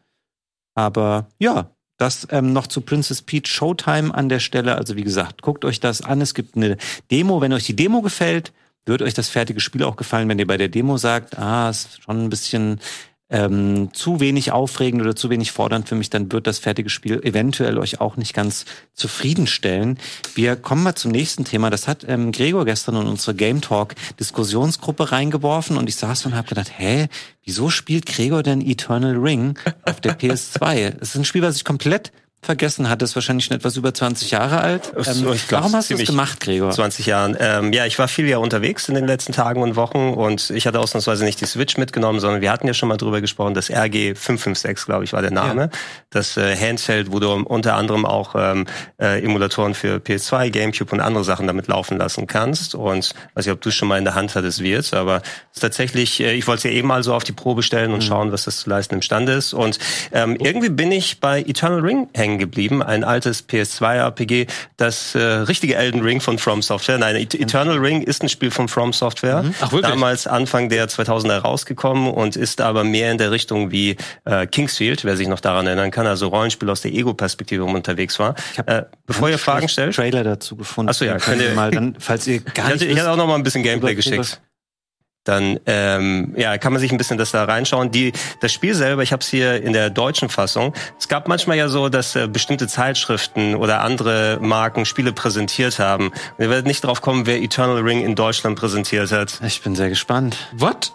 Aber ja, das ähm, noch zu Princess Peach Showtime an der Stelle. Also wie gesagt, guckt euch das an. Es gibt eine Demo. Wenn euch die Demo gefällt, wird euch das fertige Spiel auch gefallen. Wenn ihr bei der Demo sagt, ah, ist schon ein bisschen Ähm, zu wenig aufregend oder zu wenig fordernd für mich, dann wird das fertige Spiel eventuell euch auch nicht ganz zufriedenstellen. Wir kommen mal zum nächsten Thema. Das hat ähm, Gregor gestern in unsere Game Talk Diskussionsgruppe reingeworfen und ich saß und habe gedacht, hä, wieso spielt Gregor denn Eternal Ring auf der P S zwei? Es ist ein Spiel, was ich komplett vergessen hatte, ist wahrscheinlich schon etwas über zwanzig Jahre alt. Ähm, ich glaub, warum hast du das gemacht, Gregor? zwanzig Jahren. Ähm, ja, ich war viel ja unterwegs in den letzten Tagen und Wochen und ich hatte ausnahmsweise nicht die Switch mitgenommen, sondern wir hatten ja schon mal drüber gesprochen, das R G fünf fünf sechs, glaube ich, war der Name. Ja. Das äh, Handheld, wo du unter anderem auch ähm, äh, Emulatoren für P S zwei, GameCube und andere Sachen damit laufen lassen kannst. Und weiß nicht, ob du es schon mal in der Hand hattest wirst, aber es ist tatsächlich, äh, ich wollte es ja eben mal so auf die Probe stellen und mhm. schauen, was das zu leisten imstande ist. Und ähm, irgendwie bin ich bei Eternal Ring hängen geblieben, ein altes P S zwei R P G, das äh, richtige Elden Ring von From Software. Nein, Eternal Ring ist ein Spiel von From Software. Mhm. Ach, wirklich? Damals Anfang der zweitausender rausgekommen und ist aber mehr in der Richtung wie äh, Kingsfield, wer sich noch daran erinnern kann, also Rollenspiel aus der Ego-Perspektive unterwegs war. Ich habe äh, bevor ihr Fragen stellt, Trailer dazu gefunden. Achso, ja, könnt ihr mal dann, falls ihr gar nicht. Ich hatte auch noch mal ein bisschen Gameplay geschickt. Was? Dann ähm, ja, kann man sich ein bisschen das da reinschauen. Die das Spiel selber, ich habe es hier in der deutschen Fassung. Es gab manchmal ja so, dass äh, bestimmte Zeitschriften oder andere Marken Spiele präsentiert haben. Und ihr werdet nicht drauf kommen, wer Eternal Ring in Deutschland präsentiert hat. Ich bin sehr gespannt. What?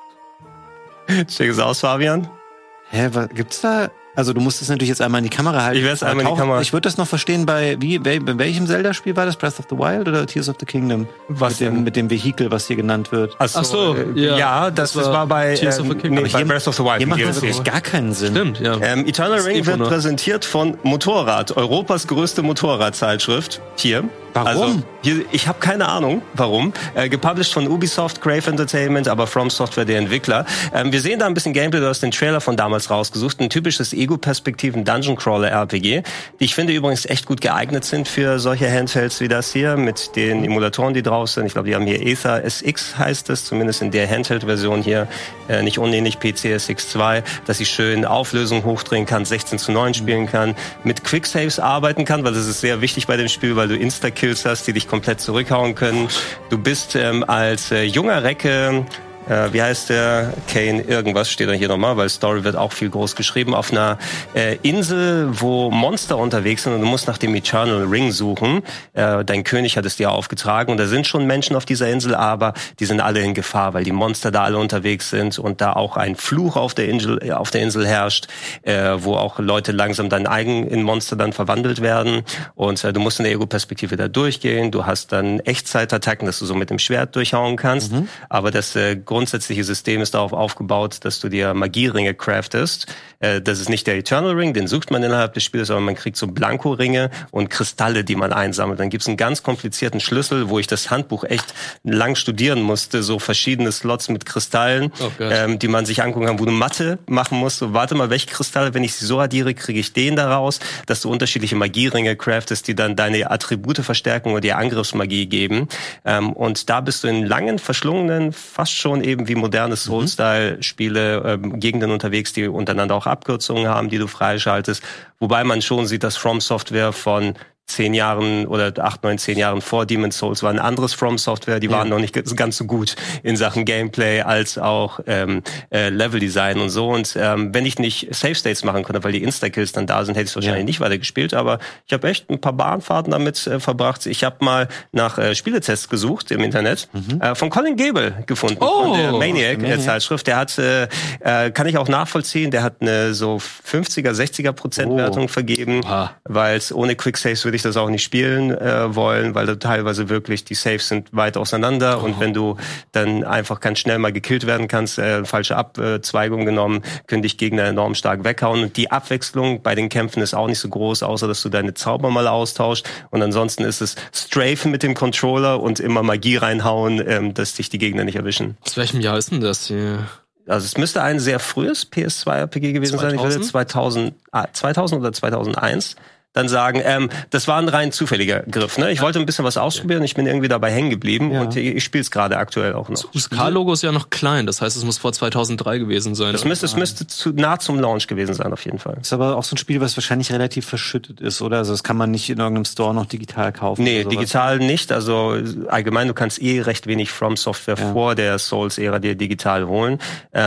Check es aus, Fabian. Hä, was gibt's da? Also du musst es natürlich jetzt einmal in die Kamera halten. Ich werde es einmal in die Kamera. Ich würde das noch verstehen bei wie bei welchem Zelda-Spiel war das? Breath of the Wild oder Tears of the Kingdom? Was mit dem mit dem Vehikel, was hier genannt wird. Ach so, Ach so äh, ja, ja, das, das war, war bei Tears of the Kingdom. Nee, bei Breath of the Wild. Hier macht das wirklich gar keinen Sinn. Stimmt, ja. Ähm, Eternal Ring wird präsentiert von Motorrad, Europas größte Motorradzeitschrift. Hier. Warum? Also, hier, ich habe keine Ahnung, warum. Äh, gepublished von Ubisoft, Crave Entertainment, aber From Software der Entwickler. Ähm, wir sehen da ein bisschen Gameplay, du hast den Trailer von damals rausgesucht. Ein typisches Ego-Perspektiven Dungeon-Crawler-R P G, die ich finde übrigens echt gut geeignet sind für solche Handhelds wie das hier, mit den Emulatoren, die drauf sind. Ich glaube, die haben hier Aether S X, heißt es, zumindest in der Handheld-Version hier. Äh, nicht unähnlich P C S X zwei, dass ich schön Auflösung hochdrehen kann, sechzehn zu neun spielen kann, mit Quicksaves arbeiten kann, weil das ist sehr wichtig bei dem Spiel, weil du Insta Kills hast, die dich komplett zurückhauen können. Du bist ähm, als äh, junger Recke, äh, wie heißt der? Kane irgendwas steht da hier nochmal, weil Story wird auch viel groß geschrieben, auf einer äh, Insel, wo Monster unterwegs sind und du musst nach dem Eternal Ring suchen. Äh, dein König hat es dir aufgetragen und da sind schon Menschen auf dieser Insel, aber die sind alle in Gefahr, weil die Monster da alle unterwegs sind und da auch ein Fluch auf der Insel, auf der Insel herrscht, äh, wo auch Leute langsam dann eigen in Monster dann verwandelt werden und äh, du musst in der Ego-Perspektive da durchgehen. Du hast dann Echtzeitattacken, dass du so mit dem Schwert durchhauen kannst, mhm. aber das äh, grundsätzliche System ist darauf aufgebaut, dass du dir Magieringe craftest. Äh, das ist nicht der Eternal Ring, den sucht man innerhalb des Spiels, aber man kriegt so Blanko-Ringe und Kristalle, die man einsammelt. Dann gibt's einen ganz komplizierten Schlüssel, wo ich das Handbuch echt lang studieren musste, so verschiedene Slots mit Kristallen, oh ähm, die man sich angucken kann, wo du Mathe machen musst. So, warte mal, welche Kristalle, wenn ich sie so addiere, kriege ich den da raus, dass du unterschiedliche Magieringe craftest, die dann deine Attribute verstärken oder dir Angriffsmagie geben. Ähm, und da bist du in langen, verschlungenen, fast schon eben wie moderne Soul-Style-Spiele, ähm, Gegenden unterwegs, die untereinander auch Abkürzungen haben, die du freischaltest. Wobei man schon sieht, dass From Software von zehn Jahren oder acht, neun, zehn Jahren vor Demon's Souls war ein anderes From Software, die ja. waren noch nicht ganz so gut in Sachen Gameplay als auch ähm, äh, Leveldesign und so. Und ähm, wenn ich nicht Save States machen konnte, weil die Insta-Kills dann da sind, hätte ich es wahrscheinlich ja. nicht weitergespielt. Aber ich habe echt ein paar Bahnfahrten damit äh, verbracht. Ich habe mal nach äh, Spieletests gesucht im Internet, mhm. äh, von Colin Gable gefunden, oh, von der Maniac-Zeitschrift. Der hat, äh, äh, kann ich auch nachvollziehen, der hat eine so fünfziger, sechziger Prozent Wertung oh. vergeben, weil es ohne Quick Saves würde ich das auch nicht spielen äh, wollen, weil da teilweise wirklich die Saves sind weit auseinander oh. und wenn du dann einfach ganz schnell mal gekillt werden kannst, äh, falsche Abzweigung genommen, können dich Gegner enorm stark weghauen und die Abwechslung bei den Kämpfen ist auch nicht so groß, außer dass du deine Zauber mal austauscht und ansonsten ist es Strafen mit dem Controller und immer Magie reinhauen, ähm, dass dich die Gegner nicht erwischen. Aus welchem Jahr ist denn das hier? Also es müsste ein sehr frühes P S zwei R P G gewesen zweitausend? Sein. Ich würde zweitausend, ah, zweitausend oder zweitausendeins dann sagen, ähm, das war ein rein zufälliger Griff. Ne? Ich ja. wollte ein bisschen was ausprobieren, ich bin irgendwie dabei hängen geblieben ja. und ich, ich spiele es gerade aktuell auch noch. Das K-Logo ist ja noch klein, das heißt, es muss vor zweitausenddrei gewesen sein. Das müsste, es müsste zu, nah zum Launch gewesen sein, auf jeden Fall. Ist aber auch so ein Spiel, was wahrscheinlich relativ verschüttet ist, oder? Also das kann man nicht in irgendeinem Store noch digital kaufen? Nee, digital nicht. Also allgemein, du kannst eh recht wenig From Software ja. vor der Souls-Ära dir digital holen.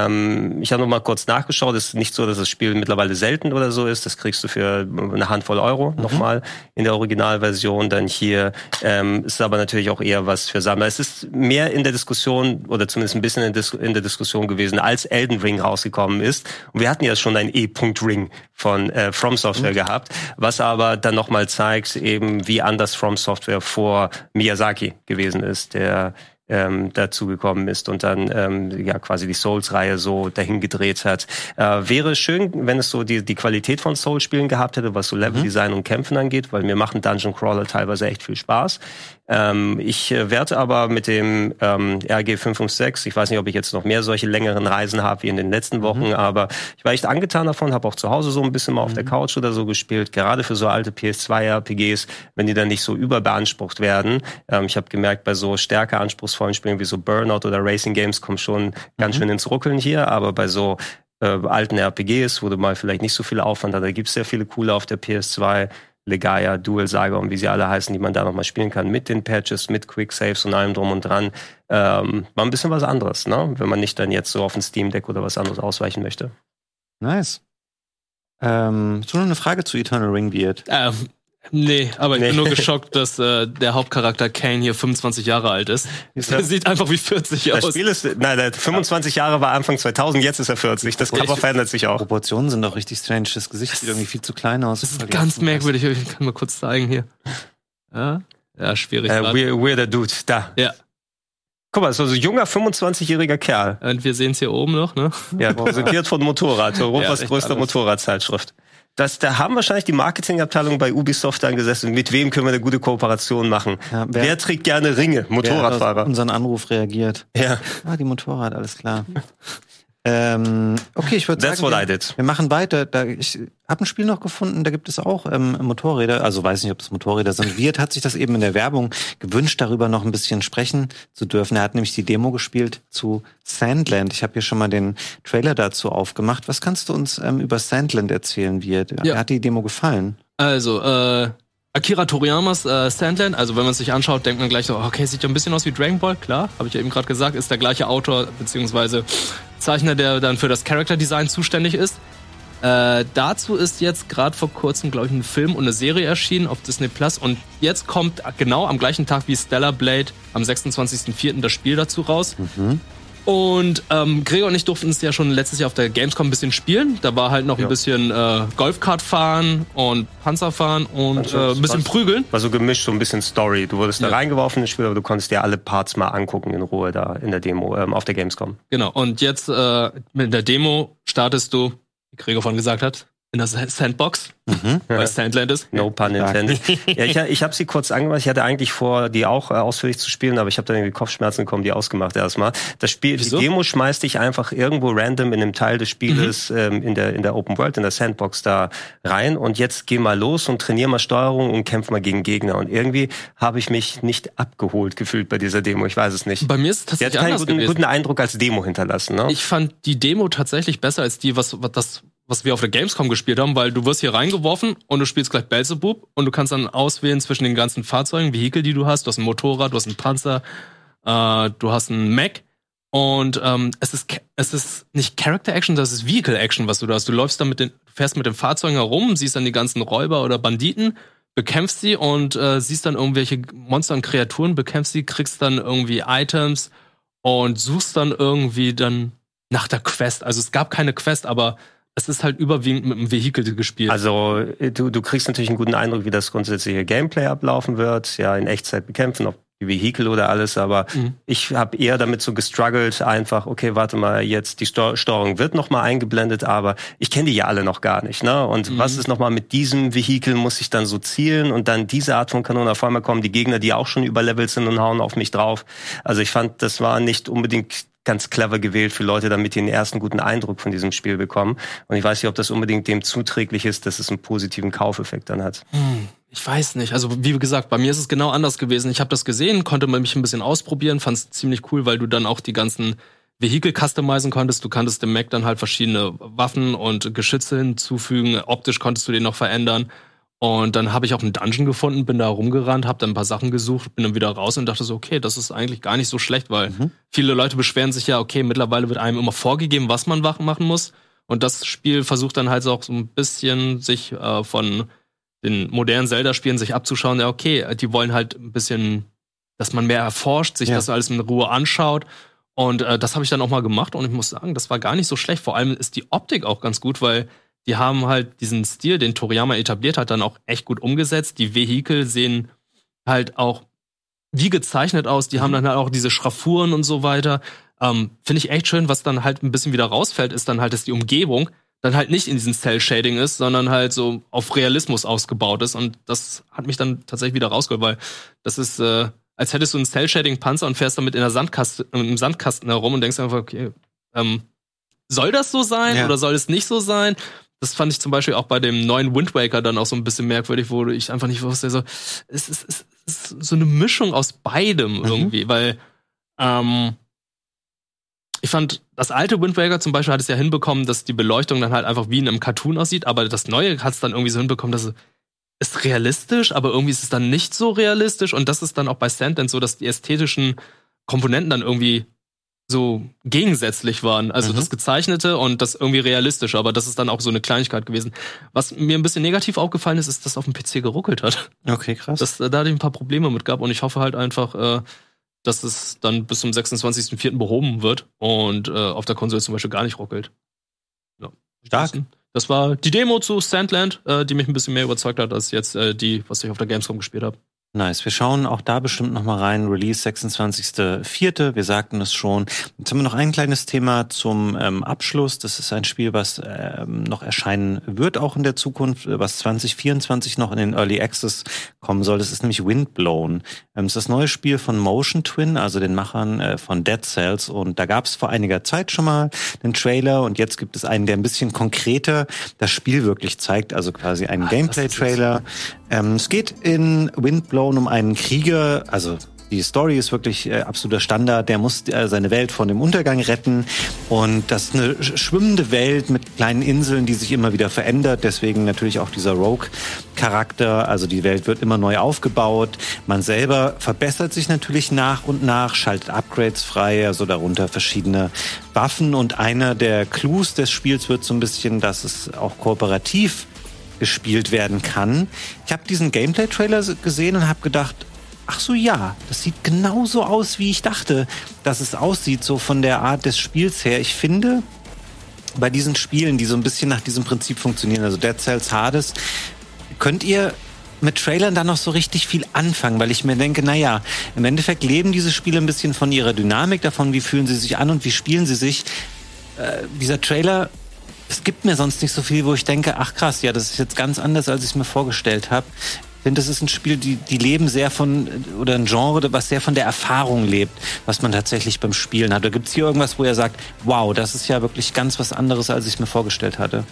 Ähm, ich habe noch mal kurz nachgeschaut, es ist nicht so, dass das Spiel mittlerweile selten oder so ist. Das kriegst du für eine Handvoll Euro Euro mhm. nochmal in der Originalversion. Dann hier ähm, ist aber natürlich auch eher was für Sammler. Es ist mehr in der Diskussion, oder zumindest ein bisschen in, Dis- in der Diskussion gewesen, als Elden Ring rausgekommen ist. Und wir hatten ja schon ein E-Ring von äh, From Software mhm. gehabt, was aber dann nochmal zeigt, eben wie anders From Software vor Miyazaki gewesen ist, der ähm, dazu gekommen ist und dann ähm, ja quasi die Souls-Reihe so dahin gedreht hat. Äh, wäre schön, wenn es so die die Qualität von Souls-Spielen gehabt hätte, was so Leveldesign mhm. und Kämpfen angeht, weil mir machen Dungeon Crawler teilweise echt viel Spaß. Ähm, ich äh, werde aber mit dem ähm, R G fünf fünf sechs, ich weiß nicht, ob ich jetzt noch mehr solche längeren Reisen habe wie in den letzten Wochen, mhm. aber ich war echt angetan davon, habe auch zu Hause so ein bisschen mal auf mhm. der Couch oder so gespielt, gerade für so alte P S zwei R P Gs, wenn die dann nicht so überbeansprucht werden. Ähm, ich habe gemerkt, bei so stärker anspruchsvollen Spielen wie so Burnout oder Racing Games kommt schon ganz mhm. schön ins Ruckeln hier, aber bei so äh, alten R P Gs, wo du mal vielleicht nicht so viel Aufwand hast, da gibt's sehr viele coole auf der P S zwei, Legaia, Dual Saga und wie sie alle heißen, die man da nochmal spielen kann, mit den Patches, mit Quick Saves und allem drum und dran. Ähm, war ein bisschen was anderes, ne? Wenn man nicht dann jetzt so auf ein Steam Deck oder was anderes ausweichen möchte. Nice. Ähm, hast du noch eine Frage zu Eternal Ringbeard? Ähm, nee, aber ich Nee. bin nur geschockt, dass äh, der Hauptcharakter Kane hier fünfundzwanzig Jahre alt ist. Der sieht einfach wie vierzig Das aus. Spiel ist, nein, der fünfundzwanzig Jahre war Anfang zweitausend, jetzt ist er vierzig. Das Cover verändert sich auch. Proportionen sind doch richtig strange. Das Gesicht sieht irgendwie viel zu klein aus. Das ist ganz merkwürdig. Ich kann mal kurz zeigen hier. Ja, ja schwierig. Äh, grad. weird, weirder Dude, da. Ja. Guck mal, so ein junger fünfundzwanzigjähriger Kerl. Und wir sehen es hier oben noch, ne? Ja, präsentiert von Motorrad, Europas Ja, größter alles. Motorradzeitschrift. Das, da haben wahrscheinlich die Marketingabteilung bei Ubisoft dann gesessen. Mit wem können wir eine gute Kooperation machen? Ja, wer, wer trägt gerne Ringe? Wer Motorradfahrer. auf unseren Anruf reagiert. Ja. Ah, die Motorrad, alles klar. ähm, okay, ich würde That's sagen, what I wir, did. wir machen weiter. Da, ich habe ein Spiel noch gefunden, da gibt es auch ähm, Motorräder. Also weiß nicht, ob das Motorräder sind. Wirt hat sich das eben in der Werbung gewünscht, darüber noch ein bisschen sprechen zu dürfen. Er hat nämlich die Demo gespielt zu Sandland. Ich habe hier schon mal den Trailer dazu aufgemacht. Was kannst du uns ähm, über Sandland erzählen, Wirt? Ja. Mir hat die Demo gefallen. Also, äh, Akira Toriyamas äh, Sandland, also wenn man es sich anschaut, denkt man gleich so, okay, sieht ja ein bisschen aus wie Dragon Ball, klar, habe ich ja eben gerade gesagt, ist der gleiche Autor beziehungsweise Zeichner, der dann für das Character Design zuständig ist. Äh, dazu ist jetzt gerade vor kurzem, glaube ich, ein Film und eine Serie erschienen auf Disney Plus und jetzt kommt genau am gleichen Tag wie Stellar Blade am sechsundzwanzigsten vierten das Spiel dazu raus. Mhm. Und ähm, Gregor und ich durften es ja schon letztes Jahr auf der Gamescom ein bisschen spielen. Da war halt noch Ja. ein bisschen äh, Golfkart fahren und Panzer fahren und Also, äh, ein bisschen was- prügeln. War so gemischt, so ein bisschen Story. Du wurdest da Ja. reingeworfen ins Spiel, aber du konntest dir alle Parts mal angucken in Ruhe da in der Demo, ähm, auf der Gamescom. Genau. Und jetzt äh, mit der Demo startest du, wie Gregor vorhin gesagt hat, in der Sandbox, Mhm. weil Sandland ist. No pun intended. ja, ich, ich habe sie kurz angemacht. Ich hatte eigentlich vor, die auch äh, ausführlich zu spielen, aber ich habe dann irgendwie Kopfschmerzen bekommen, die ausgemacht erstmal. Das Spiel, Wieso? die Demo schmeißt dich einfach irgendwo random in einem Teil des Spieles mhm. ähm, in der in der Open World, in der Sandbox da rein und jetzt geh mal los und trainier mal Steuerung und kämpf mal gegen Gegner. Und irgendwie habe ich mich nicht abgeholt gefühlt bei dieser Demo. Ich weiß es nicht. Bei mir ist es Sie hat tatsächlich keinen anders guten, gewesen. guten Eindruck als Demo hinterlassen. Ne? Ich fand die Demo tatsächlich besser als die, was, was das, was wir auf der Gamescom gespielt haben, weil du wirst hier reingeworfen und du spielst gleich Belzebub und du kannst dann auswählen zwischen den ganzen Fahrzeugen, Vehikel, die du hast. Du hast ein Motorrad, du hast einen Panzer, äh, du hast einen Mac und ähm, es ist es ist nicht Character Action, das ist Vehicle Action, was du da hast. Du läufst dann mit den, du fährst mit den Fahrzeugen herum, siehst dann die ganzen Räuber oder Banditen, bekämpfst sie und äh, siehst dann irgendwelche Monster und Kreaturen, bekämpfst sie, kriegst dann irgendwie Items und suchst dann irgendwie dann nach der Quest. Also es gab keine Quest, aber es ist halt überwiegend mit dem Vehikel gespielt. Also du, du kriegst natürlich einen guten Eindruck, wie das grundsätzliche Gameplay ablaufen wird. Ja, in Echtzeit bekämpfen, ob die Vehikel oder alles. Aber Mhm. ich habe eher damit so gestruggelt, einfach, okay, warte mal, jetzt die Steu- Steuerung wird noch mal eingeblendet, aber ich kenne die ja alle noch gar nicht. Ne? Und Mhm. was ist noch mal mit diesem Vehikel, muss ich dann so zielen und dann diese Art von Kanone. Auf einmal kommen die Gegner, die auch schon überlevelt sind und hauen auf mich drauf. Also ich fand, das war nicht unbedingt ganz clever gewählt für Leute, damit die den ersten guten Eindruck von diesem Spiel bekommen. Und ich weiß nicht, ob das unbedingt dem zuträglich ist, dass es einen positiven Kaufeffekt dann hat. Hm, ich weiß nicht. Also wie gesagt, bei mir ist es genau anders gewesen. Ich habe das gesehen, konnte mal mich ein bisschen ausprobieren, fand es ziemlich cool, weil du dann auch die ganzen Vehikel customizen konntest. Du konntest dem Mac dann halt verschiedene Waffen und Geschütze hinzufügen. Optisch konntest du den noch verändern. Und dann habe ich auch einen Dungeon gefunden, bin da rumgerannt, habe dann ein paar Sachen gesucht, bin dann wieder raus und dachte so, okay, das ist eigentlich gar nicht so schlecht, weil Mhm. viele Leute beschweren sich ja, okay, mittlerweile wird einem immer vorgegeben, was man machen muss. Und das Spiel versucht dann halt auch so ein bisschen sich äh, von den modernen Zelda-Spielen sich abzuschauen, ja okay, die wollen halt ein bisschen, dass man mehr erforscht, sich ja. das alles in Ruhe anschaut. Und äh, das habe ich dann auch mal gemacht und ich muss sagen, das war gar nicht so schlecht. Vor allem ist die Optik auch ganz gut, weil die haben halt diesen Stil, den Toriyama etabliert hat, dann auch echt gut umgesetzt. Die Vehikel sehen halt auch wie gezeichnet aus. Die mhm. haben dann halt auch diese Schraffuren und so weiter. Ähm, Finde ich echt schön. Was dann halt ein bisschen wieder rausfällt, ist dann halt, dass die Umgebung dann halt nicht in diesem Cell-Shading ist, sondern halt so auf Realismus ausgebaut ist. Und das hat mich dann tatsächlich wieder rausgeholt, weil das ist, äh, als hättest du einen Cell-Shading-Panzer und fährst damit in der Sandkasten, im Sandkasten herum und denkst einfach, okay, ähm, soll das so sein ja. oder soll es nicht so sein? Das fand ich zum Beispiel auch bei dem neuen Wind Waker dann auch so ein bisschen merkwürdig, wo ich einfach nicht wusste, so, es ist, es ist so eine Mischung aus beidem mhm. irgendwie, weil ähm, ich fand, das alte Wind Waker zum Beispiel hat es ja hinbekommen, dass die Beleuchtung dann halt einfach wie in einem Cartoon aussieht, aber das neue hat es dann irgendwie so hinbekommen, dass es ist realistisch, aber irgendwie ist es dann nicht so realistisch und das ist dann auch bei Sandland so, dass die ästhetischen Komponenten dann irgendwie so gegensätzlich waren. Also mhm. das Gezeichnete und das irgendwie Realistische, aber das ist dann auch so eine Kleinigkeit gewesen. Was mir ein bisschen negativ aufgefallen ist, ist, dass auf dem P C geruckelt hat. Okay, krass. Dass da hatte ich ein paar Probleme mit gab und ich hoffe halt einfach, äh, dass es dann bis zum sechsundzwanzigsten vierten behoben wird und äh, auf der Konsole zum Beispiel gar nicht ruckelt. Ja. Stark. Das war die Demo zu Sandland, äh, die mich ein bisschen mehr überzeugt hat, als jetzt äh, die, was ich auf der Gamescom gespielt habe. Nice. Wir schauen auch da bestimmt noch mal rein. Release sechsundzwanzigster vierte Wir sagten es schon. Jetzt haben wir noch ein kleines Thema zum ähm, Abschluss. Das ist ein Spiel, was ähm, noch erscheinen wird, auch in der Zukunft, was zwanzig vierundzwanzig noch in den Early Access kommen soll. Das ist nämlich Windblown. Ähm, das ist das neue Spiel von Motion Twin, also den Machern äh, von Dead Cells. Und da gab es vor einiger Zeit schon mal einen Trailer. Und jetzt gibt es einen, der ein bisschen konkreter das Spiel wirklich zeigt. Also quasi einen ah, Gameplay-Trailer. Ähm, es geht in Windblown um einen Krieger, also die Story ist wirklich äh, absoluter Standard, der muss äh, seine Welt von dem Untergang retten und das ist eine schwimmende Welt mit kleinen Inseln, die sich immer wieder verändert, deswegen natürlich auch dieser Rogue-Charakter, also die Welt wird immer neu aufgebaut, man selber verbessert sich natürlich nach und nach, schaltet Upgrades frei, also darunter verschiedene Waffen und einer der Clues des Spiels wird so ein bisschen, dass es auch kooperativ gespielt werden kann. Ich habe diesen Gameplay-Trailer gesehen und habe gedacht, ach so ja, das sieht genauso aus, wie ich dachte, dass es aussieht, so von der Art des Spiels her. Ich finde, bei diesen Spielen, die so ein bisschen nach diesem Prinzip funktionieren, also Dead Cells, Hades, könnt ihr mit Trailern dann noch so richtig viel anfangen, weil ich mir denke, naja, im Endeffekt leben diese Spiele ein bisschen von ihrer Dynamik, davon, wie fühlen sie sich an und wie spielen sie sich. Äh, dieser Trailer Es gibt mir sonst nicht so viel, wo ich denke, ach krass, ja, das ist jetzt ganz anders, als ich es mir vorgestellt habe. Ich finde, das ist ein Spiel, die, die leben sehr von, oder ein Genre, was sehr von der Erfahrung lebt, was man tatsächlich beim Spielen hat. Oder gibt es hier irgendwas, wo er sagt, wow, das ist ja wirklich ganz was anderes, als ich es mir vorgestellt hatte?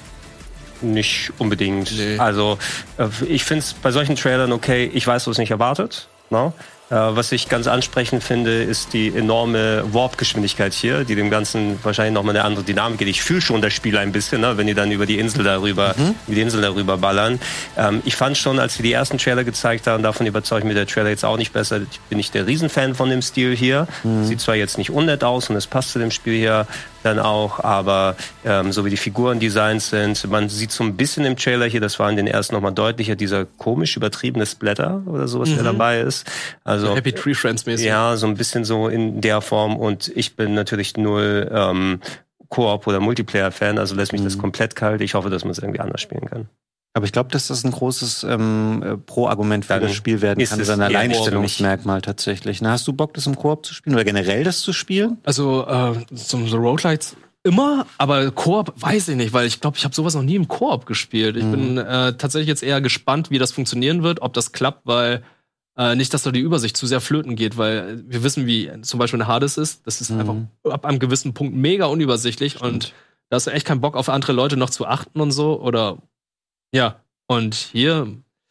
Nicht unbedingt. Nee. Also, ich finde es bei solchen Trailern okay, ich weiß, was nicht erwartet. No? Was ich ganz ansprechend finde, ist die enorme Warp-Geschwindigkeit hier, die dem Ganzen wahrscheinlich nochmal eine andere Dynamik gibt. Ich fühle schon das Spiel ein bisschen, ne, wenn die dann über die Insel darüber, mhm. über die Insel darüber ballern. Ähm, ich fand schon, als sie die ersten Trailer gezeigt haben, davon überzeugt mich der Trailer jetzt auch nicht besser. Ich bin nicht der Riesenfan von dem Stil hier. Mhm. Sieht zwar jetzt nicht unnett aus und es passt zu dem Spiel hier dann auch, aber ähm, so wie die Figurendesigns sind, man sieht so ein bisschen im Trailer hier, das war in den ersten nochmal deutlicher, dieser komisch übertriebene Splatter oder sowas, mhm. der dabei ist. Also Happy Tree Friends mäßig. Ja, so ein bisschen so in der Form und ich bin natürlich null ähm, Koop- oder Multiplayer-Fan, also lässt mich mhm. das komplett kalt. Ich hoffe, dass man es irgendwie anders spielen kann. Aber ich glaube, dass das ein großes ähm, Pro-Argument für Dann das Spiel werden kann, sein Alleinstellungsmerkmal tatsächlich. Na, hast du Bock, das im Koop zu spielen oder generell das zu spielen? Also äh, zum so Roguelites immer, aber Koop weiß ich nicht, weil ich glaube, ich habe sowas noch nie im Koop gespielt. Ich mhm. bin äh, tatsächlich jetzt eher gespannt, wie das funktionieren wird, ob das klappt, weil äh, nicht, dass da die Übersicht zu sehr flöten geht, weil wir wissen, wie zum Beispiel eine Hades ist. Das ist mhm. einfach ab einem gewissen Punkt mega unübersichtlich. Stimmt. Und da hast du echt keinen Bock auf andere Leute noch zu achten und so oder ja, und hier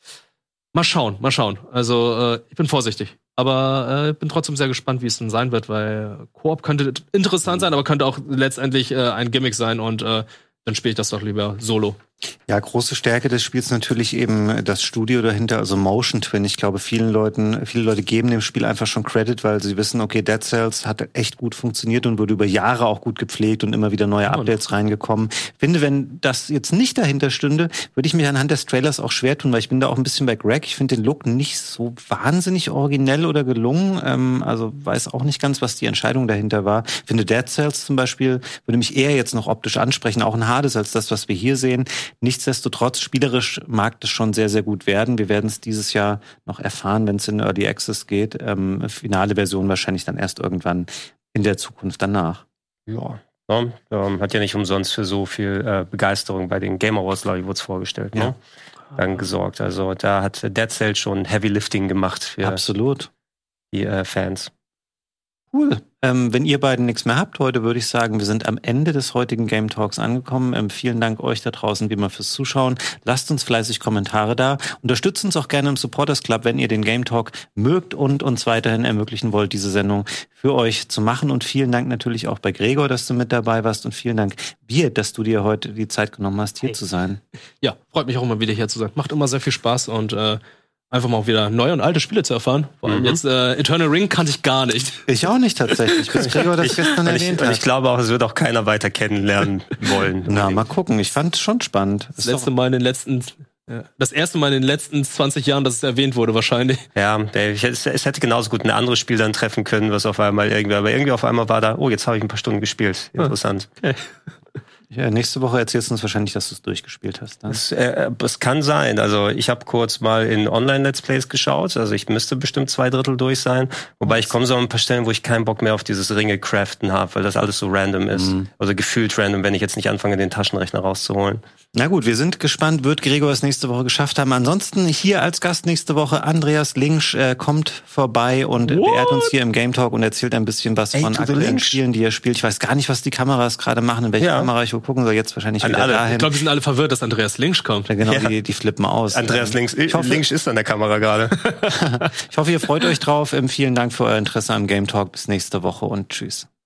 mal schauen, mal schauen. Also äh, ich bin vorsichtig, aber äh, bin trotzdem sehr gespannt, wie es denn sein wird, weil Koop könnte interessant sein, aber könnte auch letztendlich äh, ein Gimmick sein und äh, dann spiele ich das doch lieber solo. Ja, große Stärke des Spiels natürlich eben das Studio dahinter, also Motion Twin. Ich glaube, vielen Leuten, viele Leute geben dem Spiel einfach schon Credit, weil sie wissen, okay, Dead Cells hat echt gut funktioniert und wurde über Jahre auch gut gepflegt und immer wieder neue Updates reingekommen. Ich finde, wenn das jetzt nicht dahinter stünde, würde ich mich anhand des Trailers auch schwer tun, weil ich bin da auch ein bisschen bei Greg. Ich finde den Look nicht so wahnsinnig originell oder gelungen. Ähm, also weiß auch nicht ganz, was die Entscheidung dahinter war. Ich finde, Dead Cells zum Beispiel würde mich eher jetzt noch optisch ansprechen, auch ein Hades als das, was wir hier sehen. Nichtsdestotrotz, spielerisch mag das schon sehr, sehr gut werden. Wir werden es dieses Jahr noch erfahren, wenn es in Early Access geht. Ähm, finale Version wahrscheinlich dann erst irgendwann in der Zukunft danach. Ja, ja ähm, hat ja nicht umsonst für so viel äh, Begeisterung bei den Game Awards, glaube ich, wurde es vorgestellt, ne? Ja. Dann gesorgt. Also da hat Dead Cells schon Heavy Lifting gemacht für Absolut. die äh, Fans. Cool. Ähm, wenn ihr beiden nichts mehr habt heute, würde ich sagen, wir sind am Ende des heutigen Game Talks angekommen. Ähm, vielen Dank euch da draußen wie immer fürs Zuschauen. Lasst uns fleißig Kommentare da. Unterstützt uns auch gerne im Supporters Club, wenn ihr den Game Talk mögt und uns weiterhin ermöglichen wollt, diese Sendung für euch zu machen. Und vielen Dank natürlich auch bei Gregor, dass du mit dabei warst. Und vielen Dank, Bier, dass du dir heute die Zeit genommen hast, hier hey. zu sein. Ja, freut mich auch immer wieder hier zu sein. Macht immer sehr viel Spaß und äh einfach mal auch wieder neue und alte Spiele zu erfahren. Vor allem mhm. jetzt äh, Eternal Ring kannte ich gar nicht. Ich auch nicht tatsächlich, bis Gregor das gestern ich, erwähnt hat. hat. Ich glaube auch, es wird auch keiner weiter kennenlernen wollen. Na, mal gucken. Ich fand es schon spannend. Das letzte Mal in den letzten... Ja. Das erste Mal in den letzten zwanzig Jahren, dass es erwähnt wurde, wahrscheinlich. Ja, es, es hätte genauso gut ein anderes Spiel dann treffen können, was auf einmal irgendwie... Aber irgendwie auf einmal war da, oh, jetzt habe ich ein paar Stunden gespielt. Interessant. Okay. Ja, nächste Woche erzählst du uns wahrscheinlich, dass du es durchgespielt hast. Ne? Es, äh, es kann sein. Also ich habe kurz mal in Online-Let's Plays geschaut. Also ich müsste bestimmt zwei Drittel durch sein. Wobei ich komme so an ein paar Stellen, wo ich keinen Bock mehr auf dieses Ringe-Craften habe, weil das alles so random ist. Mhm. Also gefühlt random, wenn ich jetzt nicht anfange, den Taschenrechner rauszuholen. Na gut, wir sind gespannt, wird Gregor es nächste Woche geschafft haben. Ansonsten hier als Gast nächste Woche Andreas Linsch äh, kommt vorbei und What? beehrt uns hier im Game Talk und erzählt ein bisschen was Ey, von aktuellen Spielen, die er spielt. Ich weiß gar nicht, was die Kameras gerade machen, in welche ja. Kamera ich wohl gucken soll. Jetzt wahrscheinlich wieder alle. dahin. Ich glaube, wir sind alle verwirrt, dass Andreas Linsch kommt. Ja, genau, ja. Die, die flippen aus. Andreas Linsch, ich hoffe, Linsch ist an der Kamera gerade. Ich hoffe, ihr freut euch drauf. Vielen Dank für euer Interesse am Game Talk. Bis nächste Woche und tschüss.